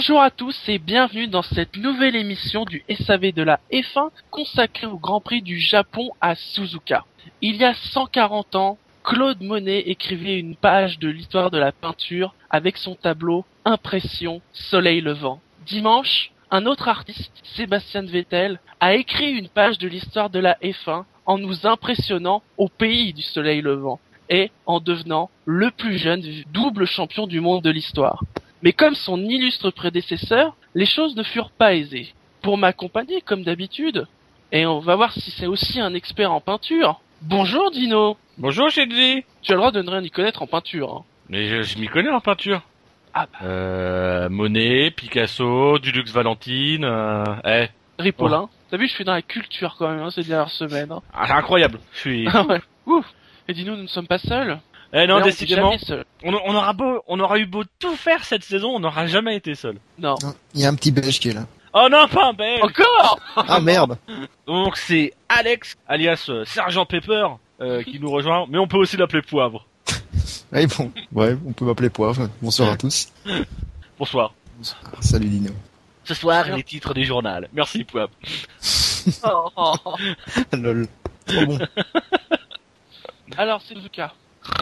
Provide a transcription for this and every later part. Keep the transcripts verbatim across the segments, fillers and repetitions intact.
Bonjour à tous et bienvenue dans cette nouvelle émission du S A V de la F un consacrée au Grand Prix du Japon à Suzuka. Il y a cent quarante ans, Claude Monet écrivait une page de l'histoire de la peinture avec son tableau Impression Soleil Levant. Dimanche, un autre artiste, Sébastien Vettel, a écrit une page de l'histoire de la F un en nous impressionnant au pays du Soleil Levant et en devenant le plus jeune double champion du monde de l'histoire. Mais comme son illustre prédécesseur, les choses ne furent pas aisées. Pour m'accompagner, comme d'habitude, et on va voir si c'est aussi un expert en peinture. Bonjour Dino. Bonjour Shinji. Tu as le droit de ne rien y connaître en peinture. Hein. Mais je, je m'y connais en peinture. Ah bah. Euh, Monet, Picasso, Dulux Valentine, euh, eh. Ripollin. Oh. T'as vu, je suis dans la culture quand même, hein, ces dernières semaines. Hein. Ah, c'est incroyable. Je suis... Ah ouais. Ouf. Et Dino, nous ne sommes pas seuls. Eh non, Là, décidément, on, seul. on, on aura beau, on aura eu beau tout faire cette saison, on n'aura jamais été seul. Non. Il y a un petit belge qui est là. Oh non, pas un belge. Encore. Ah merde. Donc c'est Alex, alias euh, Sergent Pepper, euh, qui nous rejoint, mais on peut aussi l'appeler Poivre. Ouais, bon, ouais, on peut m'appeler Poivre. Bonsoir à tous. Bonsoir. Bonsoir. Salut Dino. Ce soir, les titres du journal. Merci Poivre. Oh, oh. Lol. Trop bon. Alors, c'est le cas.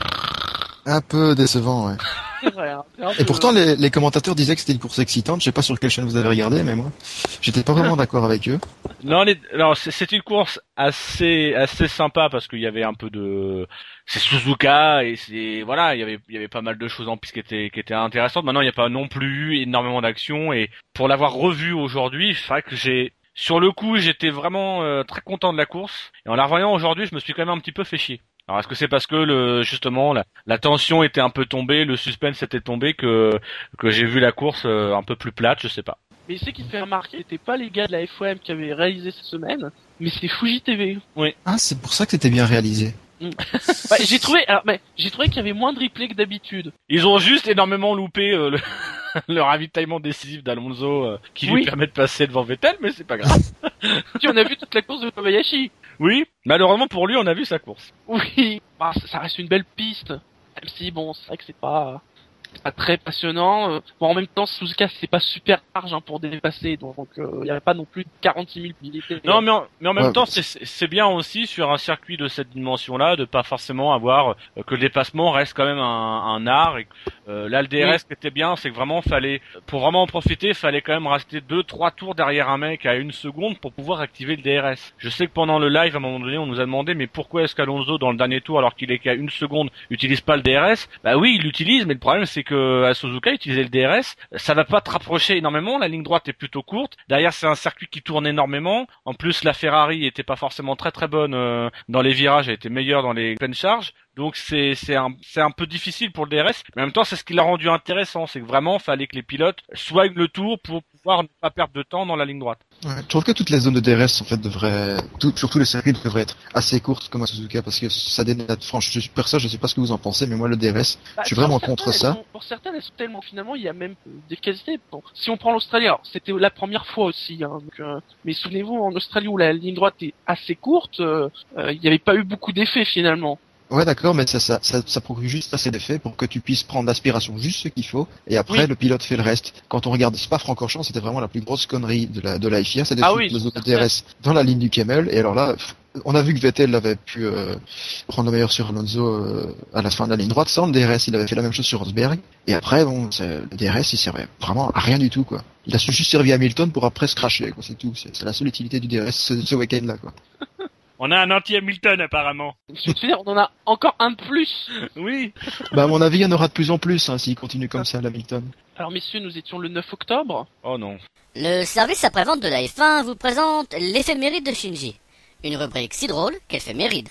Un peu décevant, ouais. C'est vrai, hein. C'est un Et peu... pourtant, les, les commentateurs disaient que c'était une course excitante. Je sais pas sur quelle chaîne vous avez regardé, mais moi, j'étais pas vraiment d'accord avec eux. Non, les... alors c'est, c'est une course assez assez sympa parce qu'il y avait un peu de, c'est Suzuka et c'est voilà, il y avait il y avait pas mal de choses en piste qui étaient qui étaient intéressantes. Maintenant, il n'y a pas non plus énormément d'action et pour l'avoir revu aujourd'hui, c'est vrai que j'ai sur le coup, j'étais vraiment euh, très content de la course et en la revoyant aujourd'hui, je me suis quand même un petit peu fait chier. Alors est-ce que c'est parce que le justement la, la tension était un peu tombée, le suspense était tombé que que j'ai vu la course euh, un peu plus plate, je sais pas. Mais ce qui fait remarquer, c'était pas les gars de la F O M qui avaient réalisé cette semaine, mais c'est Fuji T V. Oui. Ah, c'est pour ça que c'était bien réalisé. Mm. Bah, j'ai trouvé, alors, mais j'ai trouvé qu'il y avait moins de replays que d'habitude. Ils ont juste énormément loupé euh, le, le ravitaillement décisif d'Alonso euh, qui lui Oui. permet de passer devant Vettel, mais c'est pas grave. Si on a vu toute la course de Kobayashi. Oui, malheureusement pour lui, on a vu sa course. Oui, bah, ça, ça reste une belle piste. Même si bon, c'est vrai que c'est pas, c'est pas très passionnant. Euh, Bon, en même temps, Suzuka c'est pas super large hein, pour dépasser, donc il euh, y avait pas non plus quarante-six mille militaires. Non, mais en, mais en même Ouais, temps, bah, c'est, c'est bien aussi sur un circuit de cette dimension-là de pas forcément avoir euh, que le dépassement reste quand même un, un art. Et euh, là, le D R S qui était bien, c'est que vraiment fallait, pour vraiment en profiter, fallait quand même rester deux, trois tours derrière un mec à une seconde pour pouvoir activer le D R S. Je sais que pendant le live, à un moment donné, on nous a demandé, mais pourquoi est-ce qu'Alonso dans le dernier tour, alors qu'il est qu'à une seconde, utilise pas le D R S? Bah oui, il l'utilise, mais le problème c'est que à Suzuka, utiliser le D R S, ça va pas te rapprocher énormément. La ligne droite est plutôt courte. Derrière, c'est un circuit qui tourne énormément. En plus, la Ferrari était pas forcément très très bonne euh, dans les virages, elle était meilleure dans les pleines charges. Donc c'est c'est un c'est un peu difficile pour le D R S, mais en même temps c'est ce qui l'a rendu intéressant, c'est que vraiment fallait que les pilotes soignent le tour pour pouvoir ne pas perdre de temps dans la ligne droite. Ouais, je trouve que toutes les zones de D R S en fait devraient, tout, surtout les circuits devraient être assez courtes comme à Suzuka parce que ça dénate. Franchement, je, perso, je sais pas ce que vous en pensez, mais moi le D R S, Bah, je suis vraiment pour contre certaines, ça. elles sont- pour certaines, elles sont tellement finalement, il y a même euh, des qualités. Bon, si on prend l'Australie, alors c'était la première fois aussi. Hein, donc, euh, mais souvenez-vous, en Australie où la ligne droite est assez courte, euh, euh, il n'y avait pas eu beaucoup d'effets finalement. Ouais, d'accord, mais ça, ça, ça, ça procure juste assez d'effet pour que tu puisses prendre l'aspiration juste ce qu'il faut, et après Oui. le pilote fait le reste. Quand on regarde Spa-Francorchamps, c'était vraiment la plus grosse connerie de la, de la F I A, c'était de Ah foutre oui, le zone tout à de D R S dans la ligne du Kemmel, et alors là, pff, on a vu que Vettel avait pu euh, prendre le meilleur sur Alonso euh, à la fin de la ligne droite sans le D R S, il avait fait la même chose sur Rosberg, et après, bon, c'est, le D R S, il servait vraiment à rien du tout, quoi. Il a juste servi à Hamilton pour après se cracher, quoi, c'est tout, c'est, c'est la seule utilité du D R S ce, ce week-end-là, quoi. On a un anti-Hamilton apparemment. Je veux dire, on en a encore un de plus. Oui. Bah, à mon avis, il y en aura de plus en plus, hein, s'il continue comme ça, l'Hamilton. Alors messieurs, nous étions le neuf octobre. Oh non. Le service après-vente de la F un vous présente l'éphéméride de Shinji. Une rubrique si drôle qu'elle fait méride.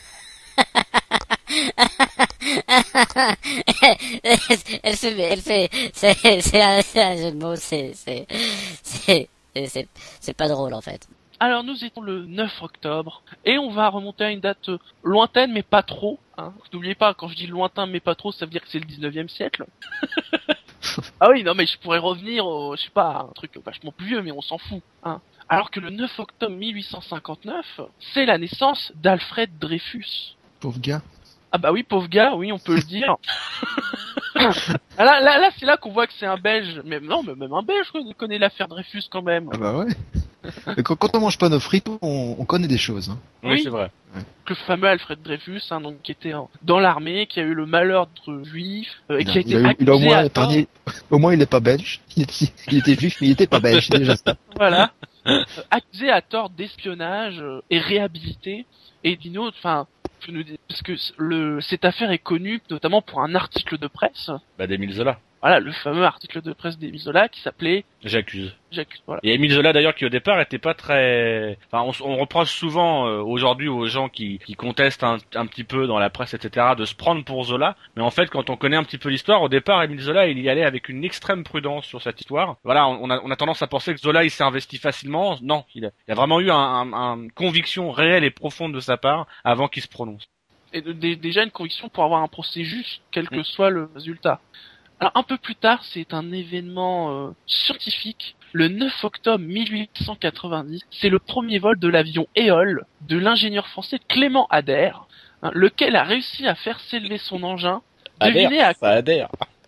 elle fait, elle fait, c'est, c'est un, c'est un jeu de mots, c'est, c'est, c'est, c'est, c'est pas drôle en fait. Alors nous étions le neuf octobre et on va remonter à une date euh, lointaine mais pas trop. Hein. N'oubliez pas, quand je dis lointain mais pas trop, ça veut dire que c'est le dix-neuvième siècle. Ah oui, non mais je pourrais revenir au, je sais pas, un truc vachement plus vieux mais on s'en fout. Hein. Alors que le neuf octobre mille huit cent cinquante-neuf, c'est la naissance d'Alfred Dreyfus. Pauvre gars. Ah bah oui, pauvre gars, oui, on peut le dire. Ah, Là, là, là, c'est là qu'on voit que c'est un Belge. Mais non, mais même un Belge connaît l'affaire Dreyfus quand même. Ah bah ouais. Et quand, quand on mange pas nos frites, on, on connaît des choses. Hein. Oui, Oui. c'est vrai. Le fameux Alfred Dreyfus, hein, donc qui était en- dans l'armée, qui a eu le malheur d'être juif, euh, et Il a, qui a été il a eu- accusé il a au moins à tort. épargné. Au moins, il est pas belge. Il était, il était juif, mais il était pas belge. C'est déjà ça. Voilà. Euh, accusé à tort d'espionnage euh, et réhabilité. Et d'une autre, enfin, je nous dis, parce que c- le, cette affaire est connue notamment pour un article de presse. Bah, d'Émile Zola. Voilà, le fameux article de presse d'Émile Zola qui s'appelait J'accuse. Jacques. Voilà. Et Émile Zola d'ailleurs qui au départ était pas très. Enfin, on, s- on reproche souvent euh, aujourd'hui aux gens qui, qui contestent un, un petit peu dans la presse, et cetera, de se prendre pour Zola. Mais en fait, quand on connaît un petit peu l'histoire, au départ, Émile Zola, il y allait avec une extrême prudence sur cette histoire. Voilà, on a, on a tendance à penser que Zola, il s'est investi facilement. Non, il a, il a vraiment eu un, un, un conviction réelle et profonde de sa part avant qu'il se prononce. Et de- dé- déjà une conviction pour avoir un procès juste, quel que Mm. soit le résultat. Alors un peu plus tard, c'est un événement euh, scientifique. Le neuf octobre mille huit cent quatre-vingt-dix, c'est le premier vol de l'avion Éole de l'ingénieur français Clément Ader, hein, lequel a réussi à faire s'élever son engin. Devinez à... ça adhère.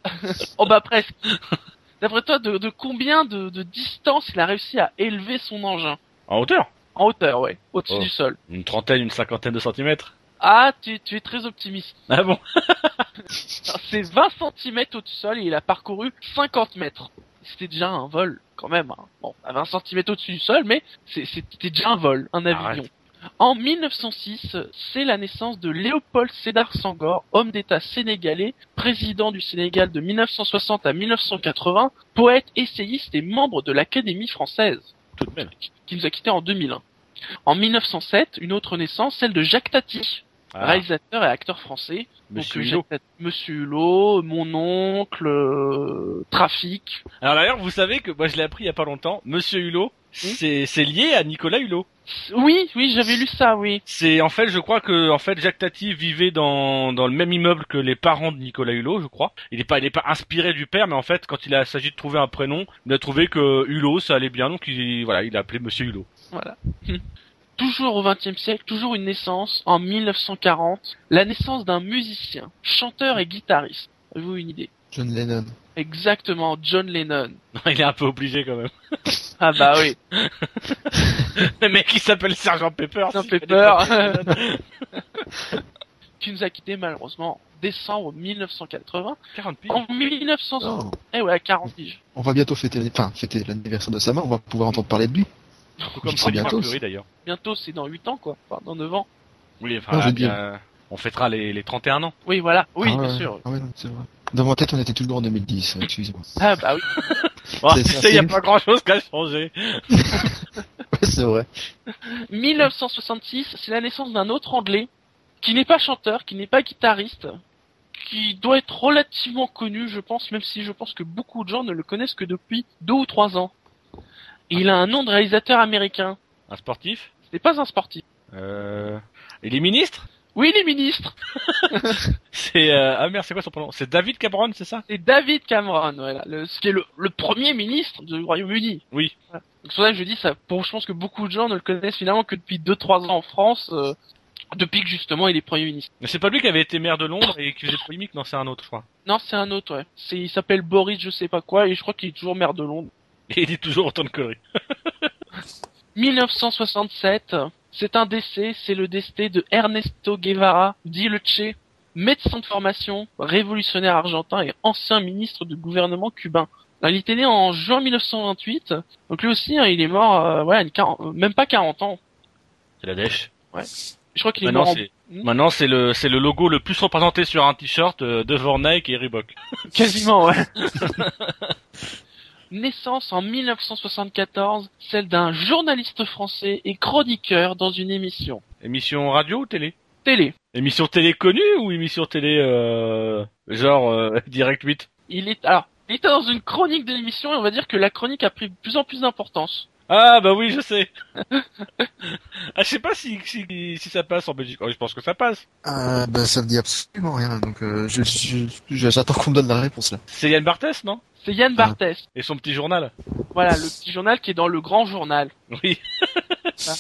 Oh bah presque. D'après toi, de, de combien de, de distance il a réussi à élever son engin? En hauteur. En hauteur, ouais, au-dessus Oh. du sol. Une trentaine, une cinquantaine de centimètres. Ah, tu, tu es très optimiste. Ah bon? Alors, c'est vingt centimètres au-dessus du sol et il a parcouru cinquante mètres. C'était déjà un vol, quand même. Hein. Bon, à vingt centimètres au-dessus du sol, mais c'est- c'était déjà un vol, un avion. Arrête. En mille neuf cent six, c'est la naissance de Léopold Sédar Senghor, homme d'État sénégalais, président du Sénégal de mille neuf cent soixante à mille neuf cent quatre-vingts, poète, essayiste et membre de l'Académie française, Tout de même. qui nous a quittés en deux mille un. En mille neuf cent sept, une autre naissance, celle de Jacques Tati, Ah, réalisateur et acteur français. Monsieur Donc, euh, Hulot. Jacques Tati- Monsieur Hulot, mon oncle, euh, Trafic. Alors d'ailleurs, vous savez que moi je l'ai appris il y a pas longtemps. Monsieur Hulot, c'est c'est lié à Nicolas Hulot. Oui, oui, j'avais lu ça, oui. C'est en fait, je crois que en fait Jacques Tati vivait dans dans le même immeuble que les parents de Nicolas Hulot, je crois. Il est pas il est pas inspiré du père, mais en fait, quand il a s'agit de trouver un prénom, il a trouvé que Hulot ça allait bien, donc il voilà, il a appelé Monsieur Hulot. Voilà. Toujours au vingtième siècle, toujours une naissance, en mille neuf cent quarante, la naissance d'un musicien, chanteur et guitariste. Avez-vous une idée? John Lennon. Exactement, John Lennon. Il est un peu obligé quand même. Ah bah oui, Le mec qui s'appelle Sergent Pepper. ça si fait je connais peur. pas. Qui nous a quitté malheureusement en décembre mille neuf cent quatre-vingts. quarante piges. En mille neuf cents, Oh, eh ouais, quarante piges. on va bientôt fêter, enfin, fêter l'anniversaire de sa mort. On va pouvoir entendre parler de lui. Tout comme c'est Freddie bientôt, Mercury d'ailleurs. Bientôt, c'est dans huit ans, quoi. Enfin, dans neuf ans. Oui, enfin, Non, j'ai là, dit- bien, on fêtera les, les trente et un ans. Oui, voilà. Oui, Ah bien ouais, sûr. Ah ouais, non, c'est vrai. Dans ma tête, on était toujours en deux mille dix. euh, Excusez-moi. Ah bah oui. Oh, C'est tu ça, sais, il y a c'est- pas grand chose qui a changé. Ouais, c'est vrai. mille neuf cent soixante-six, c'est la naissance d'un autre Anglais, qui n'est pas chanteur, qui n'est pas guitariste, qui doit être relativement connu, je pense, même si je pense que beaucoup de gens ne le connaissent que depuis deux ou trois ans. Et il a un nom de réalisateur américain. Un sportif. C'est pas un sportif. Euh... Il est ministre. Oui, il est ministre. C'est euh... ah merde, c'est quoi son prénom? C'est David Cameron, c'est ça? C'est David Cameron, voilà, le, ce qui est le, le premier ministre du Royaume-Uni. Oui. Voilà. Donc, c'est pour ça que je dis ça. Pour, je pense que beaucoup de gens ne le connaissent finalement que depuis deux trois ans en France, euh, depuis que justement il est Premier ministre. Mais c'est pas lui qui avait été maire de Londres et qui faisait polémique, non, c'est un autre, je crois. Non, c'est un autre, ouais. C'est, il s'appelle Boris je sais pas quoi, et je crois qu'il est toujours maire de Londres. Et il dit toujours autant de conneries. mille neuf cent soixante-sept, c'est un décès, c'est le décès de Ernesto Guevara, dit le Che, médecin de formation, révolutionnaire argentin et ancien ministre du gouvernement cubain. Alors, il était né en juin mille neuf cent vingt-huit, donc lui aussi, hein, il est mort, euh, voilà, une quarante, euh, même pas quarante ans. C'est la dèche. Je crois qu'il est Maintenant, mort en... c'est Hmm maintenant c'est le c'est le logo le plus représenté sur un t-shirt euh, devant Nike et Reebok. Quasiment, ouais. Naissance en mille neuf cent soixante-quatorze, celle d'un journaliste français et chroniqueur dans une émission Émission radio ou télé? télé. Émission télé connue ou émission télé euh, genre euh, Direct huit? Il est, alors, il était dans une chronique de l'émission et on va dire que la chronique a pris de plus en plus d'importance. Ah bah oui, je sais. Ah, je sais pas si, si si ça passe en Belgique. Oh, je pense que ça passe. Euh, ben, ça me dit absolument rien. Donc, euh, je, je, je- j'attends qu'on me donne la réponse là. C'est Yann Barthès, non? C'est Yann Barthès. Et son petit journal. Voilà, le petit journal qui est dans le grand journal. Oui. C'est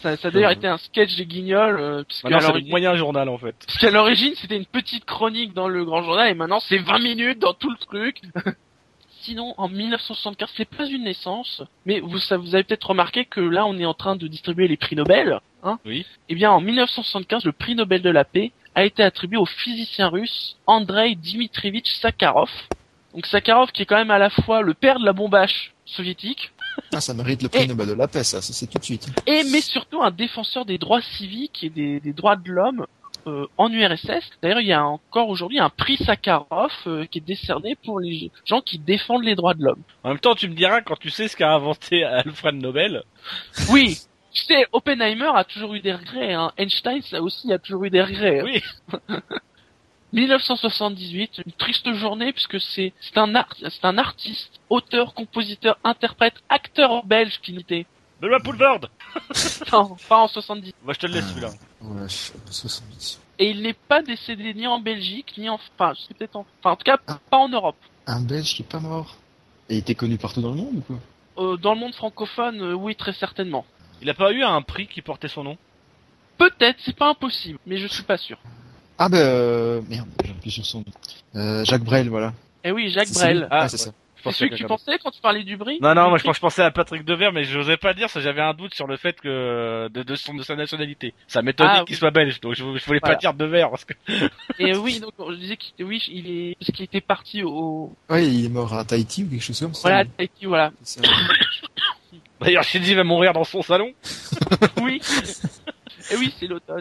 Ça, ça a d'ailleurs été un sketch des Guignols, euh, puisque Maintenant, à c'est le l'origine, moyen journal, en fait. puisqu'à l'origine, c'était une petite chronique dans le Grand Journal, et maintenant, c'est vingt minutes dans tout le truc. Sinon, en mille neuf cent soixante-quinze, c'est pas une naissance, mais vous, ça, vous avez peut-être remarqué que là, on est en train de distribuer les prix Nobel, hein. Oui. Eh bien, en mille neuf cent soixante-quinze, le prix Nobel de la paix a été attribué au physicien russe Andrei Dmitrievitch Sakharov. Donc Sakharov, qui est quand même à la fois le père de la bombache soviétique, Ah, ça mérite le prix Et- Nobel de la paix, ça, ça c'est tout de suite. et mais surtout un défenseur des droits civiques et des, des droits de l'homme euh, en U R S S. D'ailleurs, il y a encore aujourd'hui un prix Sakharov euh, qui est décerné pour les gens qui défendent les droits de l'homme. En même temps, tu me diras, quand tu sais ce qu'a inventé Alfred Nobel, Oui, tu sais, Oppenheimer a toujours eu des regrets, hein. Einstein, ça aussi, a toujours eu des regrets. oui. mille neuf cent soixante-dix-huit, une triste journée puisque c'est c'est un art, c'est un artiste, auteur, compositeur, interprète, acteur belge qui n'était Benoît Poulvord. non, pas en soixante-dix. Moi, je te le laisse, celui-là. Ouais, soixante-dix. Et il n'est pas décédé ni en Belgique, ni en, enfin, je sais peut-être en, enfin, en tout cas, pas en Europe. Un Belge qui est pas mort. Et il était connu partout dans le monde ou quoi? Euh, dans le monde francophone, euh, oui, très certainement. Il a pas eu un prix qui portait son nom? Peut-être, c'est pas impossible, mais je suis pas sûr. Ah ben, euh... merde, j'ai plus sur son nom. Euh, Jacques Brel, voilà. Eh oui, Jacques C'est celui- Brel. Ah, Ah, c'est ça. c'est celui que tu pensais quand tu parlais du brie? Non, non, Du moi je, prix je pensais à Patrick Devers, mais je n'osais pas dire ça, j'avais un doute sur le fait que de, de, son, de sa nationalité. Ça m'étonnait Ah, qu'il oui. soit belge, donc je, je voulais Voilà. pas dire Devers, parce que... Et oui, donc je disais qu'il oui, il est, parce qu'il était parti au, Ouais, il est mort à Tahiti ou quelque chose comme ça. voilà, Tahiti, voilà. C'est ça. D'ailleurs, Shinji va mourir dans son salon. Oui. Et oui, c'est l'automne.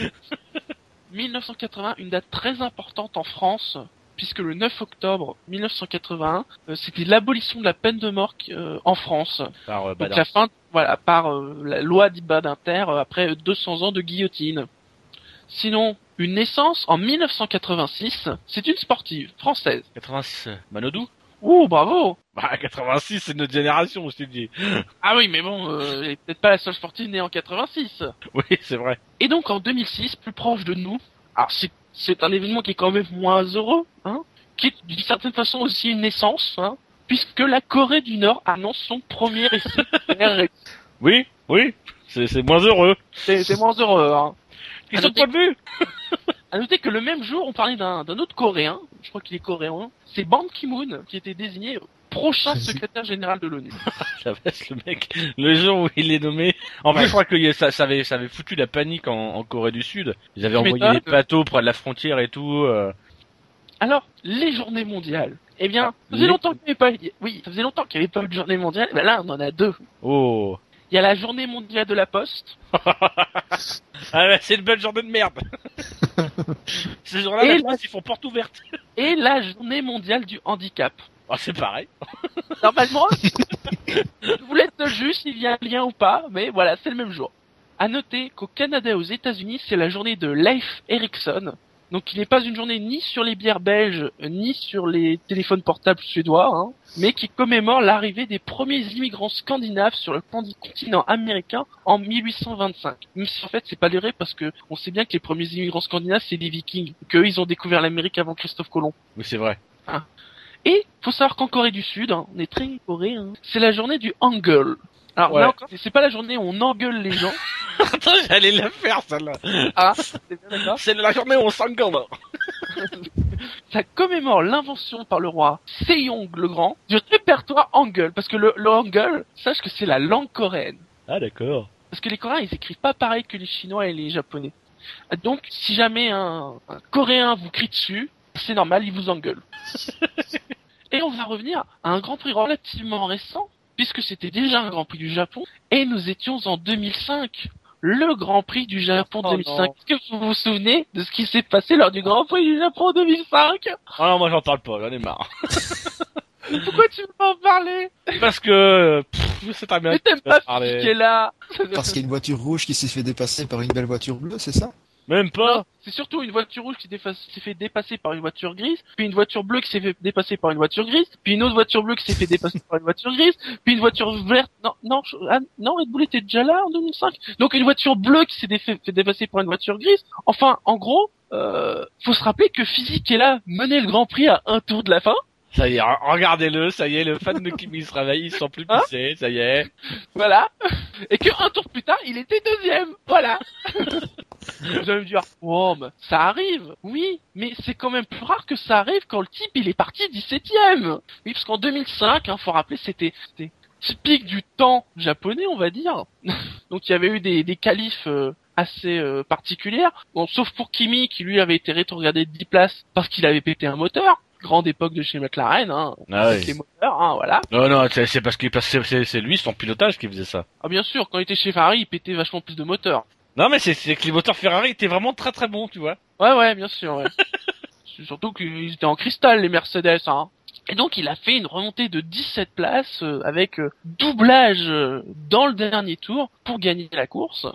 mille neuf cent quatre-vingts, une date très importante en France, puisque le neuf octobre mille neuf cent quatre-vingt-un, euh, c'était l'abolition de la peine de mort euh, en France. Par euh, Donc Badin. la fin, voilà, par euh, la loi dite Badinter, euh, après deux cents ans de guillotine. Sinon, une naissance en mille neuf cent quatre-vingt-six, c'est une sportive française. quatre-vingt-six, Manodou. Ouh, bravo! Bah, quatre-vingt-six, c'est notre génération, je t'ai dit. Ah oui, mais bon, euh, elle est peut-être pas la seule sportive née en quatre-vingt-six. Oui, c'est vrai. Et donc en deux mille six, plus proche de nous, alors c'est, c'est un événement qui est quand même moins heureux, hein, qui est d'une certaine façon aussi une naissance, hein, puisque la Corée du Nord annonce son premier essai nucléaire. Oui, oui, c'est, c'est moins heureux. C'est, c'est moins heureux, hein. Question de point de vue. À noter que le même jour, on parlait d'un, d'un autre Coréen, je crois qu'il est coréen, c'est Ban Ki-moon, qui était désigné prochain secrétaire général de l'ONU. Ça baisse le mec. Le jour où il est nommé. En plus, Ouais. je crois que ça, ça avait, ça avait foutu la panique en, en Corée du Sud. Ils avaient Tu envoyé m'étonnes. des bateaux près de la frontière et tout. euh. Alors, les journées mondiales. Eh bien, Ah, ça faisait les- longtemps qu'il n'y avait pas, oui, ça faisait longtemps qu'il n'y avait pas eu de journée mondiale, ben là, on en a deux. Oh. Il y a la journée mondiale de la poste, Ah ouais, c'est une bonne journée de merde. Ces jours-là, Et la la- France, ils font porte ouverte. et la journée mondiale du handicap. Oh, c'est pareil. Normalement, je voulais être juste, il y a un lien ou pas, mais voilà, c'est le même jour. À noter qu'au Canada et aux États-Unis, c'est la journée de Leif Erikson. Donc, qui n'est pas une journée ni sur les bières belges, ni sur les téléphones portables suédois, hein, mais qui commémore l'arrivée des premiers immigrants scandinaves sur le continent américain en mille huit cent vingt-cinq. Même si en fait, c'est pas vrai parce que on sait bien que les premiers immigrants scandinaves, c'est les Vikings, qu'eux, ils ont découvert l'Amérique avant Christophe Colomb. Oui, c'est vrai. Et faut savoir qu'en Corée du Sud, hein, on est très coréen, hein, c'est la journée du Hangul. Alors Ouais. là encore, c'est pas la journée où on engueule les gens. Attends, j'allais la faire, celle-là. Ah, c'est bien d'accord. C'est la journée où on s'engueule. Ça commémore l'invention par le roi Sejong le Grand du répertoire Hangul. Parce que le, le Hangul, sache que c'est la langue coréenne. Ah, d'accord. Parce que les Coréens, ils écrivent pas pareil que les Chinois et les Japonais. Donc, si jamais un, un Coréen vous crie dessus, c'est normal, il vous engueule. Et on va revenir à un Grand Prix relativement récent, puisque c'était déjà un Grand Prix du Japon, et nous étions en deux mille cinq. Le Grand Prix du Japon Oh deux mille cinq. non. Est-ce que vous vous souvenez de ce qui s'est passé lors du Grand Prix du Japon deux mille cinq? Ah non, moi j'en parle pas, j'en ai marre. Pourquoi tu veux pas en parler? Parce que, pff, c'est très bien. Mais que t'aimes tu vas pas parler. Phoebe qui est là. Parce qu'il y a une voiture rouge qui s'est fait dépasser par une belle voiture bleue, c'est ça? Même pas. Non, c'est surtout une voiture rouge qui défa- s'est fait dépasser par une voiture grise, puis une voiture bleue qui s'est fait dépasser par une voiture grise, puis une autre voiture bleue qui s'est fait dépasser par une voiture grise, puis une voiture verte. Non, non, je- ah, non, Red Bull était déjà là en deux mille cinq. Donc une voiture bleue qui s'est dé- fait dépasser par une voiture grise. Enfin, en gros, euh, faut se rappeler que Physique est là menait le Grand Prix à un tour de la fin. Ça y est, re- regardez-le, ça y est, le fan de Kimi se réveille, ils sont plus Hein pissés, ça y est. Voilà. Et que un tour plus tard, il était deuxième. Voilà. Vous allez me dire, oh, mais ça arrive. Oui, mais c'est quand même plus rare que ça arrive quand le type, il est parti dix-septième. Oui, parce qu'en deux mille cinq, hein, faut rappeler, c'était, c'était typique du temps japonais, on va dire. Donc il y avait eu des, des qualifs euh, assez euh, particulières. Bon, sauf pour Kimi, qui lui avait été rétrogradé de dix places parce qu'il avait pété un moteur. Grande époque de chez McLaren, hein, Ah avec oui. les moteurs, hein, voilà. Non, non, c'est, c'est parce que c'est, c'est, c'est lui, son pilotage qui faisait ça. Ah bien sûr, quand il était chez Ferrari, il pétait vachement plus de moteurs. Non, mais c'est, c'est que les moteurs Ferrari étaient vraiment très très bons, tu vois. Ouais, ouais, bien sûr, ouais. C'est surtout qu'ils étaient en cristal, les Mercedes, hein. Et donc, il a fait une remontée de dix-sept places, euh, avec euh, doublage euh, dans le dernier tour pour gagner la course.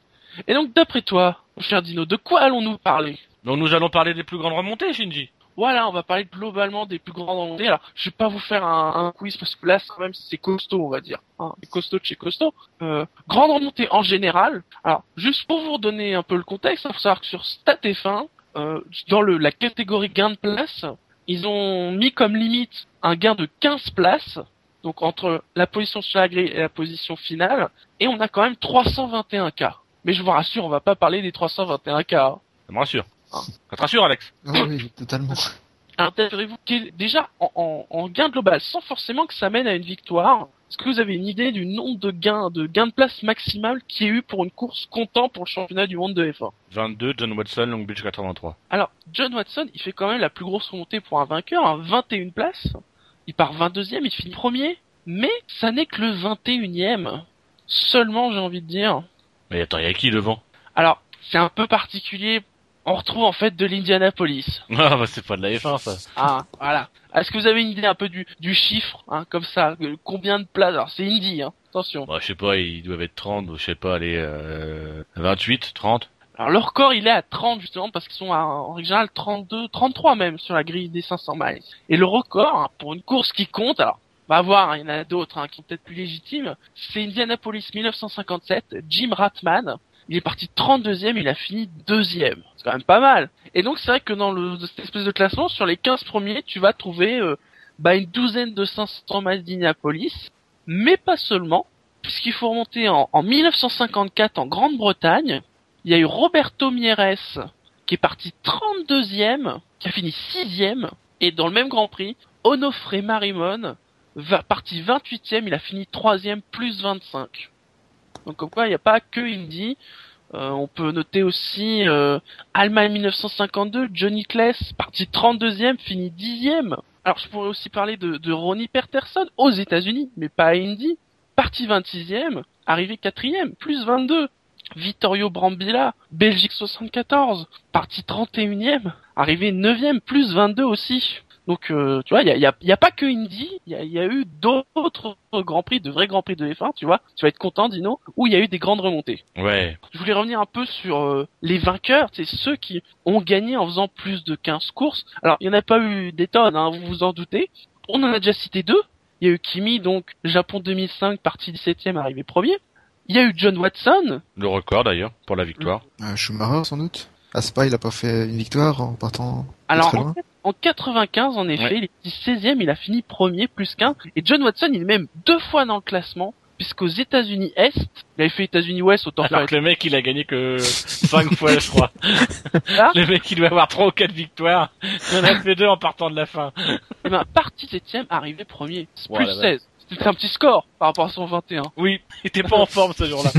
Et donc, d'après toi, mon cher Dino, de quoi allons-nous parler? Donc nous allons parler des plus grandes remontées, Shinji. Voilà, on va parler globalement des plus grandes remontées. Alors, je vais pas vous faire un, un quiz parce que là, quand même, c'est costaud, on va dire. Hein, c'est costaud de chez costaud. Euh, grande remontée en général. Alors, juste pour vous redonner un peu le contexte, il faut savoir que sur Stat F un, euh, dans le, la catégorie gain de place, ils ont mis comme limite un gain de quinze places. Donc, entre la position sur la grille et la position finale. Et on a quand même trois cent vingt et un cas. Mais je vous rassure, on va pas parler des trois cent vingt et un cas. Hein. Ça me rassure. Ça te rassure, Alex? Ah oui, totalement. Alors, vous déjà en, en, en gain global, sans forcément que ça mène à une victoire, est-ce que vous avez une idée du nombre de gains, de gains de place maximal qu'il y a eu pour une course comptant pour le championnat du monde de F un? vingt-deux, John Watson, Long Beach quatre-vingt-trois. Alors, John Watson, il fait quand même la plus grosse remontée pour un vainqueur, hein, vingt et une places. Il part vingt-deuxième, il finit premier. Mais ça n'est que le vingt et unième. Seulement, j'ai envie de dire. Mais attends, il y a qui devant? Alors, c'est un peu particulier. On retrouve en fait de l'Indianapolis. Ah bah c'est pas de la F un ça. Ah, voilà. Est-ce que vous avez une idée un peu du, du chiffre, hein, comme ça, euh, combien de places? Alors c'est Indy, hein, attention. Bah je sais pas, ils doivent être trente, ou je sais pas, allez, euh, vingt-huit, trente. Alors leur record il est à trente justement parce qu'ils sont à, en règle générale trente-deux, trente-trois même sur la grille des cinq cents miles. Et le record, hein, pour une course qui compte, alors on va voir, hein, il y en a d'autres hein, qui sont peut-être plus légitimes, c'est Indianapolis mille neuf cent cinquante-sept, Jim Ratman. Il est parti trente-deuxième, il a fini deuxième. C'est quand même pas mal. Et donc c'est vrai que dans le, cette espèce de classement, sur les quinze premiers, tu vas trouver euh, bah, une douzaine de cinq cents miles d'Indianapolis, mais pas seulement, puisqu'il faut remonter en, en mille neuf cent cinquante-quatre en Grande-Bretagne. Il y a eu Roberto Mieres, qui est parti trente-deuxième, qui a fini sixième, et dans le même Grand Prix, Onofre Marimon, va, parti vingt-huitième, il a fini troisième, plus vingt-cinq. Donc comme quoi, il n'y a pas que Indy. Euh, on peut noter aussi euh, Allemagne mille neuf cent cinquante-deux, Johnny Kless, parti trente-deuxième, fini dixième. Alors je pourrais aussi parler de, de Ronnie Peterson aux États-Unis, mais pas à Indy. Parti vingt-sixième, arrivé quatrième, plus vingt-deux. Vittorio Brambilla, Belgique soixante-quatorze, parti trente et unième, arrivé neuvième, plus vingt-deux aussi. Donc, euh, tu vois, il y a, y, a, y a pas que Indy, il y a, y a eu d'autres grands prix, de vrais grands prix de F un, tu vois. Tu vas être content, Dino, où il y a eu des grandes remontées. Ouais. Je voulais revenir un peu sur euh, les vainqueurs, c'est ceux qui ont gagné en faisant plus de quinze courses. Alors, il n'y en a pas eu des tonnes, hein, vous vous en doutez. On en a déjà cité deux. Il y a eu Kimi, donc Japon deux mille cinq, parti dix-septième, arrivé premier. Il y a eu John Watson. Le record d'ailleurs, pour la victoire. Euh, Schumacher sans doute. À Spa, il a pas fait une victoire en partant Alors, très en, loin. en quatre-vingt-quinze, en effet, Ouais. il est seizième, il a fini premier, plus qu'un. Et John Watson, il est même deux fois dans le classement, puisqu'aux États-Unis Est, il avait fait États-Unis Ouest, autant Alors faire. que le mec il a gagné que cinq fois je crois. Ah. Le mec il doit avoir trois ou quatre victoires. Il en a fait deux en partant de la fin. Et ben, parti septième, arrivé premier. C'est Voilà, plus ouais. seize. C'était un petit score par rapport à son vingt et un. Oui, il était pas en forme ce jour-là.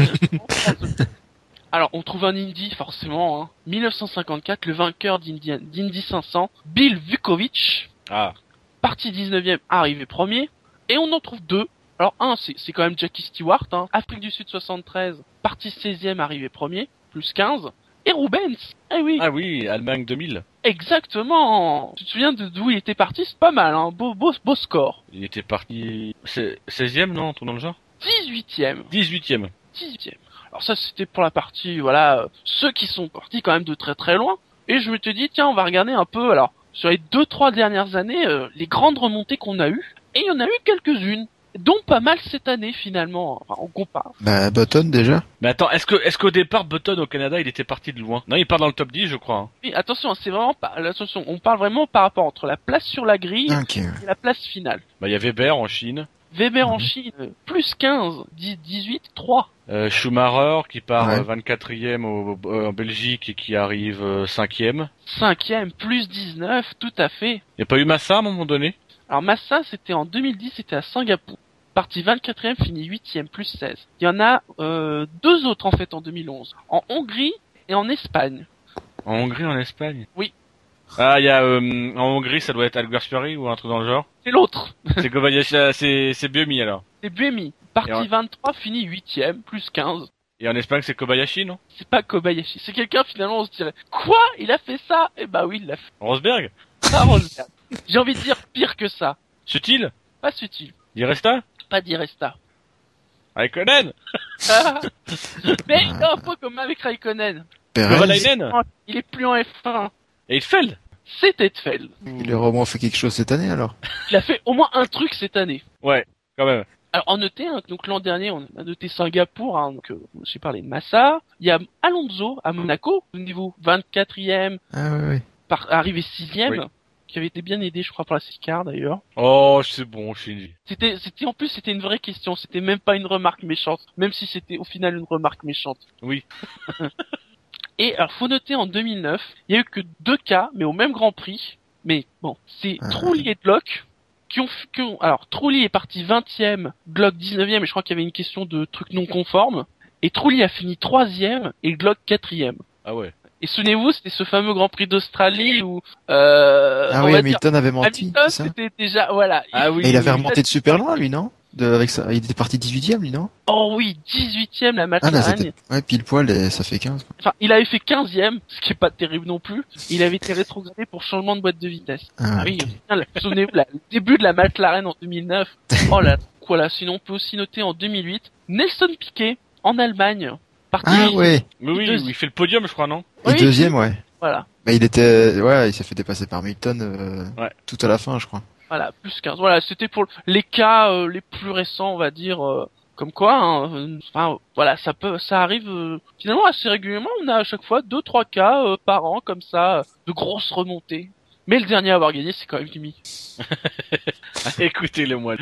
Alors, on trouve un Indy, forcément, hein. mille neuf cent cinquante-quatre, le vainqueur d'Indy, d'Indy cinq cents, Bill Vukovic, Ah. parti dix-neuvième, arrivé premier. Et on en trouve deux. Alors, un, c'est, c'est quand même Jackie Stewart, hein. Afrique du Sud soixante-treize, parti seizième, arrivé premier, plus quinze. Et Rubens, eh oui, Ah oui, Allemagne deux mille. exactement. Tu te souviens de d'où il était parti? C'est pas mal, hein. Beau, beau, beau score. Il était parti c'est- seizième non, tout dans le genre? dix-huitième. dix-huitième. dix-huitième. Alors ça, c'était pour la partie, voilà, euh, ceux qui sont partis quand même de très très loin. Et je m'étais dit, tiens, on va regarder un peu, alors, sur les deux, trois dernières années, euh, les grandes remontées qu'on a eues. Et il y en a eu quelques-unes, dont pas mal cette année, finalement. Enfin, on compare. Bah, Button déjà. Mais attends, est-ce que est-ce qu'au départ Button au Canada il était parti de loin? Non, il part dans le top dix je crois. Hein. Oui, attention, c'est vraiment pas, attention, on parle vraiment par rapport entre la place sur la grille Ah, ok. ouais. et la place finale. Bah il y avait Weber en Chine. Weber en Mhm. Chine, euh, plus quinze, dix, dix-huit, trois. Euh, Schumacher qui part Ouais. euh, vingt-quatrième au, au- en Belgique et qui arrive euh, cinquième. Cinquième, plus dix-neuf, tout à fait. Y a pas eu Massa à un moment donné? Alors Massa, c'était en deux mille dix, c'était à Singapour. Parti vingt-quatrième, fini huitième, plus seize. Il y en a euh, deux autres en fait en deux mille onze. En Hongrie et en Espagne. En Hongrie, en Espagne? Oui. Ah, il y a euh, en Hongrie, ça doit être Alguersuari ou un truc dans le genre. C'est l'autre. C'est Kobayashi, ah, c'est c'est Buemi alors. C'est Buemi. Parti Et en- vingt-trois, fini huitième, plus quinze. Et en Espagne, c'est Kobayashi, non? C'est pas Kobayashi. C'est quelqu'un finalement on se dirait quoi? Il a fait ça? Eh bah oui, il l'a fait. Rosberg? Pas Rosberg. J'ai envie de dire pire que ça. Sutil? Pas Sutil. Di Resta? Pas Diresta. Raikkonen? Mais non, pas comme avec Raikkonen. Perez, Kovalainen? Il est plus en F un. Et Eiffel? C'est Hetfeld. il aurait au moins fait quelque chose cette année alors. Il a fait au moins un truc cette année. Ouais, quand même. Alors en noté, hein, donc l'an dernier on a noté Singapour, hein, donc euh, j'ai parlé de Massa. Il y a Alonso à Monaco, au niveau vingt-quatrième, Ah ouais, ouais. par arrivé sixième, Oui. qui avait été bien aidé, je crois, par la Sicard d'ailleurs. Oh, c'est bon, Shinji. C'était, c'était en plus c'était une vraie question, c'était même pas une remarque méchante, même si c'était au final une remarque méchante. Oui. Et alors faut noter en deux mille neuf, il y a eu que deux cas, mais au même Grand Prix. Mais bon, c'est Ah. Trulli et Glock qui ont, qui ont alors Trulli est parti vingtième, Glock dix-neuvième, et je crois qu'il y avait une question de trucs non conformes. Et Trulli a fini troisième et Glock quatrième. Ah ouais. Et souvenez-vous, c'était ce fameux Grand Prix d'Australie où euh, Ah on oui, va dire, Hamilton avait menti, Hamilton c'est ça? c'était déjà voilà. Ah oui. Et il avait oui, remonté de super loin lui, non? De, avec ça, il était parti dix-huitième lui, non? Oh oui, dix-huitième la Ah là, McLaren. c'était, ouais, pile poil, et ça fait quinze. Enfin, il avait fait quinzième, ce qui est pas terrible non plus. Il avait été rétrogradé pour changement de boîte de vitesse. Ah, Ah oui, putain, la- souvenez-vous, la- le début de la McLaren en deux mille neuf. Oh là, voilà. Sinon, on peut aussi noter en deux mille huit, Nelson Piquet en Allemagne. Parti Ah ouais. Mais oui, Deux- oui, il fait le podium, je crois, non? Et Oui, deuxième, ouais. Voilà, Mais il était, ouais, il s'est fait dépasser par Hamilton, euh, Ouais. tout à la fin, je crois. voilà, plus quinze. Voilà, c'était pour les cas euh, les plus récents, on va dire. euh, comme quoi, hein, euh, enfin, voilà, ça peut, ça arrive euh, finalement assez régulièrement. On a à chaque fois deux, trois cas euh, par an comme ça, euh, de grosses remontées. Mais le dernier à avoir gagné, c'est quand même Kimi. Écoutez le moi.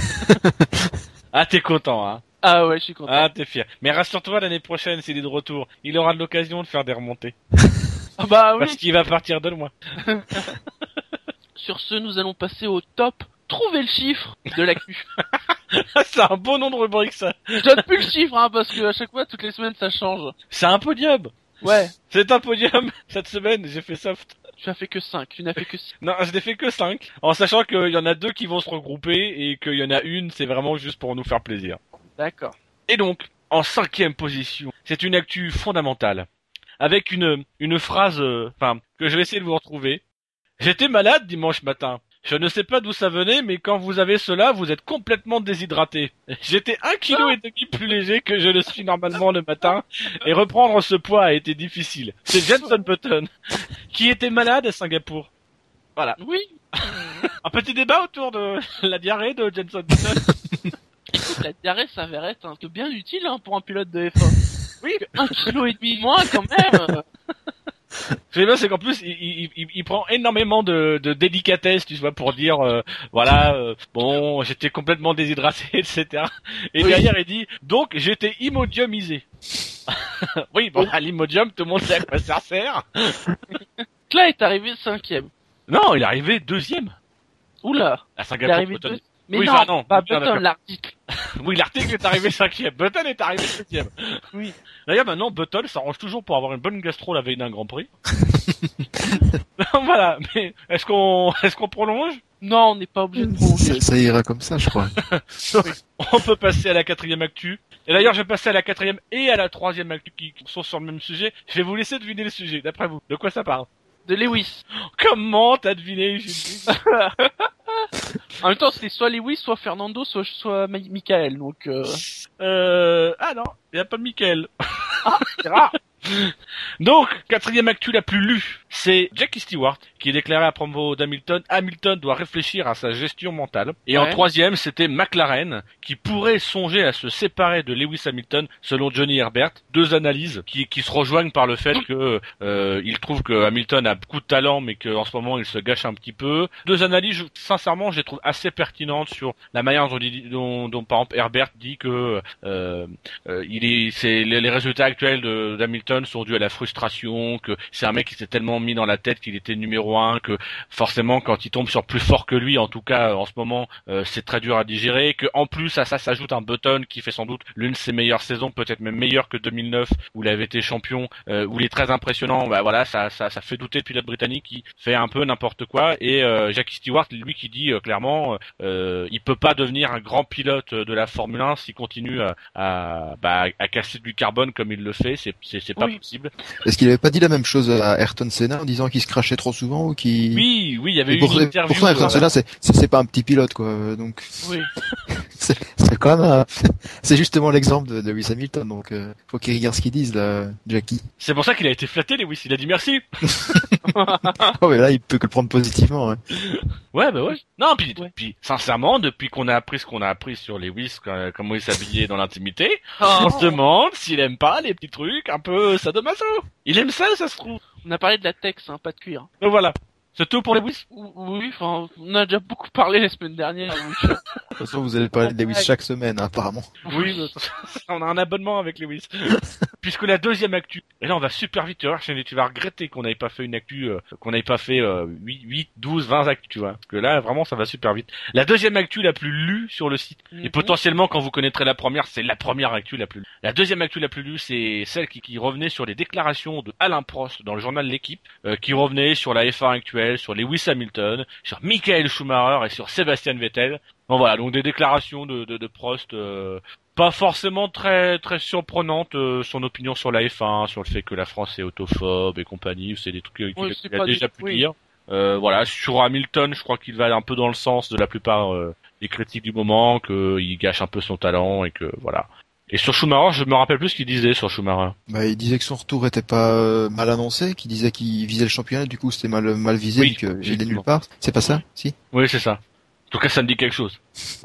Ah, t'es content, hein? Ah ouais, je suis content. Ah, t'es fier. Mais rassure-toi, l'année prochaine, s'il est de retour, il aura de l'occasion de faire des remontées. Ah bah oui. Parce qu'il va partir de loin. Sur ce, nous allons passer au top. Trouvez le chiffre de l'actu. C'est un beau nom de rubrique, ça. Je donne plus le chiffre, hein, parce que à chaque fois, toutes les semaines, ça change. C'est un podium. Ouais, C'est un podium. Cette semaine, j'ai fait soft. tu n'as fait que cinq, tu n'as fait que six. Non, je n'ai fait que cinq. En sachant qu'il y en a deux qui vont se regrouper et qu'il y en a une, c'est vraiment juste pour nous faire plaisir. D'accord. Et donc, en cinquième position, c'est une actu fondamentale. Avec une, une phrase, euh, enfin, que je vais essayer de vous retrouver. J'étais malade dimanche matin. Je ne sais pas d'où ça venait, mais quand vous avez cela, vous êtes complètement déshydraté. J'étais un kilo et demi plus léger que je le suis normalement le matin, et reprendre ce poids a été difficile. C'est Jenson Button, qui était malade à Singapour. Voilà. Oui, Un petit débat autour de la diarrhée de Jenson Button. écoute, la diarrhée s'avère être un truc bien utile, hein, pour un pilote de F un. Oui, un kilo et demi de moins, quand même. Ce qui est bien, c'est qu'en plus, il, il, il, il prend énormément de, de délicatesse, tu vois, pour dire, euh, voilà, euh, bon, j'étais complètement déshydraté, et cetera. Et Oui. derrière, il dit, donc, j'étais imodiumisé. Oui, bon, à l'imodium, tout le monde sait à quoi ça sert. Là est arrivé cinquième. Non, il est arrivé deuxième. Oula, À il est Singapour, arrivé Button. deux. Mais Oui, non, enfin, non. pas Ah, Button, d'accord. l'article. Oui, l'article est arrivé cinquième. Button est arrivé septième. Oui. D'ailleurs, maintenant, Button s'arrange toujours pour avoir une bonne gastro la veille d'un Grand Prix. Voilà, mais est-ce qu'on est-ce qu'on prolonge? Non, on n'est pas obligé de prolonger. Ça, ça ira comme ça, je crois. On peut passer à la quatrième actu. Et d'ailleurs, je vais passer à la quatrième et à la troisième actu qui sont sur le même sujet. Je vais vous laisser deviner le sujet, d'après vous. De quoi ça parle? De Lewis. Comment t'as deviné, Julie? En même temps, c'était soit Lewis, soit Fernando, soit, soit Ma- Michael, donc euh... Euh... Ah non, il y a pas de Michael. c'est rare. Donc, quatrième actu la plus lue, c'est Jackie Stewart qui est déclaré à propos d'Hamilton. Hamilton doit réfléchir à sa gestion mentale. Et ouais. En troisième, c'était McLaren qui pourrait songer à se séparer de Lewis Hamilton selon Johnny Herbert. Deux analyses qui, qui se rejoignent par le fait que euh, il trouve que Hamilton a beaucoup de talent mais qu'en ce moment il se gâche un petit peu. Deux analyses, je, sincèrement, je les trouve assez pertinentes sur la manière dont, dont, dont par exemple Herbert dit que euh, euh, il est, c'est les, les résultats actuels de, d'Hamilton sont dus à la frustration, que c'est un mec qui s'est tellement mis dans la tête qu'il était numéro un, que forcément quand il tombe sur plus fort que lui, en tout cas en ce moment, euh, c'est très dur à digérer, que en plus à ça s'ajoute un Button qui fait sans doute l'une de ses meilleures saisons, peut-être même meilleure que deux mille neuf où il avait été champion, euh, où il est très impressionnant. Bah voilà, ça, ça, ça fait douter le pilote britannique qui fait un peu n'importe quoi. Et euh, Jackie Stewart, lui, qui dit euh, clairement, euh, il peut pas devenir un grand pilote de la Formule un s'il continue à, à, bah, à casser du carbone comme il le fait. C'est, c'est, c'est pas oui. possible. Est-ce qu'il avait pas dit la même chose à Ayrton Senna en disant qu'il se crachait trop souvent ou qu'il... Oui, oui, il y avait eu pour, une interview. Pourtant, Ayrton Senna, c'est, c'est, c'est pas un petit pilote, quoi. Donc, oui. c'est, c'est quand même, un... c'est justement l'exemple de, de Lewis Hamilton. Donc, euh, faut qu'il regarde ce qu'ils disent là, Jackie. C'est pour ça qu'il a été flatté, Lewis. Il a dit merci. Oh, mais là, il peut que le prendre positivement. Ouais, ouais bah ouais. Non, puis, ouais. puis sincèrement, depuis qu'on a appris ce qu'on a appris sur Lewis, comment il s'habillait dans l'intimité, oh. on se demande s'il aime pas les petits trucs un peu sadomaso. Il aime ça, ça se trouve. On a parlé de latex, hein, pas de cuir. Donc voilà. C'est tout pour Lewis? Oui, enfin, on a déjà beaucoup parlé la semaine dernière. Donc... de toute façon, vous allez parler de Lewis chaque semaine, hein, apparemment. Oui, on a un abonnement avec Lewis. Puisque la deuxième actu, et là on va super vite, tu vas, tu vas regretter qu'on n'avait pas fait une actu, euh, qu'on n'avait pas fait euh, huit, huit, douze, vingt actus, tu vois. Parce que là, vraiment, ça va super vite. La deuxième actu la plus lue sur le site, mm-hmm. et potentiellement, quand vous connaîtrez la première, c'est la première actu la plus lue. La deuxième actu la plus lue, c'est celle qui, qui revenait sur les déclarations de Alain Prost dans le journal L'Équipe, euh, qui revenait sur la F un actuelle, sur Lewis Hamilton, sur Michael Schumacher et sur Sébastien Vettel. Bon voilà, donc des déclarations de, de, de Prost, euh, pas forcément très très surprenantes, euh, son opinion sur la F un, sur le fait que la France est autophobe et compagnie, c'est des trucs qu'il, oui, qu'il a déjà des... pu oui. dire. Euh, voilà, sur Hamilton, je crois qu'il va un peu dans le sens de la plupart euh, des critiques du moment, qu'il gâche un peu son talent et que voilà. Et sur Schumacher, je me rappelle plus ce qu'il disait sur Schumacher. Bah, il disait que son retour était pas euh, mal annoncé, qu'il disait qu'il visait le championnat, du coup c'était mal mal visé, oui, que il est nulle part. C'est pas ça, si? Oui, c'est ça. En tout cas, ça me dit quelque chose.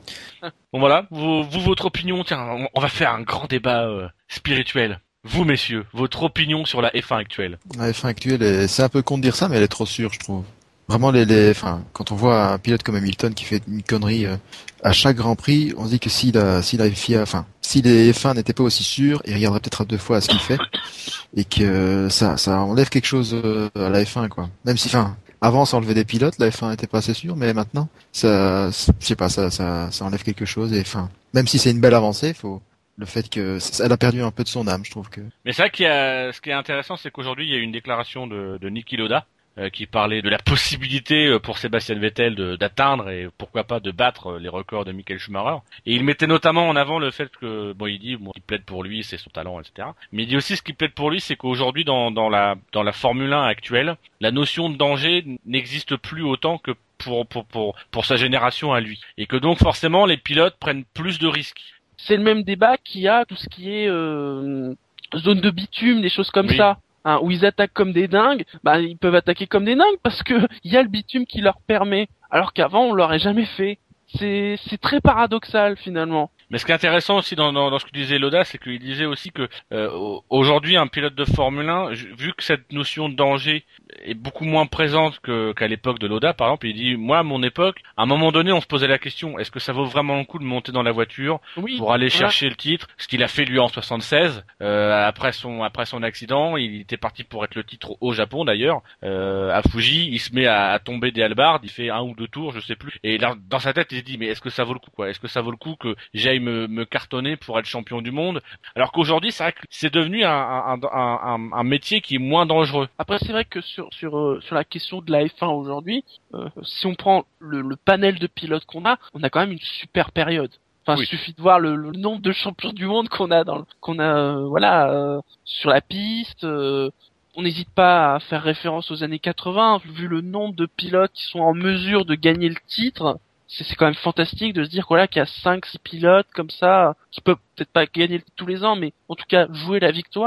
Bon voilà, vous, vous votre opinion, tiens, on, on va faire un grand débat euh, spirituel. Vous, messieurs, votre opinion sur la F un actuelle. La F un actuelle, est... c'est un peu con de dire ça, mais elle est trop sûre, je trouve. Vraiment, les, les, enfin, quand on voit un pilote comme Hamilton qui fait une connerie euh, à chaque Grand Prix, on se dit que s'il a, s'il a F I A, enfin, si les F un n'étaient pas aussi sûrs, il regarderait peut-être à deux fois à ce qu'il fait, et que ça, ça enlève quelque chose euh, à la F un, quoi. Même si, enfin, avant ça enlevait des pilotes, la F un n'était pas assez sûre, mais maintenant, ça, je sais pas, ça, ça, ça enlève quelque chose, et enfin, même si c'est une belle avancée, faut. Le fait que elle a perdu un peu de son âme, je trouve que. Mais c'est vrai qu'il y a, ce qui est intéressant, c'est qu'aujourd'hui il y a eu une déclaration de, de Niki Lauda euh, qui parlait de la possibilité pour Sébastien Vettel de, d'atteindre et pourquoi pas de battre les records de Michael Schumacher. Et il mettait notamment en avant le fait que, bon, il dit, bon, il plaide pour lui, c'est son talent, et cetera. Mais il dit aussi ce qui plaide pour lui, c'est qu'aujourd'hui dans, dans la dans la Formule un actuelle, la notion de danger n'existe plus autant que pour pour pour pour sa génération à lui, et que donc forcément les pilotes prennent plus de risques. C'est le même débat qu'il y a tout ce qui est euh, zone de bitume, des choses comme oui. ça, hein, où ils attaquent comme des dingues. Bah, ils peuvent attaquer comme des dingues parce que il y a le bitume qui leur permet, alors qu'avant on l'aurait jamais fait. C'est c'est très paradoxal finalement. Mais ce qui est intéressant aussi dans, dans, dans ce que disait Lauda, c'est qu'il disait aussi que euh, aujourd'hui un pilote de Formule un, vu que cette notion de danger est beaucoup moins présente que, qu'à l'époque de Lauda, par exemple, il dit, moi à mon époque, à un moment donné, on se posait la question, est-ce que ça vaut vraiment le coup de monter dans la voiture oui, pour aller voilà. chercher le titre, ce qu'il a fait lui en soixante-seize, euh, après son après son accident, il était parti pour être le titre au Japon d'ailleurs, euh, à Fuji, il se met à, à tomber des hallebardes, il fait un ou deux tours, je sais plus, et là, dans sa tête il se dit, mais est-ce que ça vaut le coup quoi, est-ce que ça vaut le coup que j'aille me, me cartonner pour être champion du monde, alors qu'aujourd'hui c'est vrai que c'est devenu un, un, un, un, un métier qui est moins dangereux. Après c'est vrai que sur sur euh, sur la question de la F un aujourd'hui, euh, si on prend le, le panel de pilotes qu'on a, on a quand même une super période. Enfin, il oui. suffit de voir le, le nombre de champions du monde qu'on a dans le, qu'on a euh, voilà euh, sur la piste. Euh, on n'hésite pas à faire référence aux années quatre-vingts, vu le nombre de pilotes qui sont en mesure de gagner le titre. C'est, c'est quand même fantastique de se dire voilà, qu'il y a cinq six pilotes comme ça qui peuvent peut-être pas gagner tous les ans, mais en tout cas jouer la victoire.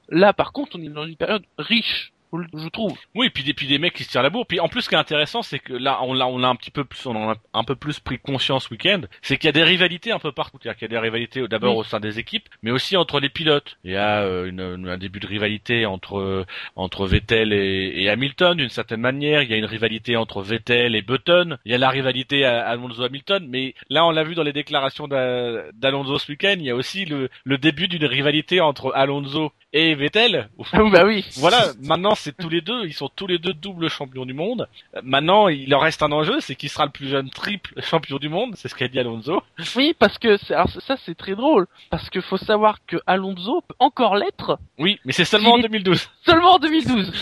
Là, par contre, on est dans une période riche, je trouve. Oui, et puis des, puis des mecs qui se tirent la bourre. Puis en plus, ce qui est intéressant, c'est que là, on l'a, on l'a un petit peu plus, on en a un peu plus pris conscience ce week-end, c'est qu'il y a des rivalités un peu partout. C'est-à-dire qu'il y a des rivalités d'abord oui. au sein des équipes, mais aussi entre les pilotes. Il y a euh, une, une, un début de rivalité entre euh, entre Vettel et, et Hamilton, d'une certaine manière. Il y a une rivalité entre Vettel et Button. Il y a la rivalité à Alonso-Hamilton. Mais là, on l'a vu dans les déclarations d'A- d'Alonso ce week-end, il y a aussi le, le début d'une rivalité entre Alonso et Vettel. Bah oui. Voilà, maintenant c'est tous les deux, ils sont tous les deux doubles champions du monde. Euh, Maintenant, il leur reste un enjeu, c'est qui sera le plus jeune triple champion du monde, c'est ce qu'a dit Alonso. Oui, parce que c'est, alors ça c'est très drôle, parce que faut savoir que Alonso peut encore l'être. Oui, mais c'est seulement Il en deux mille douze. Seulement en deux mille douze.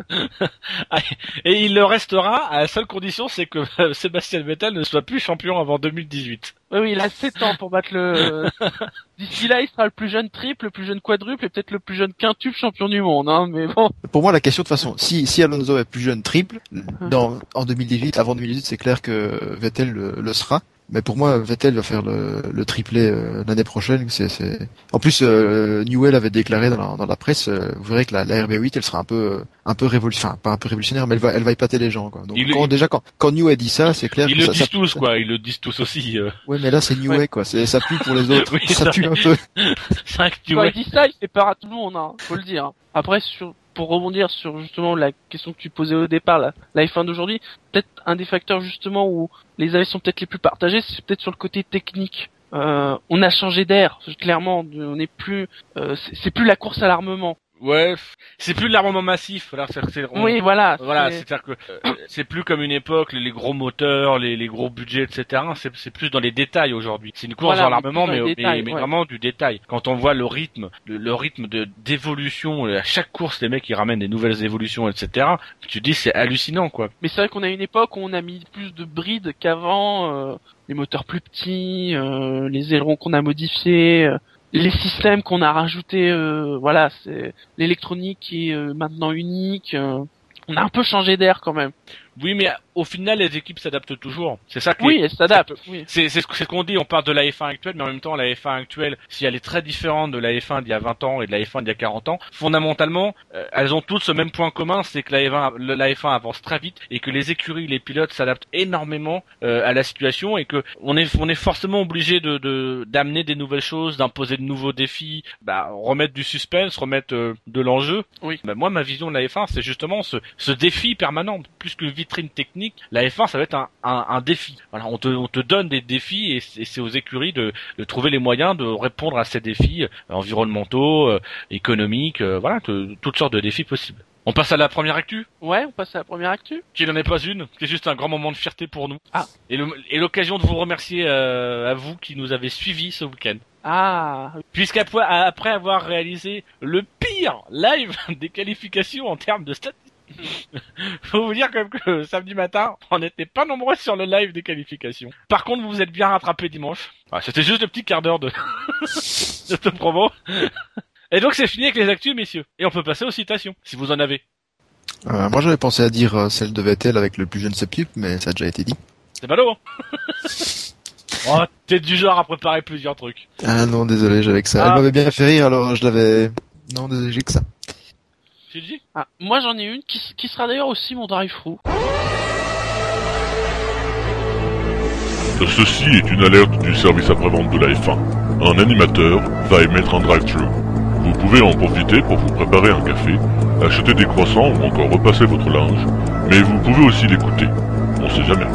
Et il le restera à la seule condition, c'est que euh, Sébastien Vettel ne soit plus champion avant deux mille dix-huit. Oui, oui, il a sept ans pour battre le... D'ici là, il sera le plus jeune triple, le plus jeune quadruple et peut-être le plus jeune quintuple champion du monde, hein, mais bon. Pour moi, la question de toute façon, si, si Alonso est plus jeune triple, dans, en deux mille dix-huit, avant deux mille dix-huit, c'est clair que Vettel le, le sera. Mais pour moi, Vettel va faire le, le triplé euh, l'année prochaine. C'est, c'est... En plus, euh, Newell avait déclaré dans la, dans la presse, euh, vous verrez que la, la R B huit, elle sera un peu, un peu révolutionnaire, enfin pas un peu révolutionnaire, mais elle va, elle va épater les gens. Quoi. Donc Il, quand, il... déjà quand, quand Newell dit ça, c'est clair. Ils que le ça, disent ça, tous, ça... quoi. Ils le disent tous aussi. Euh... Ouais, mais là c'est Newell, ouais. quoi. C'est, ça pue pour les autres. Oui, ça, ça pue un peu. C'est vrai que tu Quand vois. il dit ça, il fait peur à tout le monde, hein, faut le dire. Après, sur pour rebondir sur justement la question que tu posais au départ, la, la F un d'aujourd'hui, peut-être un des facteurs justement où les avis sont peut-être les plus partagés, c'est peut-être sur le côté technique. Euh, on a changé d'air, clairement. On n'est plus, euh, c'est, c'est plus la course à l'armement. Ouais, c'est plus de l'armement massif. Là, c'est, c'est, on, oui, voilà. Voilà, c'est... c'est-à-dire que euh, c'est plus comme une époque, les, les gros moteurs, les, les gros budgets, et cetera. C'est, c'est plus dans les détails aujourd'hui. C'est une course voilà, dans l'armement, mais, mais, détails, mais ouais. vraiment du détail. Quand on voit le rythme, le, le rythme de d'évolution, à chaque course, les mecs ils ramènent des nouvelles évolutions, et cetera. Tu te dis c'est hallucinant, quoi. Mais c'est vrai qu'on a une époque où on a mis plus de brides qu'avant, euh, les moteurs plus petits, euh, les ailerons qu'on a modifiés. Euh... Les systèmes qu'on a rajoutés, euh, voilà, c'est l'électronique qui est euh, maintenant unique. Euh, on a un peu changé d'air quand même. Oui, mais au final, les équipes s'adaptent toujours. C'est ça qui Oui, est... elles s'adaptent. Oui. C'est, c'est, ce, c'est ce qu'on dit, on parle de la F un actuelle, mais en même temps, la F un actuelle, si elle est très différente de la F un d'il y a vingt ans et de la F un d'il y a quarante ans, fondamentalement, euh, elles ont toutes ce même point commun, c'est que la F un, le, la F un avance très vite et que les écuries, les pilotes s'adaptent énormément euh, à la situation et que on est, on est forcément obligé de, de, d'amener des nouvelles choses, d'imposer de nouveaux défis, bah, remettre du suspense, remettre euh, de l'enjeu. Oui. Bah, moi, ma vision de la F un, c'est justement ce, ce défi permanent, plus que vitrine technique. La F un, ça va être un, un, un défi. Voilà, on te, on te donne des défis et c'est, et c'est aux écuries de, de trouver les moyens de répondre à ces défis euh, environnementaux, euh, économiques, euh, voilà, de, toutes sortes de défis possibles. On passe à la première actu, Ouais, on passe à la première actu. qui n'en est pas une, qui est juste un grand moment de fierté pour nous. Ah. Et, le, et l'occasion de vous remercier euh, à vous qui nous avez suivis ce week-end. Ah, Puisqu'après après avoir réalisé le pire live des qualifications en termes de statistiques, faut vous dire quand même que samedi matin, on n'était pas nombreux sur le live des qualifications. Par contre, vous vous êtes bien rattrapés dimanche. Ah, c'était juste le petit quart d'heure de, de cette promo. Et donc c'est fini avec les actus, messieurs. Et on peut passer aux citations, si vous en avez. Euh, moi j'avais pensé à dire euh, celle de Vettel avec le plus jeune septuple, mais ça a déjà été dit. C'est ballot, hein. Oh, t'es du genre à préparer plusieurs trucs. Ah non, désolé, j'avais que ça. Ah. Elle m'avait bien fait rire, alors je l'avais... Non, désolé, j'ai que ça. Tu le dis ? ah, moi j'en ai une qui, qui sera d'ailleurs aussi mon drive-thru. Ceci est une alerte du service après-vente de la F un. Un animateur va émettre un drive-thru. Vous pouvez en profiter pour vous préparer un café, acheter des croissants ou encore repasser votre linge, mais vous pouvez aussi l'écouter. On sait jamais.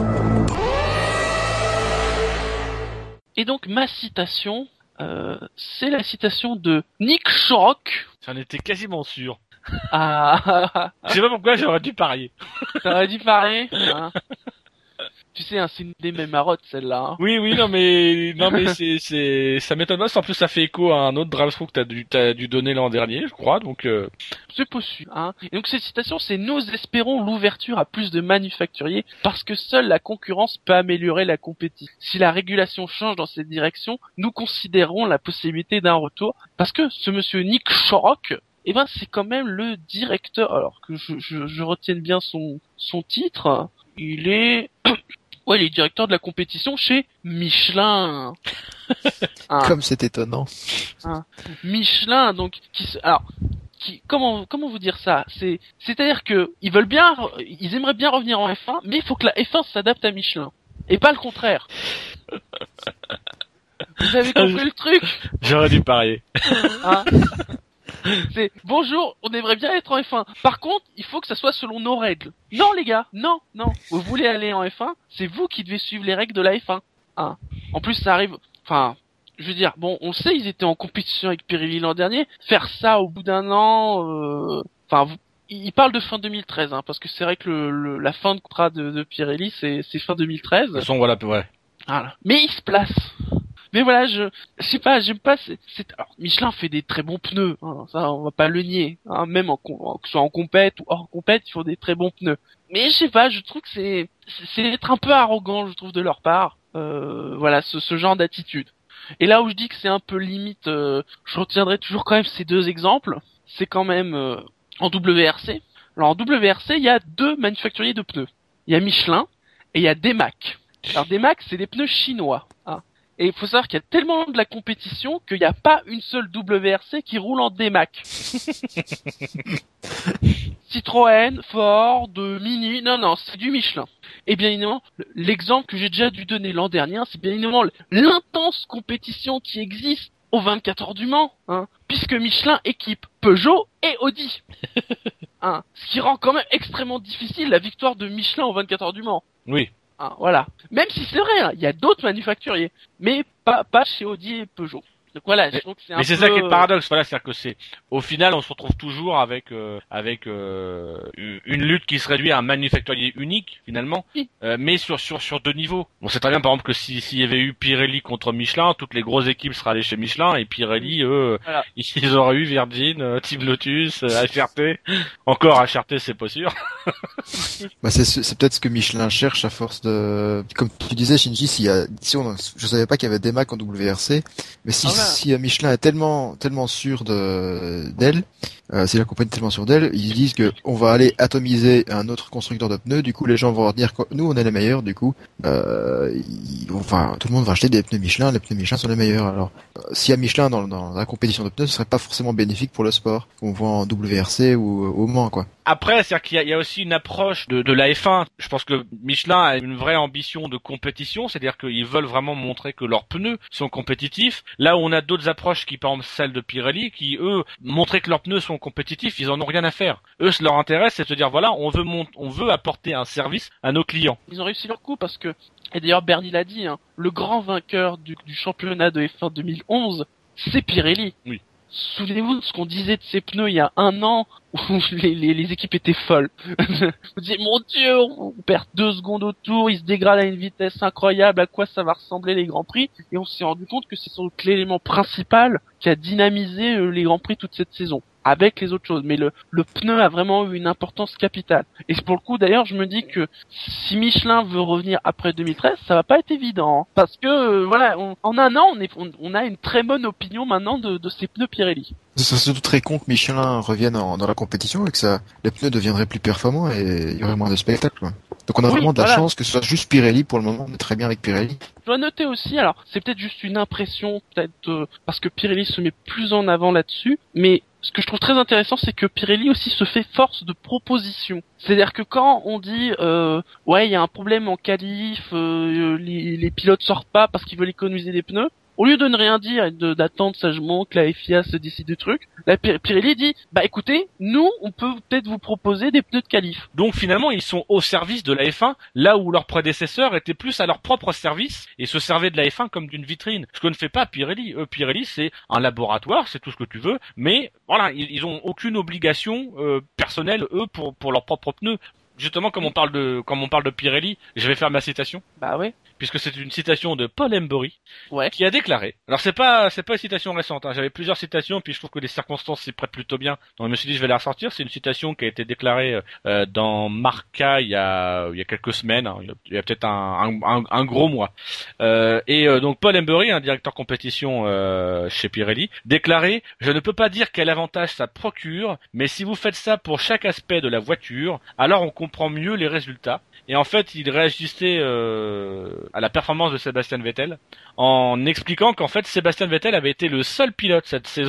Et donc ma citation, euh, c'est la citation de Nick Shorrock. J'en étais quasiment sûr. Ah, Je sais pas pourquoi j'aurais dû parier. t'aurais dû parler, hein. Tu sais, hein, c'est une des mêmes marottes, celle-là. Hein. Oui, oui, non mais, non mais c'est, c'est, ça m'étonne pas. En plus, ça fait écho à un autre drive-thru que t'as dû, t'as dû donner l'an dernier, je crois. Donc, euh... C'est possible. Hein. Et donc cette citation, c'est « Nous espérons l'ouverture à plus de manufacturiers parce que seule la concurrence peut améliorer la compétition. Si la régulation change dans cette direction, nous considérons la possibilité d'un retour. » Parce que ce monsieur Nick Shorrock, eh ben c'est quand même le directeur. Alors que je, je, je retienne bien son son titre. Il est ouais, il est directeur de la compétition chez Michelin. Hein. Comme c'est étonnant. Hein. Michelin, donc qui se... alors qui, comment, comment vous dire ça? C'est, c'est-à-dire que ils veulent bien, ils aimeraient bien revenir en F un, mais il faut que la F un s'adapte à Michelin. Et pas le contraire. Vous avez compris le truc? J'aurais dû parier. Hein? C'est, bonjour, on aimerait bien être en F un. Par contre, il faut que ça soit selon nos règles. Non, les gars, non, non. Vous voulez aller en F un, c'est vous qui devez suivre les règles de la F un. Hein. En plus, ça arrive, enfin, je veux dire, bon, on le sait, ils étaient en compétition avec Pirelli l'an dernier. Faire ça au bout d'un an, euh, enfin, vous, ils parlent de fin deux mille treize, hein, parce que c'est vrai que le, le, la fin de contrat de, de Pirelli, c'est, c'est fin deux mille treize. De toute façon, voilà, ouais. Voilà. Mais ils se placent. Mais voilà, je, je sais pas, j'aime pas, c'est, c'est, alors, Michelin fait des très bons pneus, hein, ça, on va pas le nier, hein, même en, en, que ce soit en compète ou hors compète, ils font des très bons pneus. Mais je sais pas, je trouve que c'est, c'est, c'est être un peu arrogant, je trouve, de leur part, euh, voilà, ce, ce genre d'attitude. Et là où je dis que c'est un peu limite, euh, je retiendrai toujours quand même ces deux exemples, c'est quand même, euh, en W R C. Alors, en W R C, il y a deux manufacturiers de pneus. Il y a Michelin et il y a Demac. Alors, Demac, c'est des pneus chinois, hein. Et il faut savoir qu'il y a tellement de la compétition qu'il n'y a pas une seule W R C qui roule en Demac. Citroën, Ford, Mini, non, non, c'est du Michelin. Et bien évidemment, l'exemple que j'ai déjà dû donner l'an dernier, c'est bien évidemment l'intense compétition qui existe au vingt-quatre heures du Mans, hein, puisque Michelin équipe Peugeot et Audi. Hein, ce qui rend quand même extrêmement difficile la victoire de Michelin au vingt-quatre heures du Mans. Oui. Ah, voilà. Même si c'est vrai, il hein, y a d'autres manufacturiers, mais pas pas chez Audi et Peugeot. Donc voilà, je trouve que c'est un mais c'est peu... ça qui est le paradoxe, voilà, c'est-à-dire que c'est, au final, on se retrouve toujours avec euh, avec euh, une lutte qui se réduit à un manufacturier unique finalement, oui. euh, mais sur sur sur deux niveaux. On sait très bien, par exemple, que si s'il y avait eu Pirelli contre Michelin, toutes les grosses équipes seraient allées chez Michelin et Pirelli, eux, voilà. Ils auraient eu Virgin, euh, Team Lotus, euh, H R T, encore H R T, c'est pas sûr. Bah c'est c'est peut-être ce que Michelin cherche à force de, comme tu disais, Shinji, s'il y a, si on, je savais pas qu'il y avait des Mac en W R C, mais si ah ouais. si Michelin est tellement tellement sûr de d'elle, euh, si la compagnie est tellement sûre d'elle, ils disent que on va aller atomiser un autre constructeur de pneus, du coup les gens vont dire que nous on est les meilleurs, du coup, euh, ils, enfin tout le monde va acheter des pneus Michelin, les pneus Michelin sont les meilleurs. Alors euh, s'il y a Michelin dans, dans la compétition de pneus, ce serait pas forcément bénéfique pour le sport qu'on voit en W R C ou au Mans, quoi. Après, c'est-à-dire qu'il y a, il y a aussi une approche de, de la F un. Je pense que Michelin a une vraie ambition de compétition, c'est-à-dire qu'ils veulent vraiment montrer que leurs pneus sont compétitifs. Là où on a d'autres approches qui, par exemple, celle de Pirelli, qui, eux, montrer que leurs pneus sont compétitifs, ils en ont rien à faire. Eux, ce leur intéresse, c'est de se dire, voilà, on veut mont- on veut apporter un service à nos clients. Ils ont réussi leur coup parce que, et d'ailleurs Bernie l'a dit, hein, le grand vainqueur du, du championnat de F un deux mille onze, c'est Pirelli. Oui. Souvenez-vous de ce qu'on disait de ces pneus il y a un an où les, les, les équipes étaient folles. Vous disiez, mon Dieu, on perd deux secondes au tour, ils se dégradent à une vitesse incroyable, à quoi ça va ressembler les Grands Prix? Et on s'est rendu compte que c'est sans doute l'élément principal qui a dynamisé les Grands Prix toute cette saison, avec les autres choses. Mais le, le pneu a vraiment eu une importance capitale. Et pour le coup, d'ailleurs, je me dis que si Michelin veut revenir après deux mille treize, ça va pas être évident. Hein, parce que, euh, voilà, on, en un an, on, est, on, on a une très bonne opinion maintenant de, de ces pneus Pirelli. Ce serait surtout très con que Michelin revienne en, dans la compétition et que ça, les pneus deviendraient plus performants et il y aurait moins de spectacle, quoi. Donc on a oui, vraiment de la voilà. chance que ce soit juste Pirelli pour le moment, on est très bien avec Pirelli. Je dois noter aussi, alors c'est peut-être juste une impression, peut-être euh, parce que Pirelli se met plus en avant là-dessus, mais ce que je trouve très intéressant, c'est que Pirelli aussi se fait force de proposition. C'est-à-dire que quand on dit euh, ouais, il y a un problème en qualif, euh, les, les pilotes sortent pas parce qu'ils veulent économiser des pneus, au lieu de ne rien dire et de, d'attendre sagement que la F I A se décide du truc, la Pirelli dit, bah écoutez, nous, on peut peut-être vous proposer des pneus de qualif. Donc finalement, ils sont au service de la F un, là où leurs prédécesseurs étaient plus à leur propre service et se servaient de la F un comme d'une vitrine. Ce que ne fait pas Pirelli. Eux, Pirelli, c'est un laboratoire, c'est tout ce que tu veux, mais voilà, ils, ils ont aucune obligation euh, personnelle, eux, pour, pour leurs propres pneus. Justement, comme on parle de, comme on parle de Pirelli, je vais faire ma citation. Bah ouais. Puisque c'est une citation de Paul Embory, ouais. qui a déclaré. Alors c'est pas, c'est pas une citation récente, hein. J'avais plusieurs citations, puis je trouve que les circonstances s'y prêtent plutôt bien. Donc je me suis dit je vais la ressortir. C'est une citation qui a été déclarée euh, dans Marca il y a, il y a quelques semaines, hein. Il y a peut-être un, un, un gros mois. Euh, et euh, donc Paul Embory, un directeur compétition euh, chez Pirelli, déclarait: je ne peux pas dire quel avantage ça procure, mais si vous faites ça pour chaque aspect de la voiture, alors on comprend mieux les résultats. Et en fait, il réagissait euh, à la performance de Sébastien Vettel en expliquant qu'en fait Sébastien Vettel avait été le seul pilote cette saison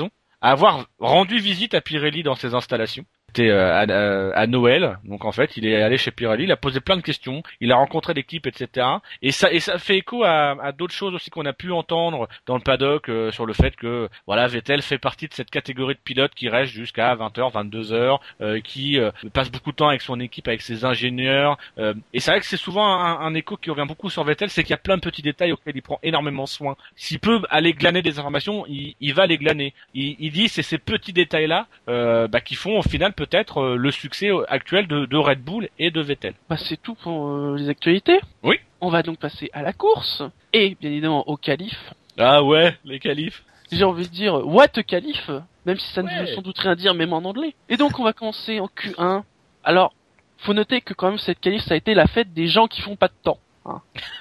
avoir rendu visite à Pirelli dans ses installations. C'était euh, à, à, à Noël, donc en fait il est allé chez Pirelli, il a posé plein de questions, il a rencontré l'équipe, et cetera. Et ça et ça fait écho à, à d'autres choses aussi qu'on a pu entendre dans le paddock euh, sur le fait que voilà Vettel fait partie de cette catégorie de pilotes qui reste jusqu'à vingt heures, vingt-deux heures, euh, qui euh, passe beaucoup de temps avec son équipe, avec ses ingénieurs. Euh, et c'est vrai que c'est souvent un, un écho qui revient beaucoup sur Vettel, c'est qu'il y a plein de petits détails auxquels il prend énormément soin. S'il peut aller glaner des informations, il, il va les glaner. Il, il dit c'est ces petits détails là euh, bah, qui font au final peut-être euh, le succès actuel de, de Red Bull et de Vettel. Bah c'est tout pour euh, les actualités. Oui. On va donc passer à la course et bien évidemment au qualif. Ah ouais, les qualifs. J'ai envie de dire what a qualif, même si ça Ouais. ne veut sans doute rien dire même en anglais. Et donc on va commencer en Q un. Alors, faut noter que quand même cette qualif ça a été la fête des gens qui font pas de temps. Hein.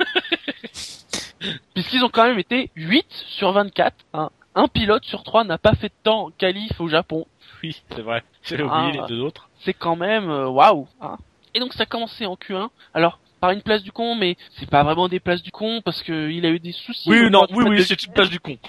Puisqu'ils ont quand même été huit sur vingt-quatre. Hein. Un pilote sur trois n'a pas fait de temps en qualif au Japon. Oui, c'est vrai. J'ai oublié Ah. les deux autres. C'est quand même euh, waouh. Hein. Et donc ça a commencé en Q un. Alors par une place du con, mais c'est pas vraiment des places du con parce que il a eu des soucis. Oui, au non, moment du oui, stade oui, de- c'est une place du con.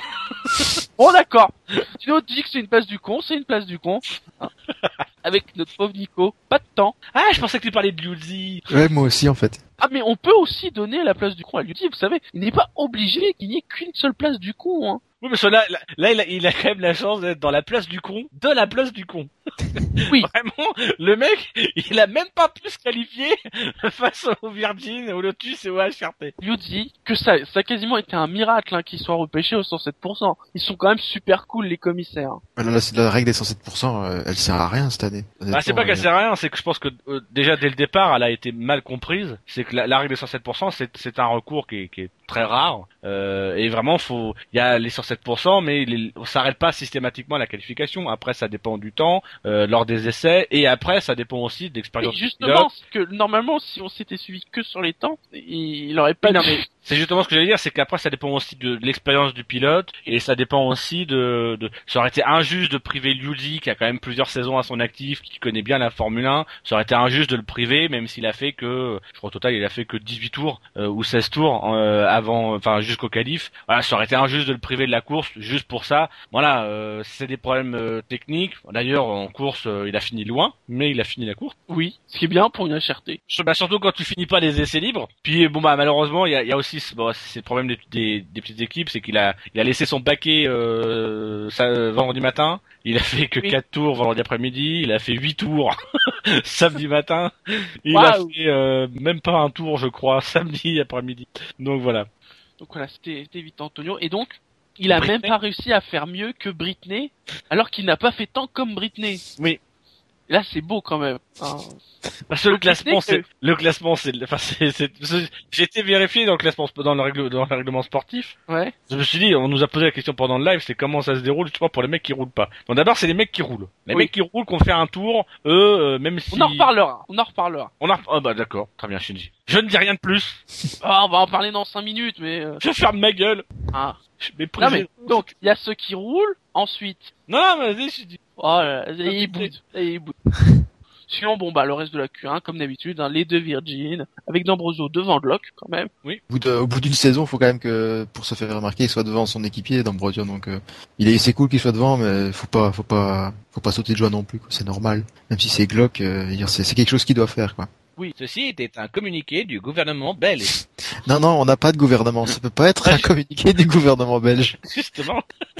Bon d'accord. Tu nous dis que c'est une place du con, c'est une place du con. Hein. Avec notre pauvre Nico, pas de temps. Ah, je pensais que tu parlais de Liuzzi. Ouais, moi aussi en fait. Ah mais on peut aussi donner la place du con à Liuzzi, vous savez, il n'est pas obligé qu'il n'y ait qu'une seule place du con. Hein. Oui, mais là, là, là, il a, il a quand même la chance d'être dans la place du con, de la place du con. Oui. Vraiment, le mec, il a même pas pu se qualifier face au Virgin, au Lotus et au H R T. Liuzzi, que ça, ça a quasiment été un miracle hein, qu'il soit repêché au cent sept pour cent. Ils sont quand même super cool les commissaires. Là, là, c'est la règle des cent sept pour cent, euh, elle sert à rien cette année. Bah, c'est pas qu'elle sert à rien, c'est que je pense que euh, déjà dès le départ, elle a été mal comprise. C'est que la, la règle des cent sept pour cent, c'est, c'est un recours qui est, qui est très rare. Euh, et vraiment, faut, il y a les cent sept pour cent, mais les, on s'arrête pas systématiquement à la qualification. Après, ça dépend du temps, euh, lors des essais, et après, ça dépend aussi de Et l'expérience. du justement, pilote. c'est que normalement, si on s'était suivi que sur les temps, il, il aurait pas Oui, non, dû- mais c'est justement ce que j'allais dire, c'est qu'après ça dépend aussi de, de l'expérience du pilote et ça dépend aussi de, de ça aurait été injuste de priver Liuzzi qui a quand même plusieurs saisons à son actif, qui connaît bien la Formule un, ça aurait été injuste de le priver même s'il a fait que je crois au total il a fait que dix-huit tours euh, ou seize tours euh, avant enfin jusqu'au qualif. Voilà, ça aurait été injuste de le priver de la course juste pour ça. Voilà, euh, c'est des problèmes euh, techniques. D'ailleurs en course euh, il a fini loin, mais il a fini la course. Oui, ce qui est bien pour une H R T. Bah, surtout quand tu finis pas les essais libres. Puis bon bah malheureusement il y a, il y a aussi bon, c'est le problème des, des, des petites équipes, c'est qu'il a il a laissé son paquet euh, ça, vendredi matin. Il a fait que Oui. quatre tours vendredi après-midi. Il a fait huit tours samedi matin. Il Waouh. a fait euh, même pas un tour je crois samedi après-midi. Donc voilà. Donc voilà, c'était c'était vite Antonio. Et donc, il a Britney. même pas réussi à faire mieux que Britney, alors qu'il n'a pas fait tant comme Britney. Oui. Là, c'est beau quand même. Hein. Parce que le classement, c'est c'est que- le classement, c'est, enfin, c'est, c'est, c'est- j'ai été vérifié dans le classement, dans le règle, dans le règlement sportif. Ouais. Je me suis dit, on nous a posé la question pendant le live, c'est comment ça se déroule, justement, pour les mecs qui roulent pas. Donc d'abord, c'est les mecs qui roulent. Les Oui. mecs qui roulent, qu'on fait un tour, eux, euh, même si... On en reparlera. On en reparlera. On en... Oh bah d'accord, très bien, Shinji. Je ne dis rien de plus. Ah, on va en parler dans cinq minutes, mais. euh, Je ferme ma gueule. Ah. Je suis Non méprisé. mais donc, il y a ceux qui roulent. Ensuite, Non, non, mais vas-y, Shinji. oh là là, il boude, il boude. Sinon, bon bah le reste de la Q un, comme d'habitude, hein, les deux Virgin, avec D'Ambrosio devant Glock quand même. Au bout de- au bout d'une saison, faut quand même que, pour se faire remarquer, il soit devant son équipier, D'Ambrosio, donc, euh, il est, c'est cool qu'il soit devant, mais faut pas, faut pas, faut pas sauter de joie non plus, quoi. C'est normal. Même si c'est Glock, euh, je veux dire, c'est, c'est quelque chose qu'il doit faire, quoi. Ceci était un communiqué du gouvernement belge. Non, non, on n'a pas de gouvernement. Ça peut pas être un communiqué du gouvernement belge. Justement.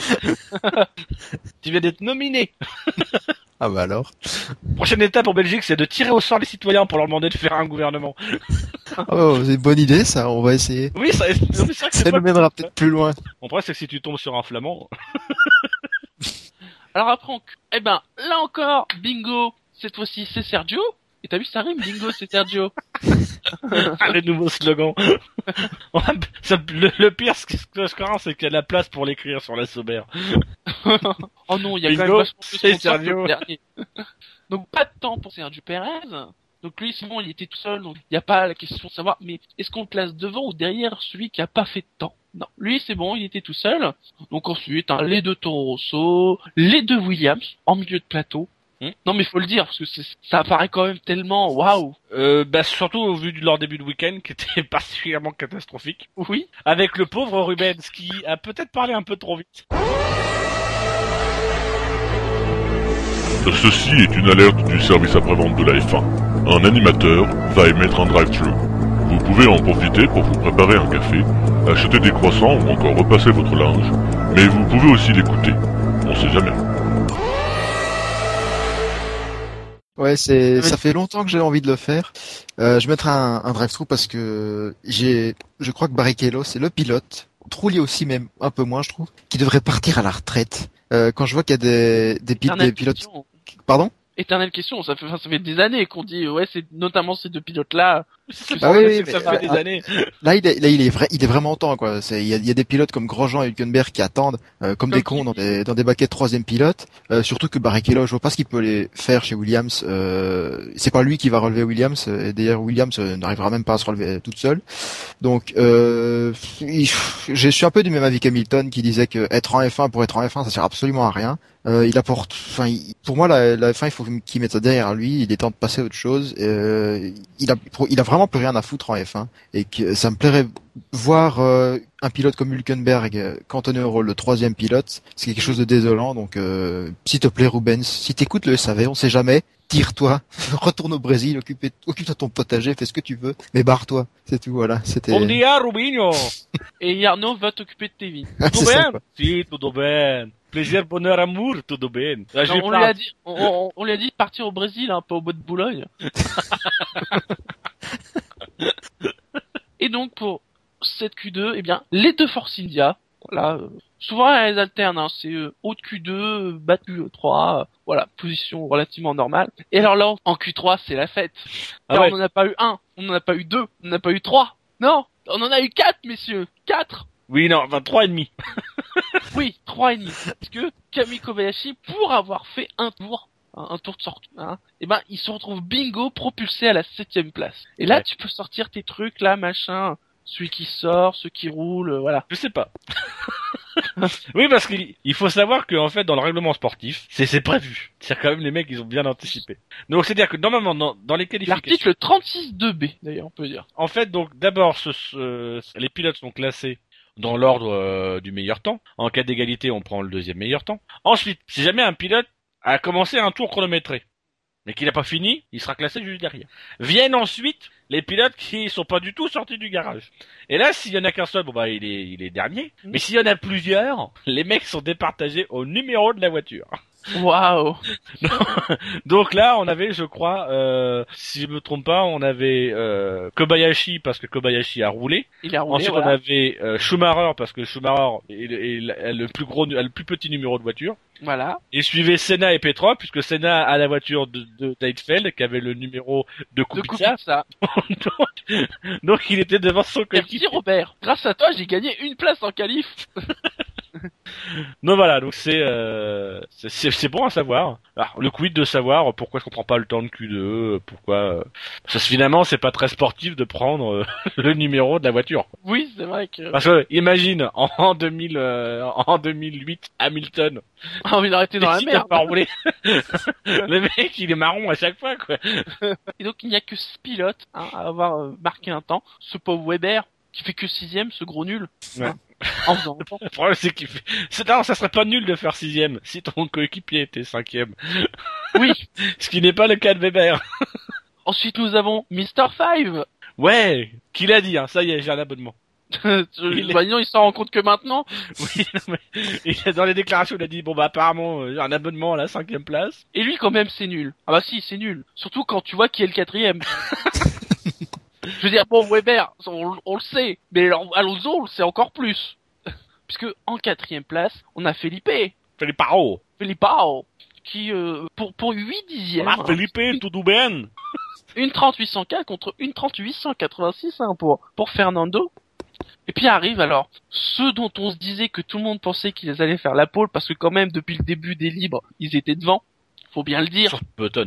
Tu viens d'être nominé. Ah bah alors. Prochaine étape en Belgique, c'est de tirer au sort les citoyens pour leur demander de faire un gouvernement. Oh, c'est une bonne idée, ça. On va essayer. Oui, ça, c'est vrai que c'est Ça pas... nous mènera peut-être plus loin. Mon problème, c'est que si tu tombes sur un flamand... Alors après, on... eh ben, là encore, bingo, cette fois-ci c'est Sergio. Et t'as vu, ça rime, bingo, c'est Sergio. Ah, le nouveau slogan. Ça, le, le pire, ce que je crains, c'est qu'il y a de la place pour l'écrire sur la Sauber. Oh non, il y a quand Bingo, même vachement plus c'est de sponsors que Sergio. le dernier. Donc pas de temps pour Sergio Perez. Donc lui, c'est bon, il était tout seul, donc il n'y a pas la question de savoir, mais est-ce qu'on le classe devant ou derrière celui qui a pas fait de temps? Non, lui c'est bon, il était tout seul. Donc ensuite, hein, les deux Toro Rosso, les deux Williams en milieu de plateau. Hmm. Non mais faut le dire parce que c'est- ça apparaît quand même tellement waouh. Euh, bah, surtout au vu de leur début de week-end, qui était particulièrement catastrophique. Oui. Avec le pauvre Rubens, qui a peut-être parlé un peu trop vite. Ceci est une alerte du service après-vente de la F un. Un animateur va émettre un drive-thru. Vous pouvez en profiter pour vous préparer un café, acheter des croissants ou encore repasser votre linge, mais vous pouvez aussi l'écouter. On sait jamais. Ouais, c'est, ça fait longtemps que j'ai envie de le faire. Euh, je mettrai un, un drive-thru parce que j'ai, je crois que Barrichello, c'est le pilote, Trulli aussi même, un peu moins je trouve, qui devrait partir à la retraite. Euh, quand je vois qu'il y a des, des, pi- des pilotes... Question. Pardon? Éternelle question, ça fait, enfin, ça fait des années qu'on dit, ouais, c'est notamment ces deux pilotes-là. Bah oui, oui, ça mais, fait euh, des euh, années. Là, il est, là, il est vrai, il est vraiment temps, quoi. C'est, il y a, il y a des pilotes comme Grosjean et Hülkenberg qui attendent, euh, comme, comme des cons dans des, dans des baquets de troisième pilote. Euh, surtout que Barrichello, je vois pas ce qu'il peut les faire chez Williams. Euh, c'est pas lui qui va relever Williams. Et d'ailleurs, Williams euh, n'arrivera même pas à se relever toute seule. Donc, euh, je suis un peu du même avis qu'Hamilton qui disait que être en F un pour être en F un, ça sert absolument à rien. Euh, il apporte, enfin, il, pour moi, la, la F un, il faut qu'il mette ça derrière lui. Il est temps de passer à autre chose. Euh, il a, il a vraiment plus rien à foutre en F un, et que ça me plairait voir euh, un pilote comme Hülkenberg euh, cantonné au rôle de troisième pilote. C'est quelque chose de désolant. Donc, euh, s'il te plaît, Rubens, si t'écoutes le S A V, on sait jamais. Tire-toi, retourne au Brésil, occupe, occupe-toi de ton potager, fais ce que tu veux, mais barre-toi, c'est tout, voilà. C'était. Bon dia, Rubinho. Et Arnaud va t'occuper de tes vies. Tudo bem? Si, tudo bem. Plaisir, bonheur, amour, tudo bem. Là, Non, on lui a dit, on, on, on lui a dit de partir au Brésil, hein, pas au bois de Boulogne. Et donc pour cette Q deux, eh bien, les deux Force India, voilà, euh, souvent elles alternent, hein, c'est euh, haut de Q deux, bas de Q trois, euh, voilà, position relativement normale. Et alors là, en Q trois, c'est la fête. Ah Alors, ouais. on n'en a pas eu un, on n'en a pas eu deux, on n'en a pas eu trois. Non, on en a eu quatre, messieurs, quatre. Oui, non, enfin, trois et demi. Oui, trois et demi. Parce que Kami Kobayashi, pour avoir fait un tour, un, un tour de sortie, hein, et ben, il se retrouve bingo propulsé à la septième place. Et là, Ouais. tu peux sortir tes trucs, là, machin, celui qui sort, ceux qui roulent, euh, voilà. Je sais pas. Oui, parce qu'il il faut savoir que en fait dans le règlement sportif, c'est c'est prévu. C'est quand même les mecs ils ont bien anticipé. Donc c'est à dire que normalement dans, dans les qualifications, L'article trente-six deux B, d'ailleurs, on peut dire. en fait donc d'abord ce, ce- les pilotes sont classés dans l'ordre euh, du meilleur temps. En cas d'égalité, on prend le deuxième meilleur temps. Ensuite, si jamais un pilote a commencé un tour chronométré mais qu'il n'a pas fini, il sera classé juste derrière. Viennent ensuite les pilotes qui sont pas du tout sortis du garage. Et là, s'il y en a qu'un seul, bon bah il est, il est dernier. Mais s'il y en a plusieurs, les mecs sont départagés au numéro de la voiture. Waouh! Donc là, on avait, je crois, euh, si je me trompe pas, on avait euh, Kobayashi parce que Kobayashi a roulé. Il a roulé, Ensuite, voilà. on avait euh, Schumacher parce que Schumacher est, est- est- a le plus gros, a le plus petit numéro de voiture. Voilà. Et suivait Senna et Petrov puisque Senna a la voiture de, de Heidfeld qui avait le numéro de De Kubica. ça. donc, donc il était devant son Merci coéquipier. Robert. Grâce à toi, j'ai gagné une place en qualif. Donc voilà, donc c'est euh, c'est- c'est c'est bon à savoir. Alors, le quid de savoir pourquoi est-ce qu'on prend pas le temps de Q deux, pourquoi euh, parce que finalement c'est pas très sportif de prendre euh, le numéro de la voiture. Quoi. Oui, c'est vrai que... Parce que imagine en, en deux mille euh, en deux mille huit Hamilton Ah, il aurait été dans la décide de merde. pas rouler. Le mec il est marron à chaque fois quoi. Et donc, il n'y a que ce pilote, hein, à avoir euh, marqué un temps. Ce pauvre Weber, qui fait que sixième, ce gros nul. Ouais. Hein, en faisant un temps. Le problème c'est qu'il fait c'est non, ça serait pas nul de faire sixième si ton coéquipier était cinquième. Oui. Ce qui n'est pas le cas de Weber. Ensuite, nous avons mister Five. Ouais, qui l'a dit hein, ça y est, j'ai un abonnement. Il est- Bah, non, il s'en rend compte que maintenant. Oui, non, mais il a- dans les déclarations, il a dit bon bah apparemment euh, j'ai un abonnement à la cinquième place. Et lui, quand même, c'est nul. Ah bah si, c'est nul. Surtout quand tu vois qui est le quatrième. Je veux dire, bon, Weber, on, on le sait. Mais Alonso, on le sait encore plus. Puisque, en quatrième place, on a Felipe. Felipe Paro. Felipao. Qui, euh, pour, pour huit dixièmes. Ah, hein, Felipe, tout bien. une trente huit cent quatre contre une trente huit cent quatre-vingt-six, hein, pour, pour Fernando. Et puis arrive alors ceux dont on se disait que tout le monde pensait qu'ils allaient faire la pole parce que quand même depuis le début des libres ils étaient devant, faut bien le dire. Sur Button.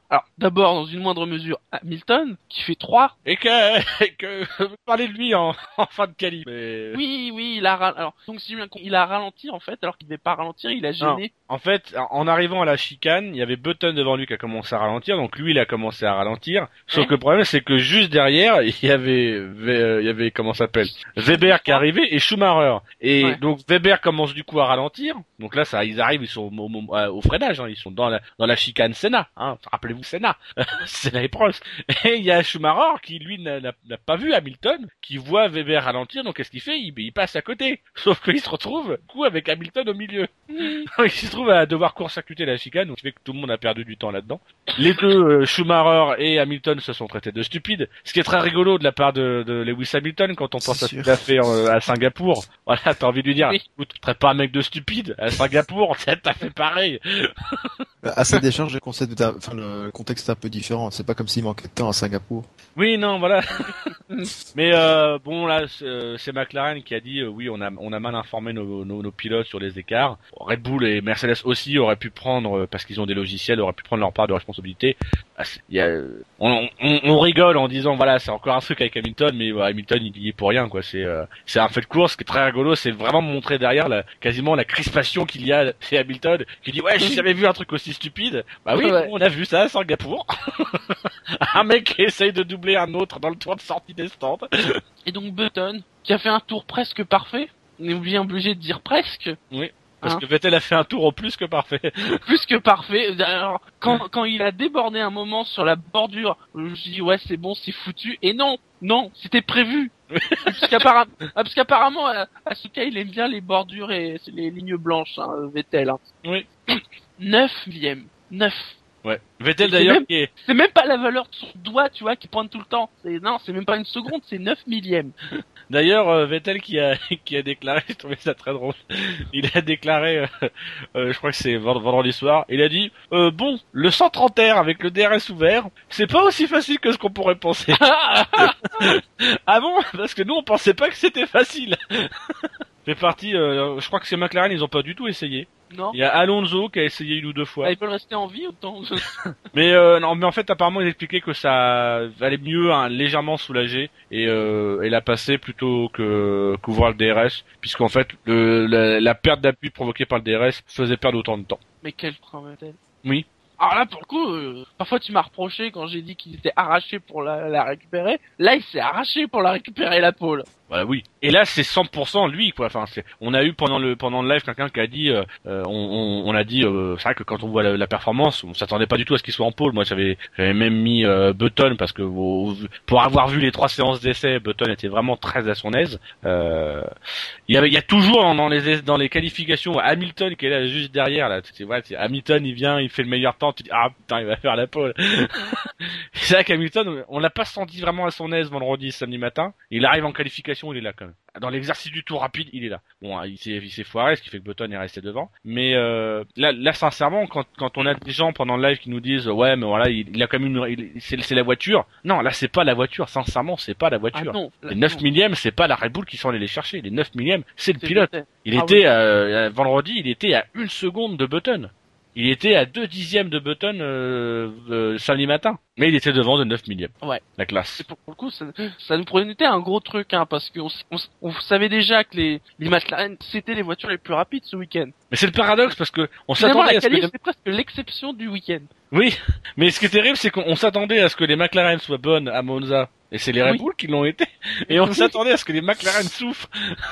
Alors, d'abord, dans une moindre mesure, Hamilton, qui fait trois. Et que, et que, parler de lui en, en fin de qualif. Mais... Oui, oui, il a, ra- alors, donc si j'ai bien compris, il a ralenti, en fait, alors qu'il devait pas ralentir, il a gêné. En fait, en arrivant à la chicane, il y avait Button devant lui qui a commencé à ralentir, donc lui, il a commencé à ralentir. Sauf Ouais. que le problème, c'est que juste derrière, il y avait, il y avait, comment ça s'appelle, Weber qui est arrivé et Schumacher. Et Ouais. donc Weber commence du coup à ralentir. Donc là, ça, ils arrivent, ils sont au, au, au freinage, hein, ils sont dans la, dans la chicane Senna, hein. Rappelez-vous Senna, Senna et Prost. Et il y a Schumacher qui, lui, n'a, n'a pas vu Hamilton, qui voit Weber ralentir, donc qu'est-ce qu'il fait? Il, il passe à côté. Sauf qu'il se retrouve, du coup, avec Hamilton au milieu. Il se trouve à devoir court-circuiter la chicane, donc ce qui fait que tout le monde a perdu du temps là-dedans. Les deux, euh, Schumacher et Hamilton, se sont traités de stupides. Ce qui est très rigolo de la part de, de Lewis Hamilton quand on pense C'est à ce sûr. qu'il a fait euh, à Singapour. Voilà, t'as envie de lui dire, Oui. écoute, tu traites pas un mec de stupide à Singapour, t'as fait pareil. À sa décharge, le concept est un- enfin, le contexte est un peu différent. C'est pas comme s'il manquait de temps à Singapour. Oui, non, voilà. Mais euh, bon, là, c'est, euh, c'est McLaren qui a dit, euh, oui, on a, on a mal informé nos, nos, nos pilotes sur les écarts. Red Bull et Mercedes aussi auraient pu prendre, euh, parce qu'ils ont des logiciels, auraient pu prendre leur part de responsabilité. Ah, c'est- il y a, euh, on, on, on rigole en disant, voilà, c'est encore un truc avec Hamilton, mais ouais, Hamilton, il y est pour rien, quoi. C'est, euh, c'est un fait de course qui est très rigolo. C'est vraiment montrer derrière la, quasiment la crispation qu'il y a chez Hamilton, qui dit, ouais, j'ai jamais vu un truc aussi stupide. Bah oui, Ouais. on a vu ça à Singapour. Un mec qui essaye de doubler un autre dans le tour de sortie des stands. Et donc Button, qui a fait un tour presque parfait, on est bien obligé de dire presque, Oui. Parce Hein que Vettel a fait un tour au plus que parfait. plus que parfait. Alors, quand, quand il a débordé un moment sur la bordure, je dis dit ouais c'est bon, c'est foutu. Et non, non, c'était prévu. parce, qu'apparemment, ah, parce qu'apparemment, euh, Asuka il aime bien les bordures et les lignes blanches, hein, Vettel. Hein. Oui. neuf millième. neuf. Ouais. Vettel C'est d'ailleurs même- qui est... C'est même pas la valeur de son doigt, tu vois, qui pointe tout le temps. C'est, non, c'est même pas une seconde, c'est neuf millième. D'ailleurs, euh, Vettel qui a qui a déclaré, je trouvais ça très drôle. Il a déclaré, euh, euh, je crois que c'est vend- vendredi soir, il a dit euh, bon, le cent trente R avec le D R S ouvert, c'est pas aussi facile que ce qu'on pourrait penser. Ah bon? Parce que nous on pensait pas que c'était facile. C'est parti. Euh, je crois que c'est McLaren, ils ont pas du tout essayé. Non. Il y a Alonso qui a essayé une ou deux fois. Ah, ils peuvent rester en vie autant. Mais euh, non, mais en fait apparemment ils expliquaient que ça allait mieux, hein, légèrement soulagé et euh, et la passer plutôt que qu'ouvrir le D R S, puisqu'en fait le, la, la perte d'appui provoquée par le D R S faisait perdre autant de temps. Mais quel train Vettel. Oui. Alors là, pour le coup, euh, parfois tu m'as reproché quand j'ai dit qu'il était arraché pour la, la récupérer. Là, il s'est arraché pour la récupérer, la pole. Bah oui. Et là c'est cent pour cent lui quoi. Enfin c'est, on a eu pendant le pendant le live quelqu'un qui a dit, euh, euh, on, on, on a dit, euh, c'est vrai que quand on voit la, la performance, on s'attendait pas du tout à ce qu'il soit en pole. Moi j'avais j'avais même mis euh, Button parce que au- pour avoir vu les trois séances d'essai, Button était vraiment très à son aise. Euh, il y avait il y a toujours dans les dans les qualifications Hamilton qui est là juste derrière là. Tu vois, c'est Hamilton il vient, il fait le meilleur temps. Tu dis ah putain il va faire la pole. C'est vrai qu'Hamilton on l'a pas senti vraiment à son aise vendredi samedi matin. Il arrive en qualification, il est là quand même. Dans l'exercice du tour rapide, il est là. Bon, il s'est, il s'est foiré, ce qui fait que Button est resté devant. Mais euh, là, là, sincèrement, quand, quand on a des gens pendant le live qui nous disent ouais, mais voilà, il, il a quand même une, il- c'est, c'est la voiture. Non, là, c'est pas la voiture. Sincèrement, c'est pas la Ah voiture. non. là, les neuf non. millièmes, c'est pas la Red Bull qui sont allés les chercher. Les neuf millièmes, c'est le C'est pilote. Vettel. Il Ah était oui. euh, vendredi, il était à une seconde de Button. Il était à deux dixièmes de Button euh, euh, samedi matin. Mais il était devant de neuf millièmes. Ouais. La classe. C'est pour, pour le coup, ça, ça nous promettait un gros truc, hein, parce qu'on s- on, s- on savait déjà que les, les McLaren, c'était les voitures les plus rapides ce week-end. Mais c'est le paradoxe parce que on Finalement, s'attendait la à ce que qualif, les... c'est presque l'exception du week-end. Oui, mais ce qui est terrible, c'est qu'on s'attendait à ce que les McLaren soient bonnes à Monza, et c'est les Red Oui. Bull qui l'ont été, et on s'attendait à ce que les McLaren souffrent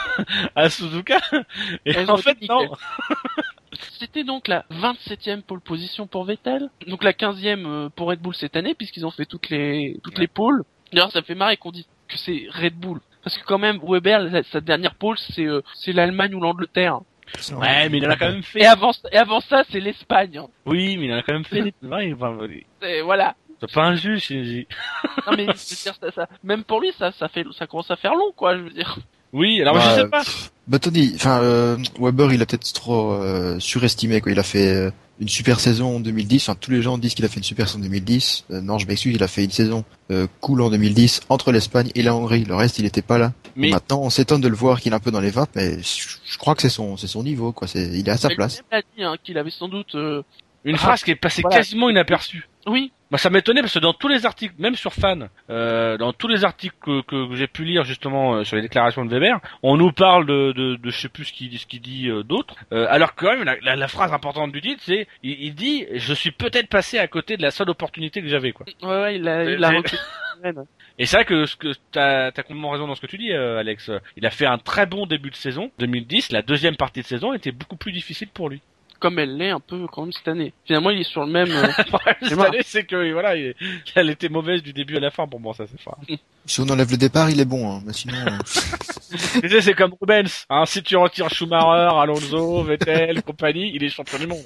à Suzuka, et Elles en ont fait été non. nickel. C'était donc la vingt-septième pole position pour Vettel, donc la quinzième euh, pour Red Bull cette année, puisqu'ils ont fait toutes les toutes Ouais. les poles. D'ailleurs, ça me fait marrer qu'on dise que c'est Red Bull, parce que quand même, Weber, la- sa dernière pole, c'est euh, c'est l'Allemagne ou l'Angleterre. Ouais, mais il en a quand même Et fait. avant, et avant ça, c'est l'Espagne. hein. Oui, mais il en a quand même fait. des- Ouais, enfin, Et voilà. c'est pas injuste, Shinji. Non mais je veux dire, ça, ça, même pour lui, ça, ça fait, ça commence à faire long, quoi. Je veux dire. Oui, alors Bah, je sais pas. Button, il- enfin, euh, Weber, il a peut-être trop euh, surestimé, quoi. Il a fait euh, une super saison en deux mille dix. Enfin, tous les gens disent qu'il a fait une super saison en deux mille dix. Euh, non, je m'excuse, il a fait une saison euh, cool en deux mille dix entre l'Espagne et la Hongrie. Le reste, il était pas là. Mais Maintenant, on s'étonne de le voir qu'il est un peu dans les vingt, mais je je crois que c'est son, c'est son niveau, quoi. C'est, il est à sa Mais place. lui-même l'a dit, hein, qu'il avait sans doute. euh, une phrase qui est passée Voilà. quasiment inaperçue. Oui, Bah ça m'étonnait parce que dans tous les articles, même sur Fan, euh, dans tous les articles que, que j'ai pu lire justement euh, sur les déclarations de Weber, on nous parle de, de, de je sais plus ce qu'il ce qu'il dit euh, d'autre. Euh, alors que quand même la, la, la phrase importante du titre, c'est il, il dit je suis peut-être passé à côté de la seule opportunité que j'avais quoi. Ouais ouais, il a il a recruté. Et c'est vrai que ce que t'as t'as complètement raison dans ce que tu dis, euh, Alex. Il a fait un très bon début de saison deux mille dix. La deuxième partie de saison était beaucoup plus difficile pour lui. Comme elle l'est un peu quand même cette année. Finalement, il est sur le même. Euh... cette année, c'est que voilà, il, elle était mauvaise du début à la fin pour moi, ça c'est fort. Si on enlève le départ, il est bon, hein. Mais sinon. Euh... tu sais, c'est comme Rubens. Hein, si tu retires Schumacher, Alonso, Vettel, compagnie, il est champion du monde.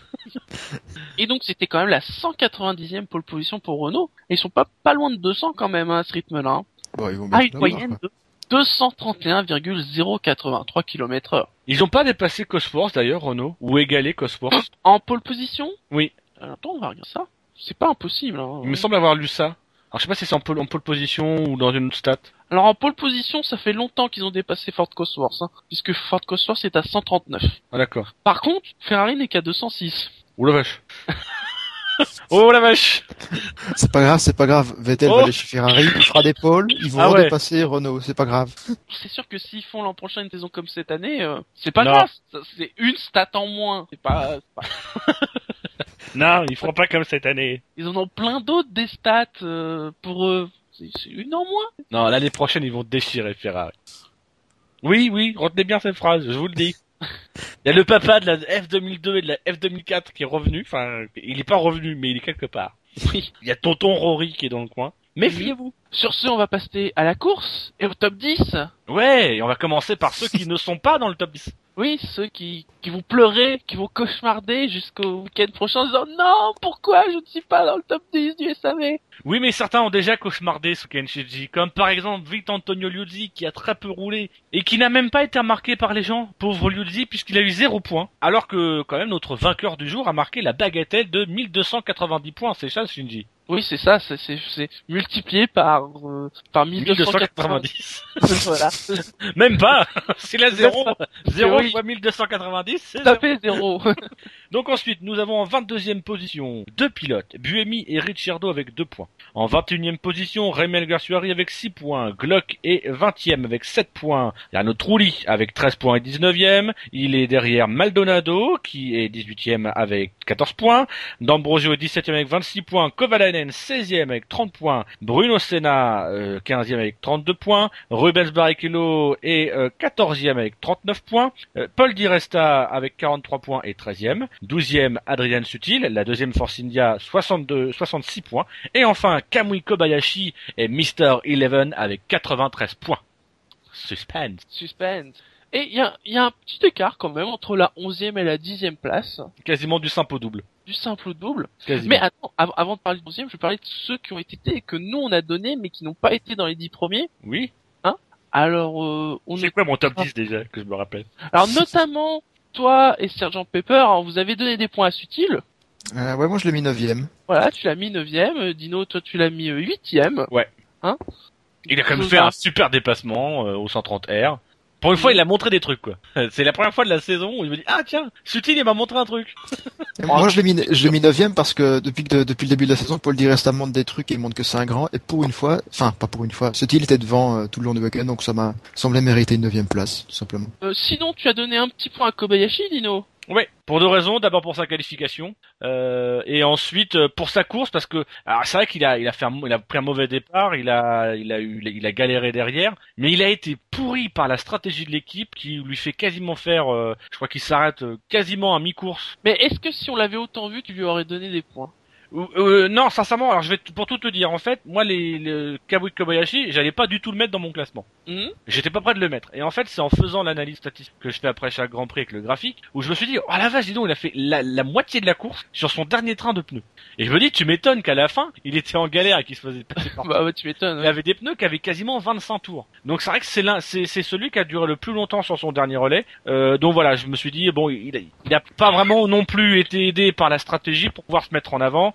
Et donc, c'était quand même la cent quatre-vingt-dixième pole position pour Renault. Et ils sont pas pas loin de deux cents quand même hein, à ce rythme-là. Hein. Bon, ils vont à une moyenne de deux cent trente et un virgule zéro quatre-vingt-trois kilomètres heure. Ils ont pas dépassé Cosworth d'ailleurs, Renault, ou égalé Cosworth. En pole position? Oui. Alors, attends, on va regarder ça. C'est pas impossible. Hein. Il me semble avoir lu ça. Alors je sais pas si c'est en pole, en pole position ou dans une autre stat. Alors en pole position, ça fait longtemps qu'ils ont dépassé Ford Cosworth, hein, puisque Ford Cosworth est à cent trente-neuf. Ah d'accord. Par contre, Ferrari n'est qu'à deux cent six. Ouh la vache. Oh la vache. C'est pas grave, c'est pas grave. Vettel oh. va aller chez Ferrari, il fera des pôles, ils vont ah ouais. dépasser Renault, c'est pas grave. C'est sûr que s'ils font l'an prochain une saison comme cette année, euh, c'est pas non. grave. Ça, c'est une stat en moins. C'est pas. C'est pas... non, ils feront pas comme cette année. Ils en ont plein d'autres des stats euh, pour eux. C'est, c'est une en moins. Non, l'année prochaine ils vont déchirer Ferrari. Oui, oui, retenez bien cette phrase, je vous le dis. Il y a le papa de la F deux mille deux et de la F deux mille quatre qui est revenu. Enfin, il est pas revenu, mais il est quelque part. Oui. Il y a tonton Rory qui est dans le coin. Méfiez-vous. Sur ce, on va passer à la course et au top dix. Ouais, et on va commencer par ceux qui ne sont pas dans le top dix. Oui, ceux qui, qui vont pleurer, qui vont cauchemarder jusqu'au week-end prochain en disant non, pourquoi je ne suis pas dans le top dix du S A V? Oui, mais certains ont déjà cauchemardé ce week-end chez G, comme par exemple Vittorio Liuzzi qui a très peu roulé et qui n'a même pas été remarqué par les gens, pauvre Liuzzi, puisqu'il a eu zéro point, alors que quand même notre vainqueur du jour a marqué la bagatelle de mille deux cent quatre-vingt-dix points, c'est ça Shinji? Oui, c'est ça, c'est, c'est, c'est multiplié par, euh, par mille deux cent quatre-vingt-dix. Voilà. Même pas! S'il a zéro, zéro oui. fois mille deux cent quatre-vingt-dix, c'est ça fait zéro. Donc ensuite, nous avons en vingt-deuxième position deux pilotes, Buemi et Ricciardo avec deux points. En vingt et unième position, Raimel Garciuari avec six points, Glock est vingtième avec sept points, il y a notre Trulli avec treize points et dix-neuvième, il est derrière Maldonado qui est dix-huitième avec quatorze points, D'Ambrosio est dix-septième avec vingt-six points, Kovalainen seizième avec trente points, Bruno Senna euh, quinzième avec trente-deux points, Rubens Barrichello est euh, quatorzième avec trente-neuf points, euh, Paul Di Resta avec quarante-trois points et treizième, douzième Adrian Sutil, la deuxième Force India soixante-deux, soixante-six points, et enfin Kamui Kobayashi est mister Eleven avec quatre-vingt-treize points. Suspense. Suspense. Et il y a, y a un petit écart quand même entre la onzième et la dixième place. Quasiment du simple au double. Du simple au double. Quasiment. Mais attends, av- avant de parler du onzième, je vais parler de ceux qui ont été et que nous on a donné mais qui n'ont pas été dans les dix premiers. Oui. Hein? Alors, euh, on C'est est... quoi mon top dix déjà, que je me rappelle? Alors notamment, toi et Sergent Pepper, alors, vous avez donné des points à Sutil. Euh, ouais, moi je l'ai mis neuvième. Voilà, tu l'as mis neuvième. Dino, toi tu l'as mis euh, huitième. Ouais. Hein? Il a quand même Chose fait à- un super dépassement euh, au cent trente R. Pour une fois, il a montré des trucs, quoi. C'est la première fois de la saison où il me dit, ah tiens, Sutil, il m'a montré un truc. Et moi je l'ai mis, je l'ai mis neuvième parce que depuis que depuis le début de la saison, Paul Di Resta montre des trucs et il montre que c'est un grand. Et pour une fois, enfin pas pour une fois, ce il était devant euh, tout le long du week-end, donc ça m'a semblé mériter une neuvième place, tout simplement. Euh, sinon, tu as donné un petit point à Kobayashi, Dino. Ouais, pour deux raisons. D'abord pour sa qualification, euh, et ensuite euh, pour sa course parce que, alors c'est vrai qu'il a, il a fait, un, il a pris un mauvais départ, il a, il a eu, il a galéré derrière, mais il a été pourri par la stratégie de l'équipe qui lui fait quasiment faire, euh, je crois qu'il s'arrête euh, quasiment à mi-course. Mais est-ce que si on l'avait autant vu, tu lui aurais donné des points? Euh, euh, non, sincèrement, alors je vais t- pour tout te dire, en fait, moi les, les Kamui Kobayashi, j'allais pas du tout le mettre dans mon classement. Hmm. J'étais pas prêt de le mettre. Et en fait, c'est en faisant l'analyse statistique que je fais après chaque Grand Prix avec le graphique, où je me suis dit, oh la vache, dis donc, il a fait la, la moitié de la course sur son dernier train de pneus. Et je me dis, tu m'étonnes qu'à la fin, il était en galère et qu'il se faisait passer par. Bah ouais, tu m'étonnes. Il avait des pneus qui avaient quasiment vingt-cinq tours. Donc c'est vrai que c'est l'un, c'est, c'est celui qui a duré le plus longtemps sur son dernier relais. Euh, donc voilà, je me suis dit, bon, il a, il a pas vraiment non plus été aidé par la stratégie pour pouvoir se mettre en avant.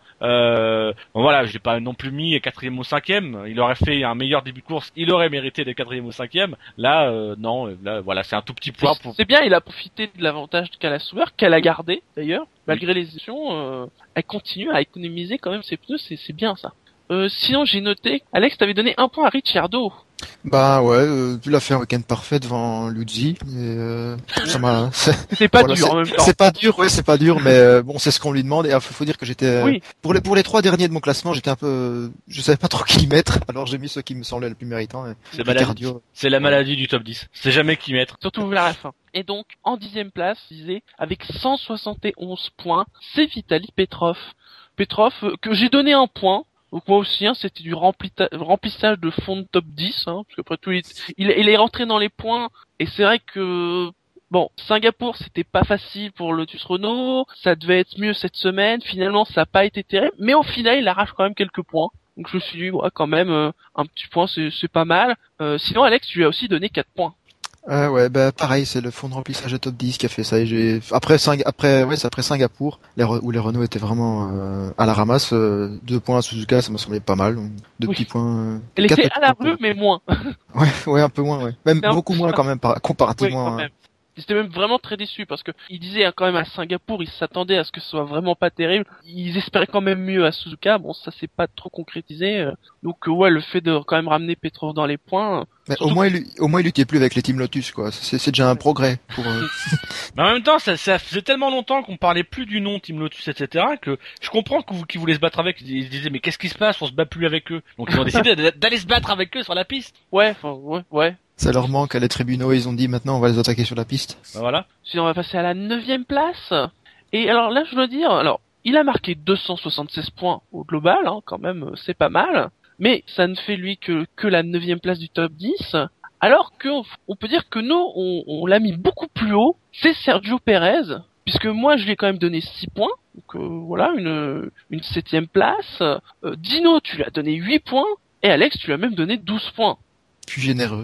Euh, bon, voilà, je l'ai pas non plus mis quatrième ou cinquième. Il aurait fait un meilleur début de course, il aurait mérité des quatrième ou cinquième. Là, euh, non, là, voilà, c'est un tout petit point. Pour... C'est bien, il a profité de l'avantage qu'a la Sauber, qu'elle a gardé d'ailleurs, malgré oui. les émissions. Euh, elle continue à économiser quand même ses pneus, c'est, c'est bien ça. Euh, sinon, j'ai noté, Alex, t'avais donné un point à Ricciardo. Bah ouais, euh, tu l'as fait un week-end parfait devant Luzzi. Et, euh, ça m'a. C'est, c'est pas voilà, dur c'est, en même temps. C'est pas dur, ouais, c'est pas dur, mais euh, bon, c'est ce qu'on lui demande. Et il faut dire que j'étais oui. pour les pour les trois derniers de mon classement, j'étais un peu, je savais pas trop qui mettre. Alors j'ai mis ceux qui me semblaient le plus méritants. Et c'est, maladie. c'est la maladie du top dix. C'est jamais qui mettre. Surtout vers la fin. Et donc en dixième place, je disais, avec cent soixante et onze points, c'est Vitaly Petrov. Petrov euh, que j'ai donné un point. Donc moi aussi, hein, c'était du rempli- remplissage de fond de top dix, hein, parce qu'après tout, il, il, il est rentré dans les points, et c'est vrai que, bon, Singapour, c'était pas facile pour Lotus Renault, ça devait être mieux cette semaine, finalement, ça n'a pas été terrible, mais au final, il arrache quand même quelques points. Donc je me suis dit, ouais, quand même, euh, un petit point, c'est, c'est pas mal. Euh, sinon, Alex, tu lui as aussi donné quatre points. Euh, ouais, bah pareil, c'est le fond de remplissage de top dix qui a fait ça. Et j'ai après Sing... après ouais, c'est après Singapour, les Re... où les Renault étaient vraiment euh, à la ramasse. Euh, deux points à Suzuka, ça m'a semblé pas mal. Donc deux oui. petits points. Euh... Elle était à la rue, mais moins. ouais, ouais, un peu moins, ouais. Même c'est beaucoup moins quand même, par... comparativement. Oui, quand même. J'étais même vraiment très déçu parce que il disait hein, quand même à Singapour, ils s'attendaient à ce que ce soit vraiment pas terrible. Ils espéraient quand même mieux à Suzuka. Bon, ça s'est pas trop concrétisé. Euh, donc euh, ouais, le fait de quand même ramener Petrov dans les points. Mais au moins, il, au moins, il luttait plus avec les Team Lotus, quoi. C'est, c'est déjà un progrès pour. Euh... Mais en même temps, ça, ça faisait tellement longtemps qu'on parlait plus du nom Team Lotus, et cetera, que je comprends qu'ils voulaient se battre avec. Ils se disaient mais qu'est-ce qui se passe? On se bat plus avec eux. Donc ils ont décidé d'aller se battre avec eux sur la piste. Ouais, enfin, ouais, ouais. Ça leur manque à les tribunaux, ils ont dit maintenant on va les attaquer sur la piste. Ben voilà. Sinon on va passer à la neuvième place. Et alors là je dois dire, alors il a marqué deux cent soixante-seize points au global, hein, quand même c'est pas mal. Mais ça ne fait lui que, que la neuvième place du top dix. Alors que on peut dire que nous on, on l'a mis beaucoup plus haut, c'est Sergio Pérez. Puisque moi je lui ai quand même donné six points. Donc euh, voilà, une, une septième place. Euh, Dino tu lui as donné huit points. Et Alex tu lui as même donné douze points. Plus généreux.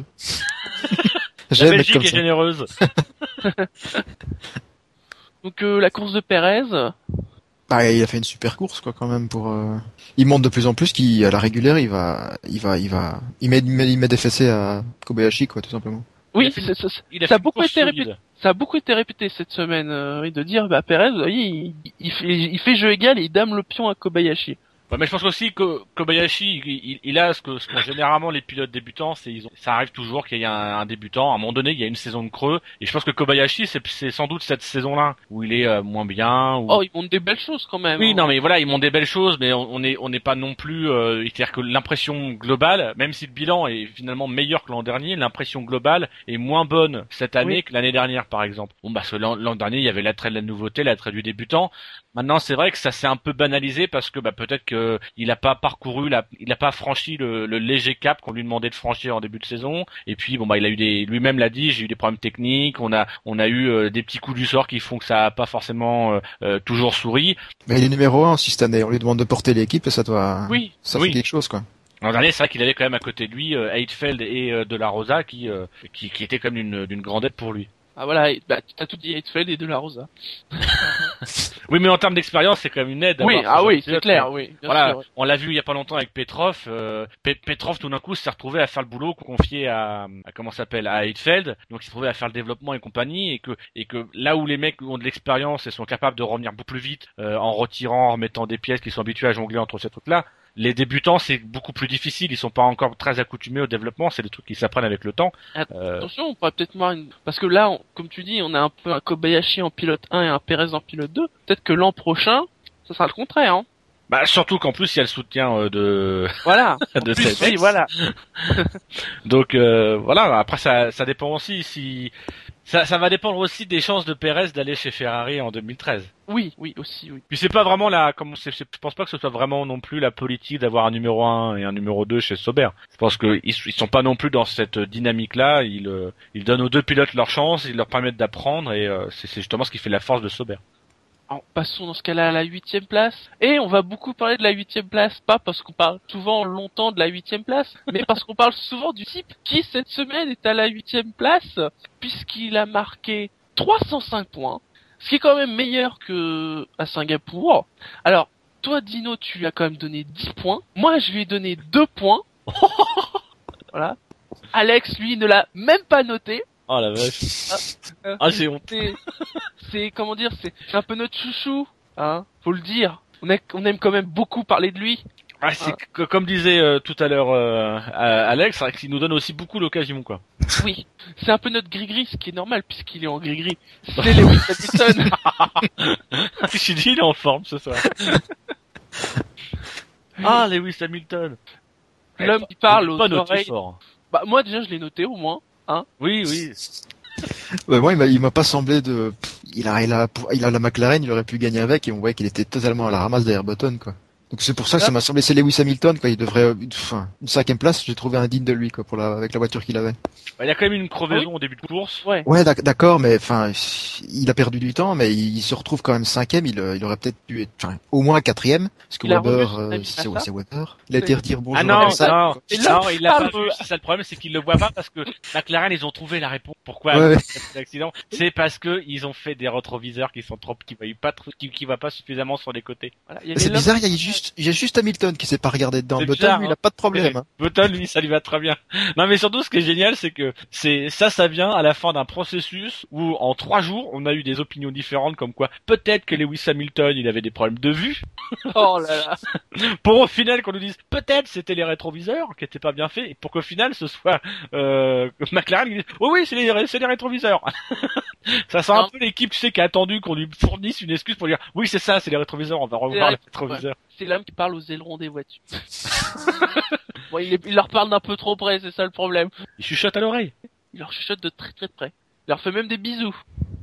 La Belgique est ça. Généreuse. Donc euh, la course de Pérez. Bah, il a fait une super course quoi quand même pour. Euh... Il montre de plus en plus qu'à la régulière il va, il va, il va, il met, il met, il met des fessées à Kobayashi quoi tout simplement. Oui, c'est, ça, a ça a beaucoup été répété. Ça a beaucoup été répété cette semaine euh, de dire bah Pérez, il, il, il fait, il fait jeu égal et il dame le pion à Kobayashi. Ouais, mais je pense aussi que Kobayashi, il, il a ce que, ce que généralement les pilotes débutants, c'est ils ont, ça arrive toujours qu'il y ait un, un débutant. À un moment donné, il y a une saison de creux, et je pense que Kobayashi, c'est, c'est sans doute cette saison-là où il est euh, moins bien. Où... Oh, il montre des belles choses quand même. Oui, hein. non, mais voilà, il montre des belles choses, mais on, on est, on n'est pas non plus. Euh, c'est-à-dire que l'impression globale, même si le bilan est finalement meilleur que l'an dernier, l'impression globale est moins bonne cette année oui. que l'année dernière, par exemple. Bon, bah, parce que l'an, l'an dernier, il y avait l'attrait de la nouveauté, l'attrait du débutant. Maintenant, c'est vrai que ça s'est un peu banalisé parce que bah, peut-être que il a pas parcouru, la, il a pas franchi le, le léger cap qu'on lui demandait de franchir en début de saison. Et puis bon bah il a eu des, lui-même l'a dit, j'ai eu des problèmes techniques. On a, on a eu euh, des petits coups du sort qui font que ça a pas forcément euh, euh, toujours souri. Mais il est numéro un aussi cette année. On lui demande de porter l'équipe et ça doit, oui, ça oui. fait quelque chose quoi. L'an dernier, c'est vrai qu'il avait quand même à côté de lui euh, Heidfeld et euh, De La Rosa qui, euh, qui, qui étaient comme d'une, d'une grande aide pour lui. Ah voilà, bah, t'as tout dit Heidfeld et De La Rosa. Oui, mais en termes d'expérience, c'est quand même une aide. Oui, ah oui, c'est clair, oui. Voilà, sûr, oui. On l'a vu il y a pas longtemps avec Petrov. Euh, Pe- Petrov, tout d'un coup, s'est retrouvé à faire le boulot confié à, à comment ça s'appelle, à Heidfeld. Donc, il s'est retrouvé à faire le développement et compagnie, et que, et que là où les mecs ont de l'expérience et sont capables de revenir beaucoup plus vite euh, en retirant, en remettant des pièces, qui sont habitués à jongler entre ces trucs-là. Les débutants, c'est beaucoup plus difficile. Ils sont pas encore très accoutumés au développement. C'est des trucs qui s'apprennent avec le temps. Euh... Attention, on pourrait peut-être voir une... Parce que là, on... comme tu dis, on a un peu un Kobayashi en pilote un et un Pérez en pilote deux. Peut-être que l'an prochain, ça sera le contraire, hein. Bah, surtout qu'en plus, il y a le soutien euh, de... Voilà. de plus, C F X. Oui, voilà. Donc, euh, voilà. Après, ça, ça dépend aussi si... Ça, ça va dépendre aussi des chances de Pérez d'aller chez Ferrari en deux mille treize. Oui, oui, aussi, oui. Puis c'est pas vraiment la, comme c'est, c'est, je pense pas que ce soit vraiment non plus la politique d'avoir un numéro un et un numéro deux chez Sauber. Je pense que ils, ils sont pas non plus dans cette dynamique-là. Ils, euh, ils donnent aux deux pilotes leur chance, ils leur permettent d'apprendre et euh, c'est, c'est justement ce qui fait la force de Sauber. Alors, passons dans ce cas-là à la huitième place. Et on va beaucoup parler de la huitième place, pas parce qu'on parle souvent longtemps de la huitième place, mais parce qu'on parle souvent du type qui cette semaine est à la huitième place, puisqu'il a marqué trois cent cinq points, ce qui est quand même meilleur que à Singapour. Alors, toi, Dino, tu lui as quand même donné dix points. Moi, je lui ai donné deux points. Voilà. Alex, lui, ne l'a même pas noté. Oh la vache. Ah, Ah, j'ai honte. C'est, c'est, comment dire, c'est, c'est un peu notre chouchou, hein. Faut le dire. On, a, on aime quand même beaucoup parler de lui. Ah, c'est que, comme disait euh, tout à l'heure euh, Alex, c'est vrai qu'il nous donne aussi beaucoup l'occasion, quoi. Oui. C'est un peu notre gris-gris, ce qui est normal, puisqu'il est en gris-gris. C'est Lewis Hamilton. Je suis dit, il est en forme ce soir. Ah, Lewis Hamilton. L'homme qui parle aux Pas noté oreilles. fort. Bah, moi, déjà, je l'ai noté, au moins. Hein. Oui, oui. Ouais, moi, il m'a, il m'a pas semblé de. Il a, il a, il a la McLaren, il aurait pu gagner avec, et on voyait qu'il était totalement à la ramasse derrière Button, quoi. Donc c'est pour ça que ça m'a semblé, c'est Lewis Hamilton, quoi. Il devrait, enfin, une cinquième place, j'ai trouvé indigne de lui, quoi, pour la, avec la voiture qu'il avait. Bah, il y a quand même une crevaison au début de course. Ouais. Ouais, d'ac- d'accord, mais enfin, il a perdu du temps, mais il se retrouve quand même cinquième. Il, il aurait peut-être dû être, enfin, au moins quatrième, parce que Il a Weber, revu son euh, ami c'est, Massa. c'est Weber. Il a été redire bonjour. Ah non, à Massa. non, Et là, non, il l'a parle, pas euh, vu. C'est ça le problème, c'est qu'il le voit pas parce que McLaren, ils ont trouvé la réponse. Pourquoi Ouais, ouais. cet accident? C'est parce que ils ont fait des rétroviseurs qui sont trop, qui voient pas, trop- qui, qui voient pas suffisamment sur les côtés. Voilà. Il y Mais avait c'est l'homme- bizarre, il y a juste, il y a juste Hamilton qui s'est pas regardé dedans. C'est Button, bizarre, lui, il hein. a pas de problème. Hein. Button, lui, ça lui va très bien. Non, mais surtout, ce qui est génial, c'est que c'est ça, ça vient à la fin d'un processus où, en trois jours, on a eu des opinions différentes, comme quoi peut-être que Lewis Hamilton, il avait des problèmes de vue, Oh là là. pour au final qu'on nous dise peut-être c'était les rétroviseurs qui étaient pas bien faits, et pour qu'au final ce soit euh, McLaren qui dise oh oui, c'est les, c'est les rétroviseurs. Ça sent un Non. peu l'équipe, tu sais, qui a attendu qu'on lui fournisse une excuse pour dire oui, c'est ça, c'est les rétroviseurs, on va revoir les les rétroviseurs. C'est l'homme qui parle aux ailerons des voitures. Bon, il, est- il leur parle d'un peu trop près, c'est ça le problème. Il chuchote à l'oreille. Il leur chuchote de très très près. Il leur fait même des bisous.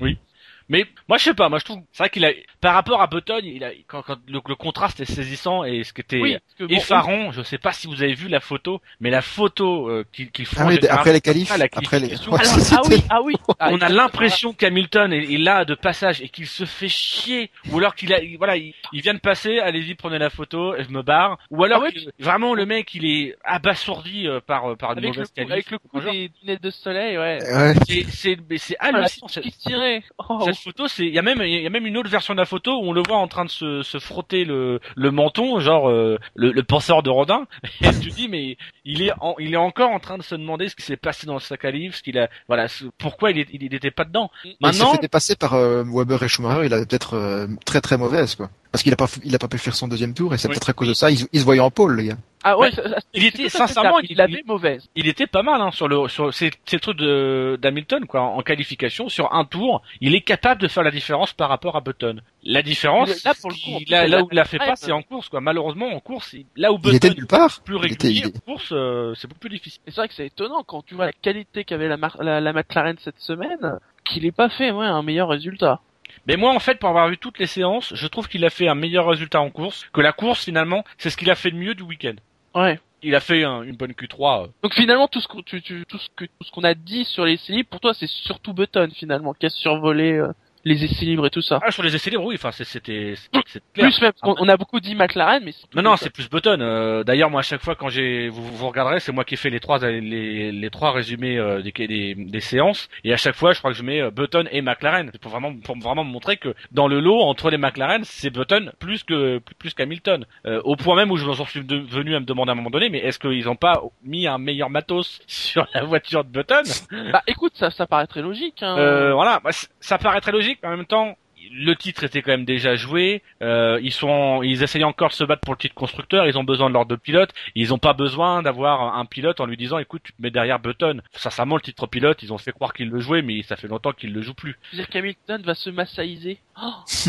Mais moi je sais pas, moi je trouve c'est vrai qu'il a par rapport à Button, il a quand, quand le, le contraste est saisissant et ce qui était Oui, parce que bon, effarant, je sais pas si vous avez vu la photo, mais la photo euh, qu'ils qu'ils font Ah en oui, général, après les qualifs, la après les. qualification, Ouais, Alors, c'était- ah oui, ah oui. Ah, on a il- l'impression qu'Hamilton est, est là de passage et qu'il se fait chier, ou alors qu'il a, il- voilà, il, il vient de passer, allez-y prenez la photo, je me barre, ou alors Ah ouais, que vraiment le mec il est abasourdi euh, par euh, par une avec le mauvaise coup, qualif. avec le coup Genre, des lunettes de soleil, ouais. Ouais. c'est c'est mais c'est Ah, la hallucinant. petite qui se tirait. Oh. Cette photo, c'est il y a même il y a même une autre version de la photo où on le voit en train de se, se frotter le, le menton, genre euh, le, le penseur de Rodin. Et tu te dis mais il est en, il est encore en train de se demander ce qui s'est passé dans sa qualif, ce qu'il a voilà, ce- pourquoi il est, il était pas dedans. Mais il s'est Maintenant, fait dépasser par euh, Weber et Schumacher, il avait peut-être euh, très très mauvaise, quoi. Parce qu'il a pas, il a pas pu faire son deuxième tour, et c'est Oui. peut-être à cause de ça, il, se- il se voyait en pôle, les gars. Ah ouais, Ouais. ça- ça- il c'est était tout à fait sincèrement, ça. il avait mauvaise. il était pas mal hein, sur le sur c'est c'est le truc de d'Hamilton quoi en qualification sur un tour, il est capable de faire la différence par rapport à Button. La différence, Il- là, pour le coup, en il- plus, là, il là a où il la fait fait pas, prête. c'est en course quoi. Malheureusement en course, il- là où Il était Button nulle part. est plus Il était, régulier, il- en course euh, c'est beaucoup plus difficile. Et c'est vrai que c'est étonnant quand tu vois la qualité qu'avait la, Mar- la, la McLaren cette semaine, qu'il ait pas fait ouais, un meilleur résultat. Mais moi, en fait, pour avoir vu toutes les séances, je trouve qu'il a fait un meilleur résultat en course, que la course, finalement, c'est ce qu'il a fait de mieux du week-end. Ouais. Il a fait un- une bonne Q trois. euh. Donc finalement tout ce qu'on tu, tu, tout ce que tout ce qu'on a dit sur les essais libres, pour toi c'est surtout Button finalement qui a survolé euh, les essais libres et tout ça. Ah, sur les essais libres, oui, enfin, c'est- c'était, c'est c'est clair. Plus même, parce qu'on on a beaucoup dit McLaren, mais c'est Non, non, c'est plus Button. Euh, d'ailleurs, moi, à chaque fois, quand j'ai, vous, vous regarderez, c'est moi qui ai fait les trois, les, les trois résumés euh, des, des, des séances, et à chaque fois, je crois que je mets euh, Button et McLaren. C'est pour vraiment, pour vraiment me montrer que dans le lot entre les McLaren, c'est Button plus que plus, plus qu'Hamilton. Euh, au point même où je m'en suis de- venu à me demander à un moment donné, mais est-ce qu'ils ont pas mis un meilleur matos sur la voiture de Button? Bah écoute, ça ça paraît très logique. Hein. Euh, voilà, bah, c- ça paraît très logique, mais en même temps, le titre était quand même déjà joué. Euh, ils sont, ils essayaient encore de se battre pour le titre constructeur. Ils ont besoin de leurs deux pilotes. Ils n'ont pas besoin d'avoir un pilote en lui disant, écoute, tu te mets derrière Button. Sincèrement, le titre pilote, ils ont fait croire qu'ils le jouaient, mais ça fait longtemps qu'ils le jouent plus. Tu veux dire qu'Hamilton va se massaïser. Oh,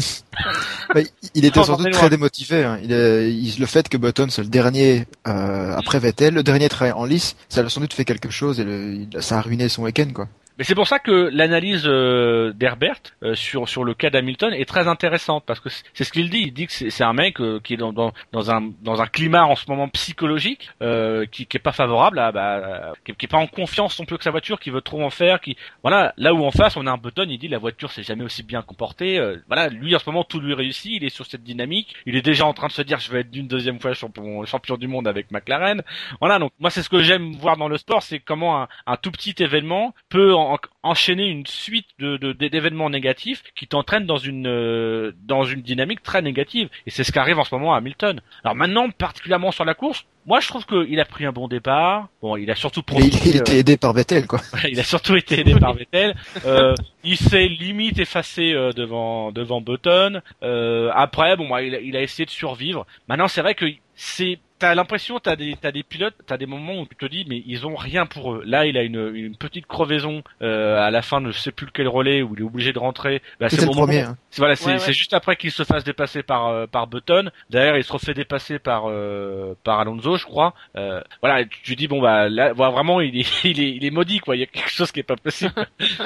Bah, il était Oh, sans j'en ai doute loin. très démotivé. Hein. Il est, il- le fait que Button soit le dernier euh, après Vettel, le dernier trait en lice, ça a sans doute fait quelque chose et le, il- ça a ruiné son week-end, quoi. Mais c'est pour ça que l'analyse euh, d'Herbert euh, sur sur le cas d'Hamilton est très intéressante parce que c'est c'est ce qu'il dit. Il dit que c'est c'est un mec euh, qui est dans, dans dans un dans un climat en ce moment psychologique euh, qui qui est pas favorable à bah qui, qui est pas en confiance non plus que sa voiture, qui veut trop en faire, qui voilà là où en face on a un Button, il dit la voiture s'est jamais aussi bien comportée. Euh, voilà lui en ce moment tout lui réussit, il est sur cette dynamique, il est déjà en train de se dire je vais être d'une deuxième fois champion champion du monde avec McLaren. Voilà donc moi c'est ce que j'aime voir dans le sport, c'est comment un, un tout petit événement peut en, enchaîner une suite de, de d'événements négatifs qui t'entraînent dans une euh, dans une dynamique très négative. Et c'est ce qui arrive en ce moment à Hamilton. Alors maintenant, particulièrement sur la course, moi je trouve qu'il a pris un bon départ. Bon, il a surtout profité. Il, il était aidé par Vettel, quoi. Il a surtout été aidé par Vettel. Euh, il s'est limite effacé euh, devant devant Button. Euh, après, bon, il a, il a essayé de survivre. Maintenant, c'est vrai que c'est t'as l'impression, t'as des t'as des pilotes, t'as des moments où tu te dis mais ils ont rien pour eux. Là, il a une une petite crevaison euh, à la fin de je sais plus lequel relais où il est obligé de rentrer. Bah, c'est le premier. Hein. C'est, voilà, c'est, ouais, ouais. c'est juste après qu'il se fasse dépasser par euh, par Button. D'ailleurs, il se refait dépasser par euh, par Alonso, je crois. Euh, voilà, tu, tu dis bon bah là, voilà, vraiment, il est il est il est maudit quoi. Il y a quelque chose qui est pas possible.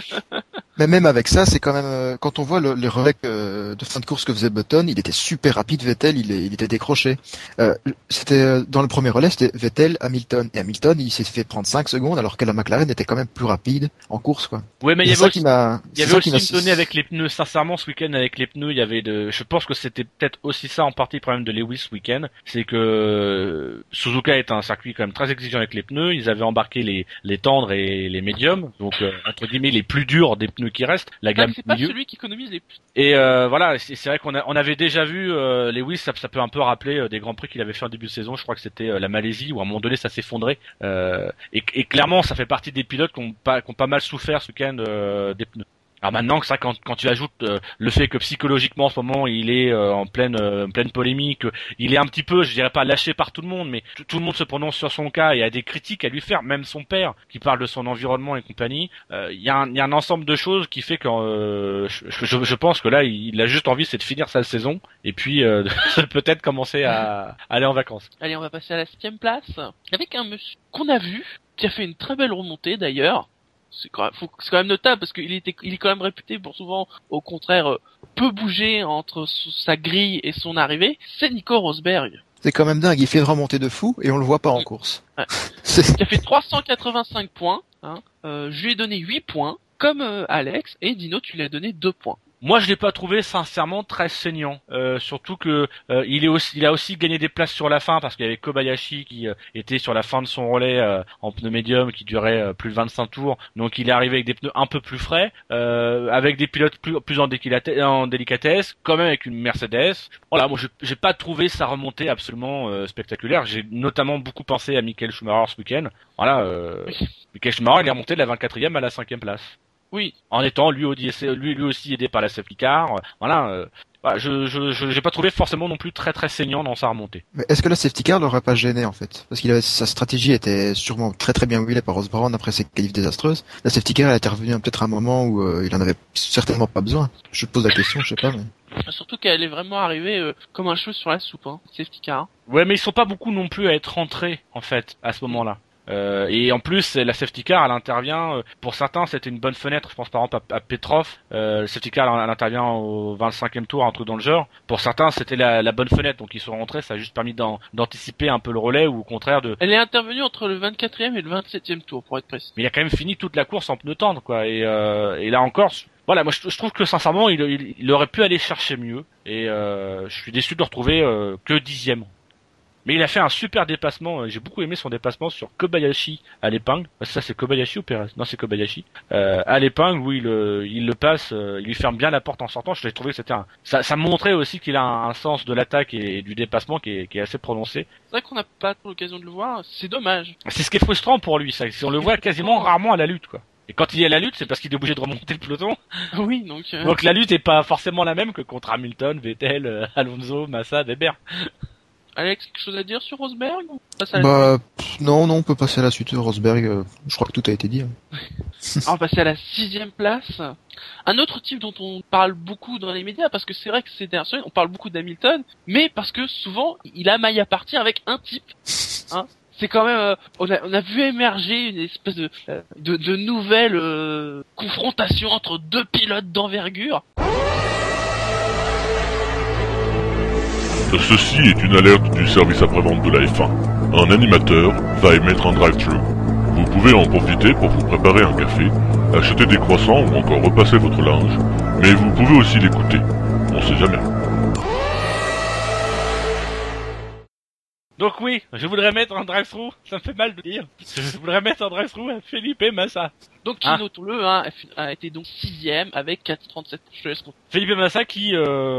Mais même avec ça, c'est quand même euh, quand on voit le, les relais euh, de fin de course que faisait Button, il était super rapide. Vettel, il, est, il était décroché. Euh, c'était euh, dans le premier relais, c'était Vettel, Hamilton, et Hamilton, il s'est fait prendre cinq secondes, alors que la McLaren était quand même plus rapide en course, quoi. Ouais, mais il y avait ça aussi, qui m'a, il y avait aussi une donnée avec les pneus. Sincèrement, ce week-end avec les pneus, il y avait de. Je pense que c'était peut-être aussi ça en partie le problème de Lewis ce week-end, c'est que Suzuka est un circuit quand même très exigeant avec les pneus. Ils avaient embarqué les les tendres et les médiums, donc euh, entre guillemets les plus durs des pneus qui restent. La gamme c'est pas milieu. celui qui économise les plus. Et euh, voilà, c'est, c'est vrai qu'on a, on avait déjà vu euh, Lewis, ça, ça peut un peu rappeler euh, des grands prix qu'il avait fait en début de saison. Je crois que c'était euh, la Malaisie où à un moment donné ça s'effondrait. Euh, et, et clairement, ça fait partie des pilotes qui ont pas, qui ont pas mal souffert ce week-end euh, des pneus. Alors maintenant que ça, quand, quand tu ajoutes euh, le fait que psychologiquement en ce moment il est euh, en pleine euh, en pleine polémique, il est un petit peu, je dirais pas lâché par tout le monde, mais tout, tout le monde se prononce sur son cas et a des critiques à lui faire, même son père qui parle de son environnement et compagnie. Il euh, y, y a un ensemble de choses qui fait que euh, je, je, je pense que là il, il a juste envie c'est de finir sa saison et puis euh, de peut-être commencer à, à aller en vacances. Allez, on va passer à la septième place avec un monsieur qu'on a vu qui a fait une très belle remontée d'ailleurs. C'est quand même, faut, c'est quand même notable parce qu'il était, il est quand même réputé pour souvent, au contraire, euh, peu bouger entre sous sa grille et son arrivée. C'est Nico Rosberg. C'est quand même dingue, il fait une remontée de fou et on le voit pas en course. Ouais. C'est... Qui a fait trois cent quatre-vingt-cinq points. Hein. Euh, je lui ai donné huit points, comme euh, Alex, et Dino, tu lui as donné deux points. Moi, je l'ai pas trouvé sincèrement très saignant. Euh, surtout que euh, il est aussi, il a aussi gagné des places sur la fin parce qu'il y avait Kobayashi qui euh, était sur la fin de son relais euh, en pneu médium qui durait euh, plus de vingt-cinq tours. Donc, il est arrivé avec des pneus un peu plus frais, euh, avec des pilotes plus, plus en, délicate- en délicatesse, quand même avec une Mercedes. Voilà, moi, je, j'ai pas trouvé sa remontée absolument euh, spectaculaire. J'ai notamment beaucoup pensé à Michael Schumacher ce week-end. Voilà, euh, Michael Schumacher, il est remonté de la vingt-quatrième à la cinquième place. Oui, en étant lui, lui, lui aussi aidé par la safety car. Voilà, euh, voilà je, je, je, j'ai pas trouvé forcément non plus très très saignant dans sa remontée. Mais est-ce que la safety car l'aurait pas gêné en fait? Parce qu'il avait, sa stratégie était sûrement très très bien huilée par Ross Brown après ses qualifs désastreuses. La safety car elle était revenue peut-être à un moment où euh, il en avait certainement pas besoin. Je pose la question, je sais pas. Mais... Surtout qu'elle est vraiment arrivée euh, comme un cheveu sur la soupe, hein, safety car. Ouais, mais ils sont pas beaucoup non plus à être rentrés en fait à ce moment-là. Euh, et en plus, la safety car, elle intervient. Euh, pour certains, c'était une bonne fenêtre. Je pense par exemple à, à Petrov. Euh, la safety car, elle, elle intervient au vingt-cinquième tour, un truc dans le genre. Pour certains, c'était la, la bonne fenêtre, donc ils sont rentrés. Ça a juste permis d'an, d'anticiper un peu le relais ou au contraire de. Elle est intervenue entre le vingt-quatrième et le vingt-septième tour, pour être précis. Mais il a quand même fini toute la course en pneu tendre, quoi. Et, euh, et là encore. Voilà, moi je, je trouve que sincèrement, il, il, il aurait pu aller chercher mieux. Et euh, je suis déçu de le retrouver euh, que dixième. Mais il a fait un super dépassement, j'ai beaucoup aimé son dépassement sur Kobayashi à l'épingle. Ça c'est Kobayashi ou Perez? Non, c'est Kobayashi. Euh, à l'épingle où il, il le passe, il lui ferme bien la porte en sortant. Je trouvais que c'était un... Ça, ça montrait aussi qu'il a un, un sens de l'attaque et, et du dépassement qui est, qui est assez prononcé. C'est vrai qu'on n'a pas trop l'occasion de le voir, c'est dommage. C'est ce qui est frustrant pour lui, ça. On le voit quasiment rarement à la lutte, quoi. Et quand il est à la lutte, c'est parce qu'il est obligé de remonter le peloton. Oui, donc... Euh... Donc la lutte est pas forcément la même que contre Hamilton, Vettel, euh, Alonso, Massa, Weber. Alex, quelque chose à dire sur Rosberg ou passe à la Bah pff, non, non, on peut passer à la suite. Rosberg, euh, je crois que tout a été dit. Hein. On va passer à la sixième place. Un autre type dont on parle beaucoup dans les médias, parce que c'est vrai que ces dernières semaines, on parle beaucoup d'Hamilton, mais parce que souvent, il a maille à partir avec un type. Hein. C'est quand même, euh, on, a, on a vu émerger une espèce de, euh, de, de nouvelle euh, confrontation entre deux pilotes d'envergure. Ceci est une alerte du service après-vente de la F un. Un animateur va émettre un drive-thru. Vous pouvez en profiter pour vous préparer un café, acheter des croissants ou encore repasser votre linge, mais vous pouvez aussi l'écouter. On sait jamais. Donc oui, je voudrais mettre un drive-thru, ça me fait mal de dire. Je voudrais mettre un drive-thru à Felipe Massa. Donc Ah. notons-le, hein, a été donc sixième avec quatre trente-sept. Je te laisse continuer. Felipe Massa qui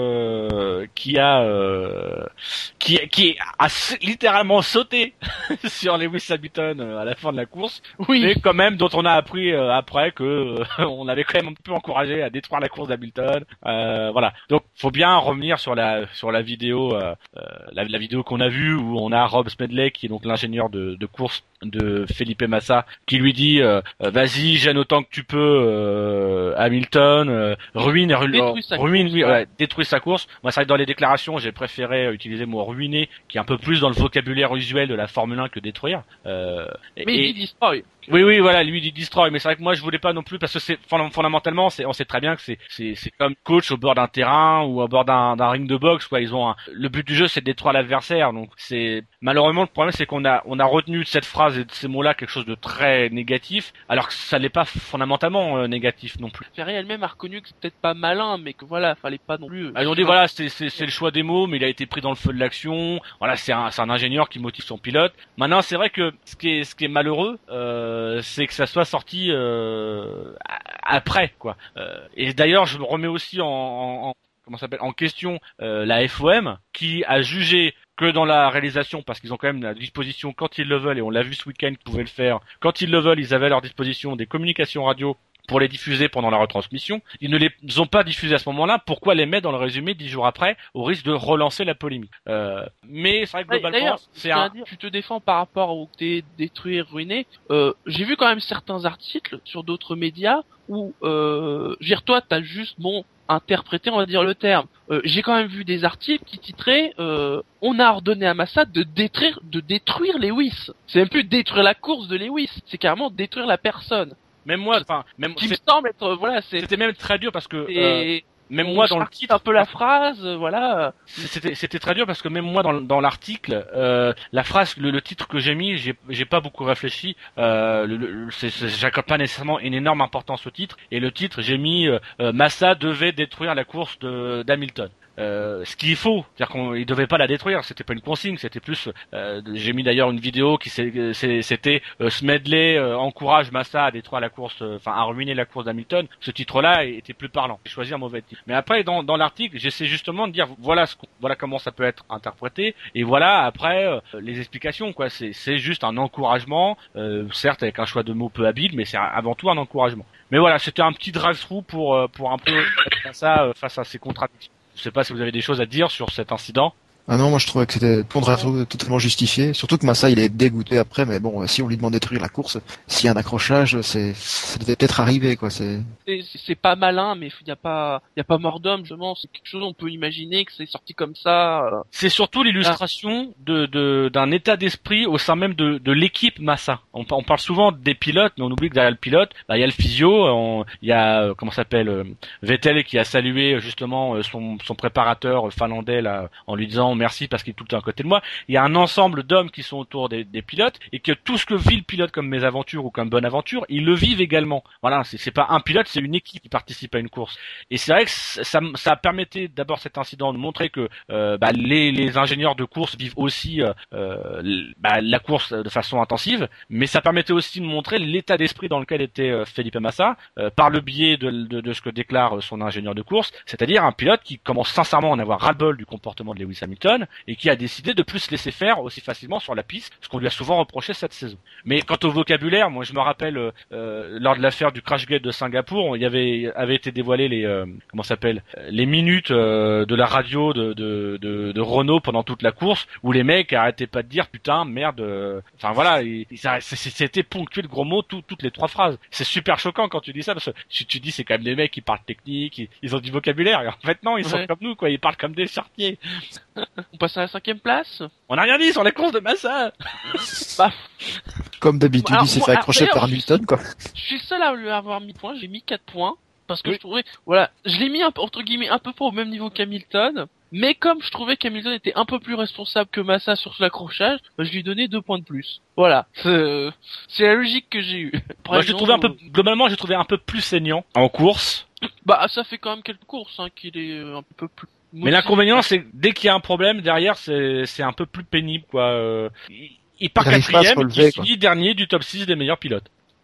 euh, qui a euh, qui qui a s- littéralement sauté sur Lewis Hamilton euh, à la fin de la course, Oui. mais quand même dont on a appris euh, après que euh, on avait quand même un peu encouragé à détruire la course d'Hamilton. Euh, voilà. Donc faut bien revenir sur la sur la vidéo euh, euh, la, la vidéo qu'on a vue où on a Rob Smedley qui est donc l'ingénieur de, de course de Felipe Massa qui lui dit euh, euh, vas-y gêne autant que tu peux euh, Hamilton euh, ruine ru- Détruis sa ruine course, lui, ouais. ouais, détruit sa course. Moi c'est vrai que dans les déclarations j'ai préféré euh, utiliser le mot ruiner qui est un peu plus dans le vocabulaire usuel de la Formule un que détruire. Euh, Mais et- il dit destroy. oui, oui, voilà, lui il dit destroy, mais c'est vrai que moi je voulais pas non plus parce que c'est fond- fondamentalement, c'est on sait très bien que c'est c'est c'est comme coach au bord d'un terrain ou au bord d'un d'un ring de boxe quoi. Ils ont un, le but du jeu c'est de détruire l'adversaire, donc c'est malheureusement le problème c'est qu'on a on a retenu de cette phrase et de ces mots-là quelque chose de très négatif, alors que ça l'est pas fondamentalement euh, négatif non plus. Ferrari elle-même a reconnu que c'est peut-être pas malin, mais que voilà, fallait pas non plus. Ah, ils ont dit voilà, c'est c'est c'est le choix des mots, mais il a été pris dans le feu de l'action. Voilà, c'est un c'est un ingénieur qui motive son pilote. Maintenant, c'est vrai que ce qui est ce qui est malheureux, euh, c'est que ça soit sorti euh, a- après quoi. Euh, et d'ailleurs, je me remets aussi en, en, en comment ça s'appelle en question euh, la F O M qui a jugé que dans la réalisation, parce qu'ils ont quand même à disposition quand ils le veulent, et on l'a vu ce week-end qu'ils pouvaient le faire, quand ils le veulent, ils avaient à leur disposition des communications radio pour les diffuser pendant la retransmission. Ils ne les ont pas diffusés à ce moment-là. Pourquoi les mettre dans le résumé dix jours après, au risque de relancer la polémique? euh, Mais c'est vrai que Ouais, globalement, D'ailleurs, c'est je tiens un... à dire, tu te défends par rapport au côté détruire, ruiner. Euh, j'ai vu quand même certains articles sur d'autres médias où, euh, je veux dire, toi, t'as juste, bon, interprété, on va dire le terme. Euh, j'ai quand même vu des articles qui titraient euh, on a ordonné à Massa de détruire, de détruire Lewis. C'est même plus détruire la course de Lewis, c'est carrément détruire la personne. Même moi, enfin, même Qui me c'est- semble être, euh, voilà, c'est c'était même très dur parce que euh, et même moi dans le charcute titre, un peu la phrase, euh, voilà. c'était c'était très dur parce que même moi dans, dans l'article, euh, la phrase, le, le titre que j'ai mis, j'ai j'ai pas beaucoup réfléchi. Euh, le, le, c'est, c'est, j'accorde pas nécessairement une énorme importance au titre. Et le titre, j'ai mis euh, euh, Massa devait détruire la course de d'Hamilton. Euh, ce qu'il faut, c'est-à-dire qu'on il devait pas la détruire, c'était pas une consigne, c'était plus. Euh, j'ai mis d'ailleurs une vidéo qui c'est- c'est- c'était euh, Smedley euh, encourage Massa à détruire la course, enfin à ruiner la course d'Hamilton. Ce titre-là était plus parlant. J'ai choisi un mauvais titre. Mais après dans, dans l'article, j'essaie justement de dire voilà ce qu'on- voilà comment ça peut être interprété et voilà après euh, les explications quoi. C'est c'est juste un encouragement, euh, certes avec un choix de mots peu habile, mais c'est avant tout un encouragement. Mais voilà, c'était un petit drive-through pour euh, pour un peu faire ça euh, face à ces contradictions. Je sais pas si vous avez des choses à dire sur cet incident. Ah non, moi je trouvais que c'était ton drive totalement justifié. Surtout que Massa il est dégoûté après, mais bon, si on lui demande de détruire la course, s'il y a un accrochage, c'est, ça devait peut-être arriver quoi. C'est. C'est c'est pas malin, mais il y a pas, il y a pas mort d'homme, justement. C'est quelque chose on peut imaginer que c'est sorti comme ça. euh. C'est surtout l'illustration de, de d'un état d'esprit au sein même de, de l'équipe Massa. On, on parle souvent des pilotes, mais on oublie que derrière le pilote, bah, il y a le physio, on- il y a euh, comment ça s'appelle euh, Vettel qui a salué euh, justement euh, son, son préparateur finlandais là, en lui disant merci parce qu'il est tout le temps à côté de moi. Il y a un ensemble d'hommes qui sont autour des, des pilotes et que tout ce que vit le pilote comme mésaventure ou comme bonne aventure, ils le vivent également. Voilà, c'est, c'est pas un pilote, c'est une équipe qui participe à une course. Et c'est vrai que ça, ça permettait d'abord cet incident de montrer que euh, bah, les, les ingénieurs de course vivent aussi euh, euh, bah, la course de façon intensive, mais ça permettait aussi de montrer l'état d'esprit dans lequel était euh, Felipe Massa euh, par le biais de, de, de ce que déclare son ingénieur de course, c'est-à-dire un pilote qui commence sincèrement à en avoir ras-le-bol du comportement de Lewis Hamilton et qui a décidé de plus se laisser faire aussi facilement sur la piste, ce qu'on lui a souvent reproché cette saison. Mais quant au vocabulaire, moi je me rappelle euh, euh, lors de l'affaire du Crashgate de Singapour, il y avait avait été dévoilé les euh, comment ça s'appelle les minutes euh, de la radio de, de, de, de Renault pendant toute la course où les mecs arrêtaient pas de dire putain merde, euh... enfin voilà, et, et ça, c'était ponctué de gros mots tout, toutes les trois phrases. C'est super choquant quand tu dis ça parce que tu, tu dis c'est quand même des mecs qui parlent technique, ils, ils ont du vocabulaire. Et en fait non, ils sont Ouais. comme nous quoi, ils parlent comme des chartiers. On passe à la cinquième place. On n'a rien dit sur les courses de Massa. Bah, Comme d'habitude, Alors, il s'est moi, fait alors, accrocher d'ailleurs, par Hamilton quoi. je suis le seul à lui avoir mis points. J'ai mis quatre points parce que Oui. je trouvais, voilà, je l'ai mis un peu, entre guillemets un peu pas au même niveau qu'Hamilton. Mais comme je trouvais qu'Hamilton était un peu plus responsable que Massa sur l'accrochage, bah, je lui ai donné deux points de plus. Voilà, c'est c'est la logique que j'ai eue. Après, Moi j'ai non, trouvé un peu globalement j'ai trouvé un peu plus saignant en course. Bah, ça fait quand même quelques courses hein, qu'il est euh, un peu plus. Mais l'inconvénient, c'est que dès qu'il y a un problème derrière, c'est c'est un peu plus pénible, quoi. Euh, il, il part Il arrive pas à se quatrième, relever, il quoi. finit dernier du top six des meilleurs pilotes.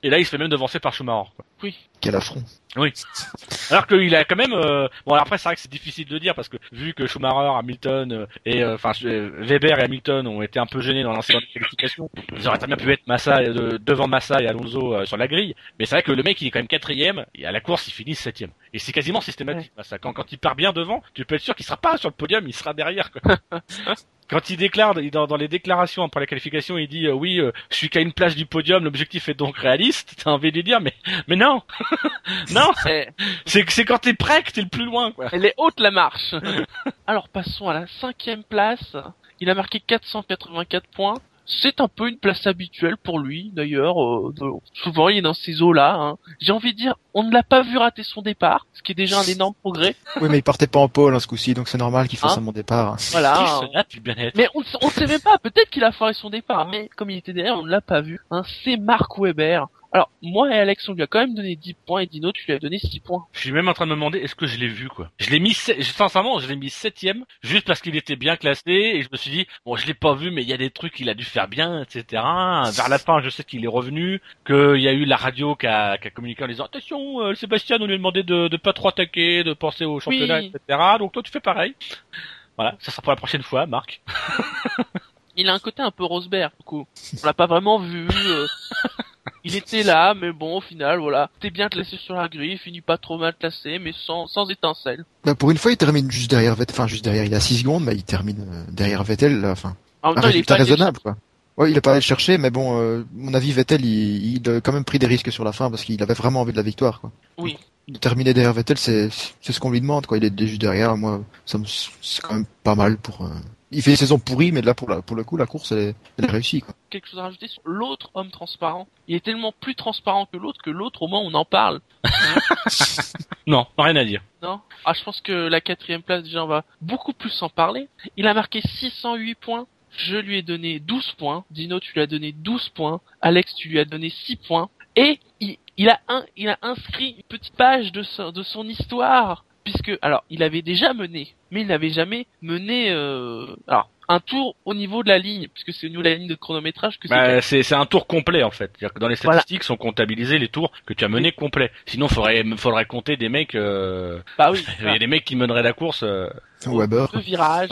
Et là, il se fait même devancer par Schumacher, quoi. Oui. Quel affront. Oui. Alors qu'il a quand même, euh... bon après c'est vrai que c'est difficile de dire parce que vu que Schumacher, Hamilton euh, et enfin euh, Weber et Hamilton ont été un peu gênés dans l'incident de qualification, ils auraient très bien pu être Massa euh, devant Massa et Alonso euh, sur la grille. Mais c'est vrai que le mec il est quand même quatrième et à la course il finit septième. Et c'est quasiment systématique. Ouais. Massa. Quand quand il part bien devant, tu peux être sûr qu'il sera pas sur le podium, il sera derrière, quoi. Quand il déclare dans, dans les déclarations après la qualification, il dit euh, oui, euh, je suis qu'à une place du podium, l'objectif est donc réaliste. T'as envie de lui dire mais mais non, non, c'est c'est, c'est quand t'es prêt que t'es le plus loin, quoi. Elle est haute la marche. Alors passons à la cinquième place. Il a marqué quatre cent quatre-vingt-quatre points. C'est un peu une place habituelle pour lui, d'ailleurs. Euh, de... Souvent, il est dans ces eaux-là. Hein. J'ai envie de dire, on ne l'a pas vu rater son départ, ce qui est déjà un énorme progrès. Oui, mais il partait pas en pôle hein, ce coup-ci, donc c'est normal qu'il fasse hein un bon départ. Voilà. Hein. Mais on ne sait même pas. Peut-être qu'il a foiré son départ, mais comme il était derrière, on ne l'a pas vu. Hein. C'est Mark Webber. Alors, moi et Alex, on lui a quand même donné dix points, et Dino, tu lui as donné six points. Je suis même en train de me demander, est-ce que je l'ai vu, quoi. Je l'ai mis, sincèrement, je l'ai mis septième, juste parce qu'il était bien classé, et je me suis dit, bon, je l'ai pas vu, mais il y a des trucs qu'il a dû faire bien, et cetera. Vers la fin, je sais qu'il est revenu, qu'il y a eu la radio qui a, qui a communiqué en disant, attention, euh, Sébastien, on lui a demandé de, de pas trop attaquer, de penser au championnat, oui. et cetera. Donc toi, tu fais pareil. Voilà, ça sera pour la prochaine fois, Marc. Il a un côté un peu Rosberg, du coup. On l'a pas vraiment vu, euh... Il était là, mais bon, au final, voilà. T'es bien classé sur la grille, il finit pas trop mal classé, mais sans, sans étincelle. Bah, pour une fois, il termine juste derrière Vettel, enfin, juste derrière, il a six secondes, mais il termine euh, derrière Vettel, là, enfin. En même un temps, il est pas raisonnable, quoi. Ouais, il a pas allé le chercher, mais bon, euh, mon avis, Vettel, il, il a quand même pris des risques sur la fin, parce qu'il avait vraiment envie de la victoire, quoi. Oui. De terminer derrière Vettel, c'est, c'est ce qu'on lui demande, quoi. Il est juste derrière, moi, ça me, c'est quand même pas mal pour, euh... il fait une saison pourrie, mais là, pour la, pour le coup, la course, elle est, elle est réussie, quoi. Quelque chose à rajouter sur l'autre homme transparent. Il est tellement plus transparent que l'autre que l'autre, au moins, on en parle. Non, rien à dire. Non. Ah, je pense que la quatrième place, déjà, on va beaucoup plus en parler. Il a marqué six cent huit points. Je lui ai donné douze points. Dino, tu lui as donné douze points. Alex, tu lui as donné six points. Et il, il a un, il a inscrit une petite page de son, de son histoire. Puisque, alors, il avait déjà mené, mais il n'avait jamais mené, euh, alors, un tour au niveau de la ligne, puisque c'est au niveau de la ligne de chronométrage que bah, c'est... c'est, c'est un tour complet, en fait. C'est-à-dire que dans les statistiques, voilà. sont comptabilisés les tours que tu as menés oui. complets. Sinon, faudrait, faudrait compter des mecs, euh... bah oui. Il y a des mecs qui meneraient la course, euh... Weber. Deux virages.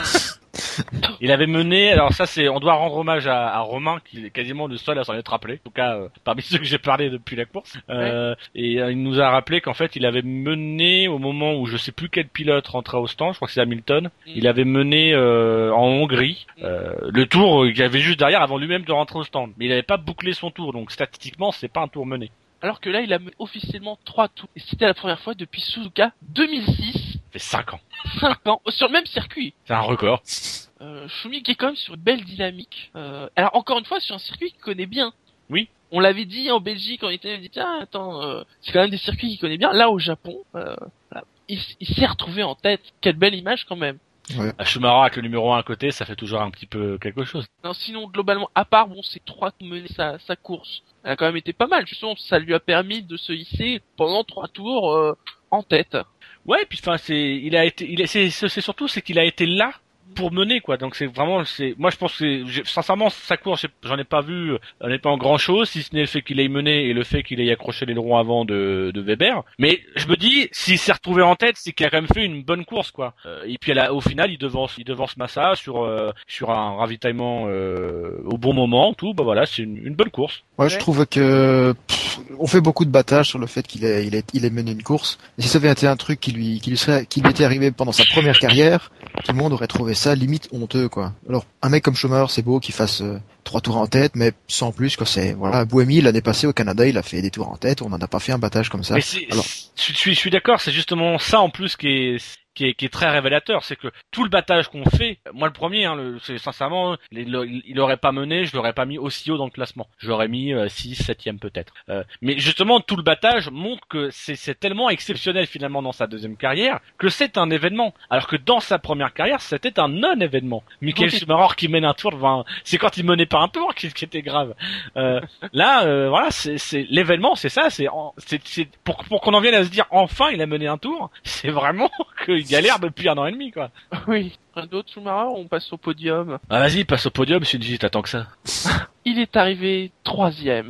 Il avait mené, alors ça c'est, on doit rendre hommage à, à Romain qui est quasiment le seul à s'en être rappelé, en tout cas euh, parmi ceux que j'ai parlé depuis la course. Euh, ouais. Et euh, il nous a rappelé qu'en fait il avait mené au moment où je sais plus quel pilote rentrait au stand, je crois que c'est Hamilton. Mm. Il avait mené euh, en Hongrie euh, le tour qu'il avait juste derrière avant lui-même de rentrer au stand, mais il n'avait pas bouclé son tour, donc statistiquement c'est pas un tour mené. Alors que là, il a mené officiellement trois tours. Et c'était la première fois depuis Suzuka deux mille six. Ça fait cinq ans. cinq ans, sur le même circuit. C'est un record. Euh, Schumi qui est quand même sur une belle dynamique. Euh, alors encore une fois, sur un circuit qu'il connaît bien. Oui. On l'avait dit en Belgique, on était dit, ah, attends, euh, c'est quand même des circuits qu'il connaît bien. Là, au Japon, euh, voilà, il, il s'est retrouvé en tête. Quelle belle image quand même. Ouais. À Schumacher avec le numéro un à côté, ça fait toujours un petit peu quelque chose. Non, sinon, globalement, à part, bon, ces trois qui menaient sa, sa course, elle a quand même été pas mal. Justement, ça lui a permis de se hisser pendant trois tours, euh, en tête. Ouais, puis enfin, c'est, il a été, il est, c'est, c'est surtout, c'est qu'il a été là pour mener, quoi. Donc c'est vraiment, c'est, moi je pense que, sincèrement, sa course, j'en ai pas vu, j'en ai pas en grand chose, si ce n'est le fait qu'il ait mené et le fait qu'il ait accroché l'aileron avant de, de Weber. Mais je me dis, s'il s'est retrouvé en tête, c'est qu'il a quand même fait une bonne course, quoi. Euh, et puis là, au final, il devance, il devance Massa sur, euh, sur un ravitaillement euh, au bon moment, tout. Bah voilà, c'est une, une bonne course. Moi, ouais, je trouve que pff, on fait beaucoup de battage sur le fait qu'il ait, il ait, il ait mené une course. Et si ça avait été un truc qui lui, qui lui serait, qui lui était arrivé pendant sa première carrière, tout le monde aurait trouvé ça limite honteux, quoi. Alors, un mec comme Schumacher, c'est beau qu'il fasse euh, trois tours en tête, mais sans plus, quoi. C'est, voilà, Buemi, l'année passée au Canada, il a fait des tours en tête, on n'en a pas fait un battage comme ça. Mais c'est, Alors, je suis, je suis d'accord, c'est justement ça en plus qui est, qui est, qui est très révélateur, c'est que tout le battage qu'on fait, moi le premier, hein, le, c'est sincèrement, il, il aurait pas mené, je l'aurais pas mis aussi haut dans le classement. Je l'aurais mis euh, six, septième peut-être. Euh, mais justement, tout le battage montre que c'est, c'est tellement exceptionnel finalement dans sa deuxième carrière que c'est un événement. Alors que dans sa première carrière, c'était un non-événement. Michael Schumacher qui mène un tour, ben, c'est quand il menait pas un tour qui, qui était grave. Euh, là, euh, voilà, c'est, c'est l'événement, c'est ça, c'est, c'est, c'est pour, pour qu'on en vienne à se dire enfin il a mené un tour, c'est vraiment qu'il galère depuis un an et demi, quoi. Oui. Un autre Schumacher, on passe au podium. Ah vas-y, passe au podium, Shinji, t'attends que ça. Il est arrivé troisième.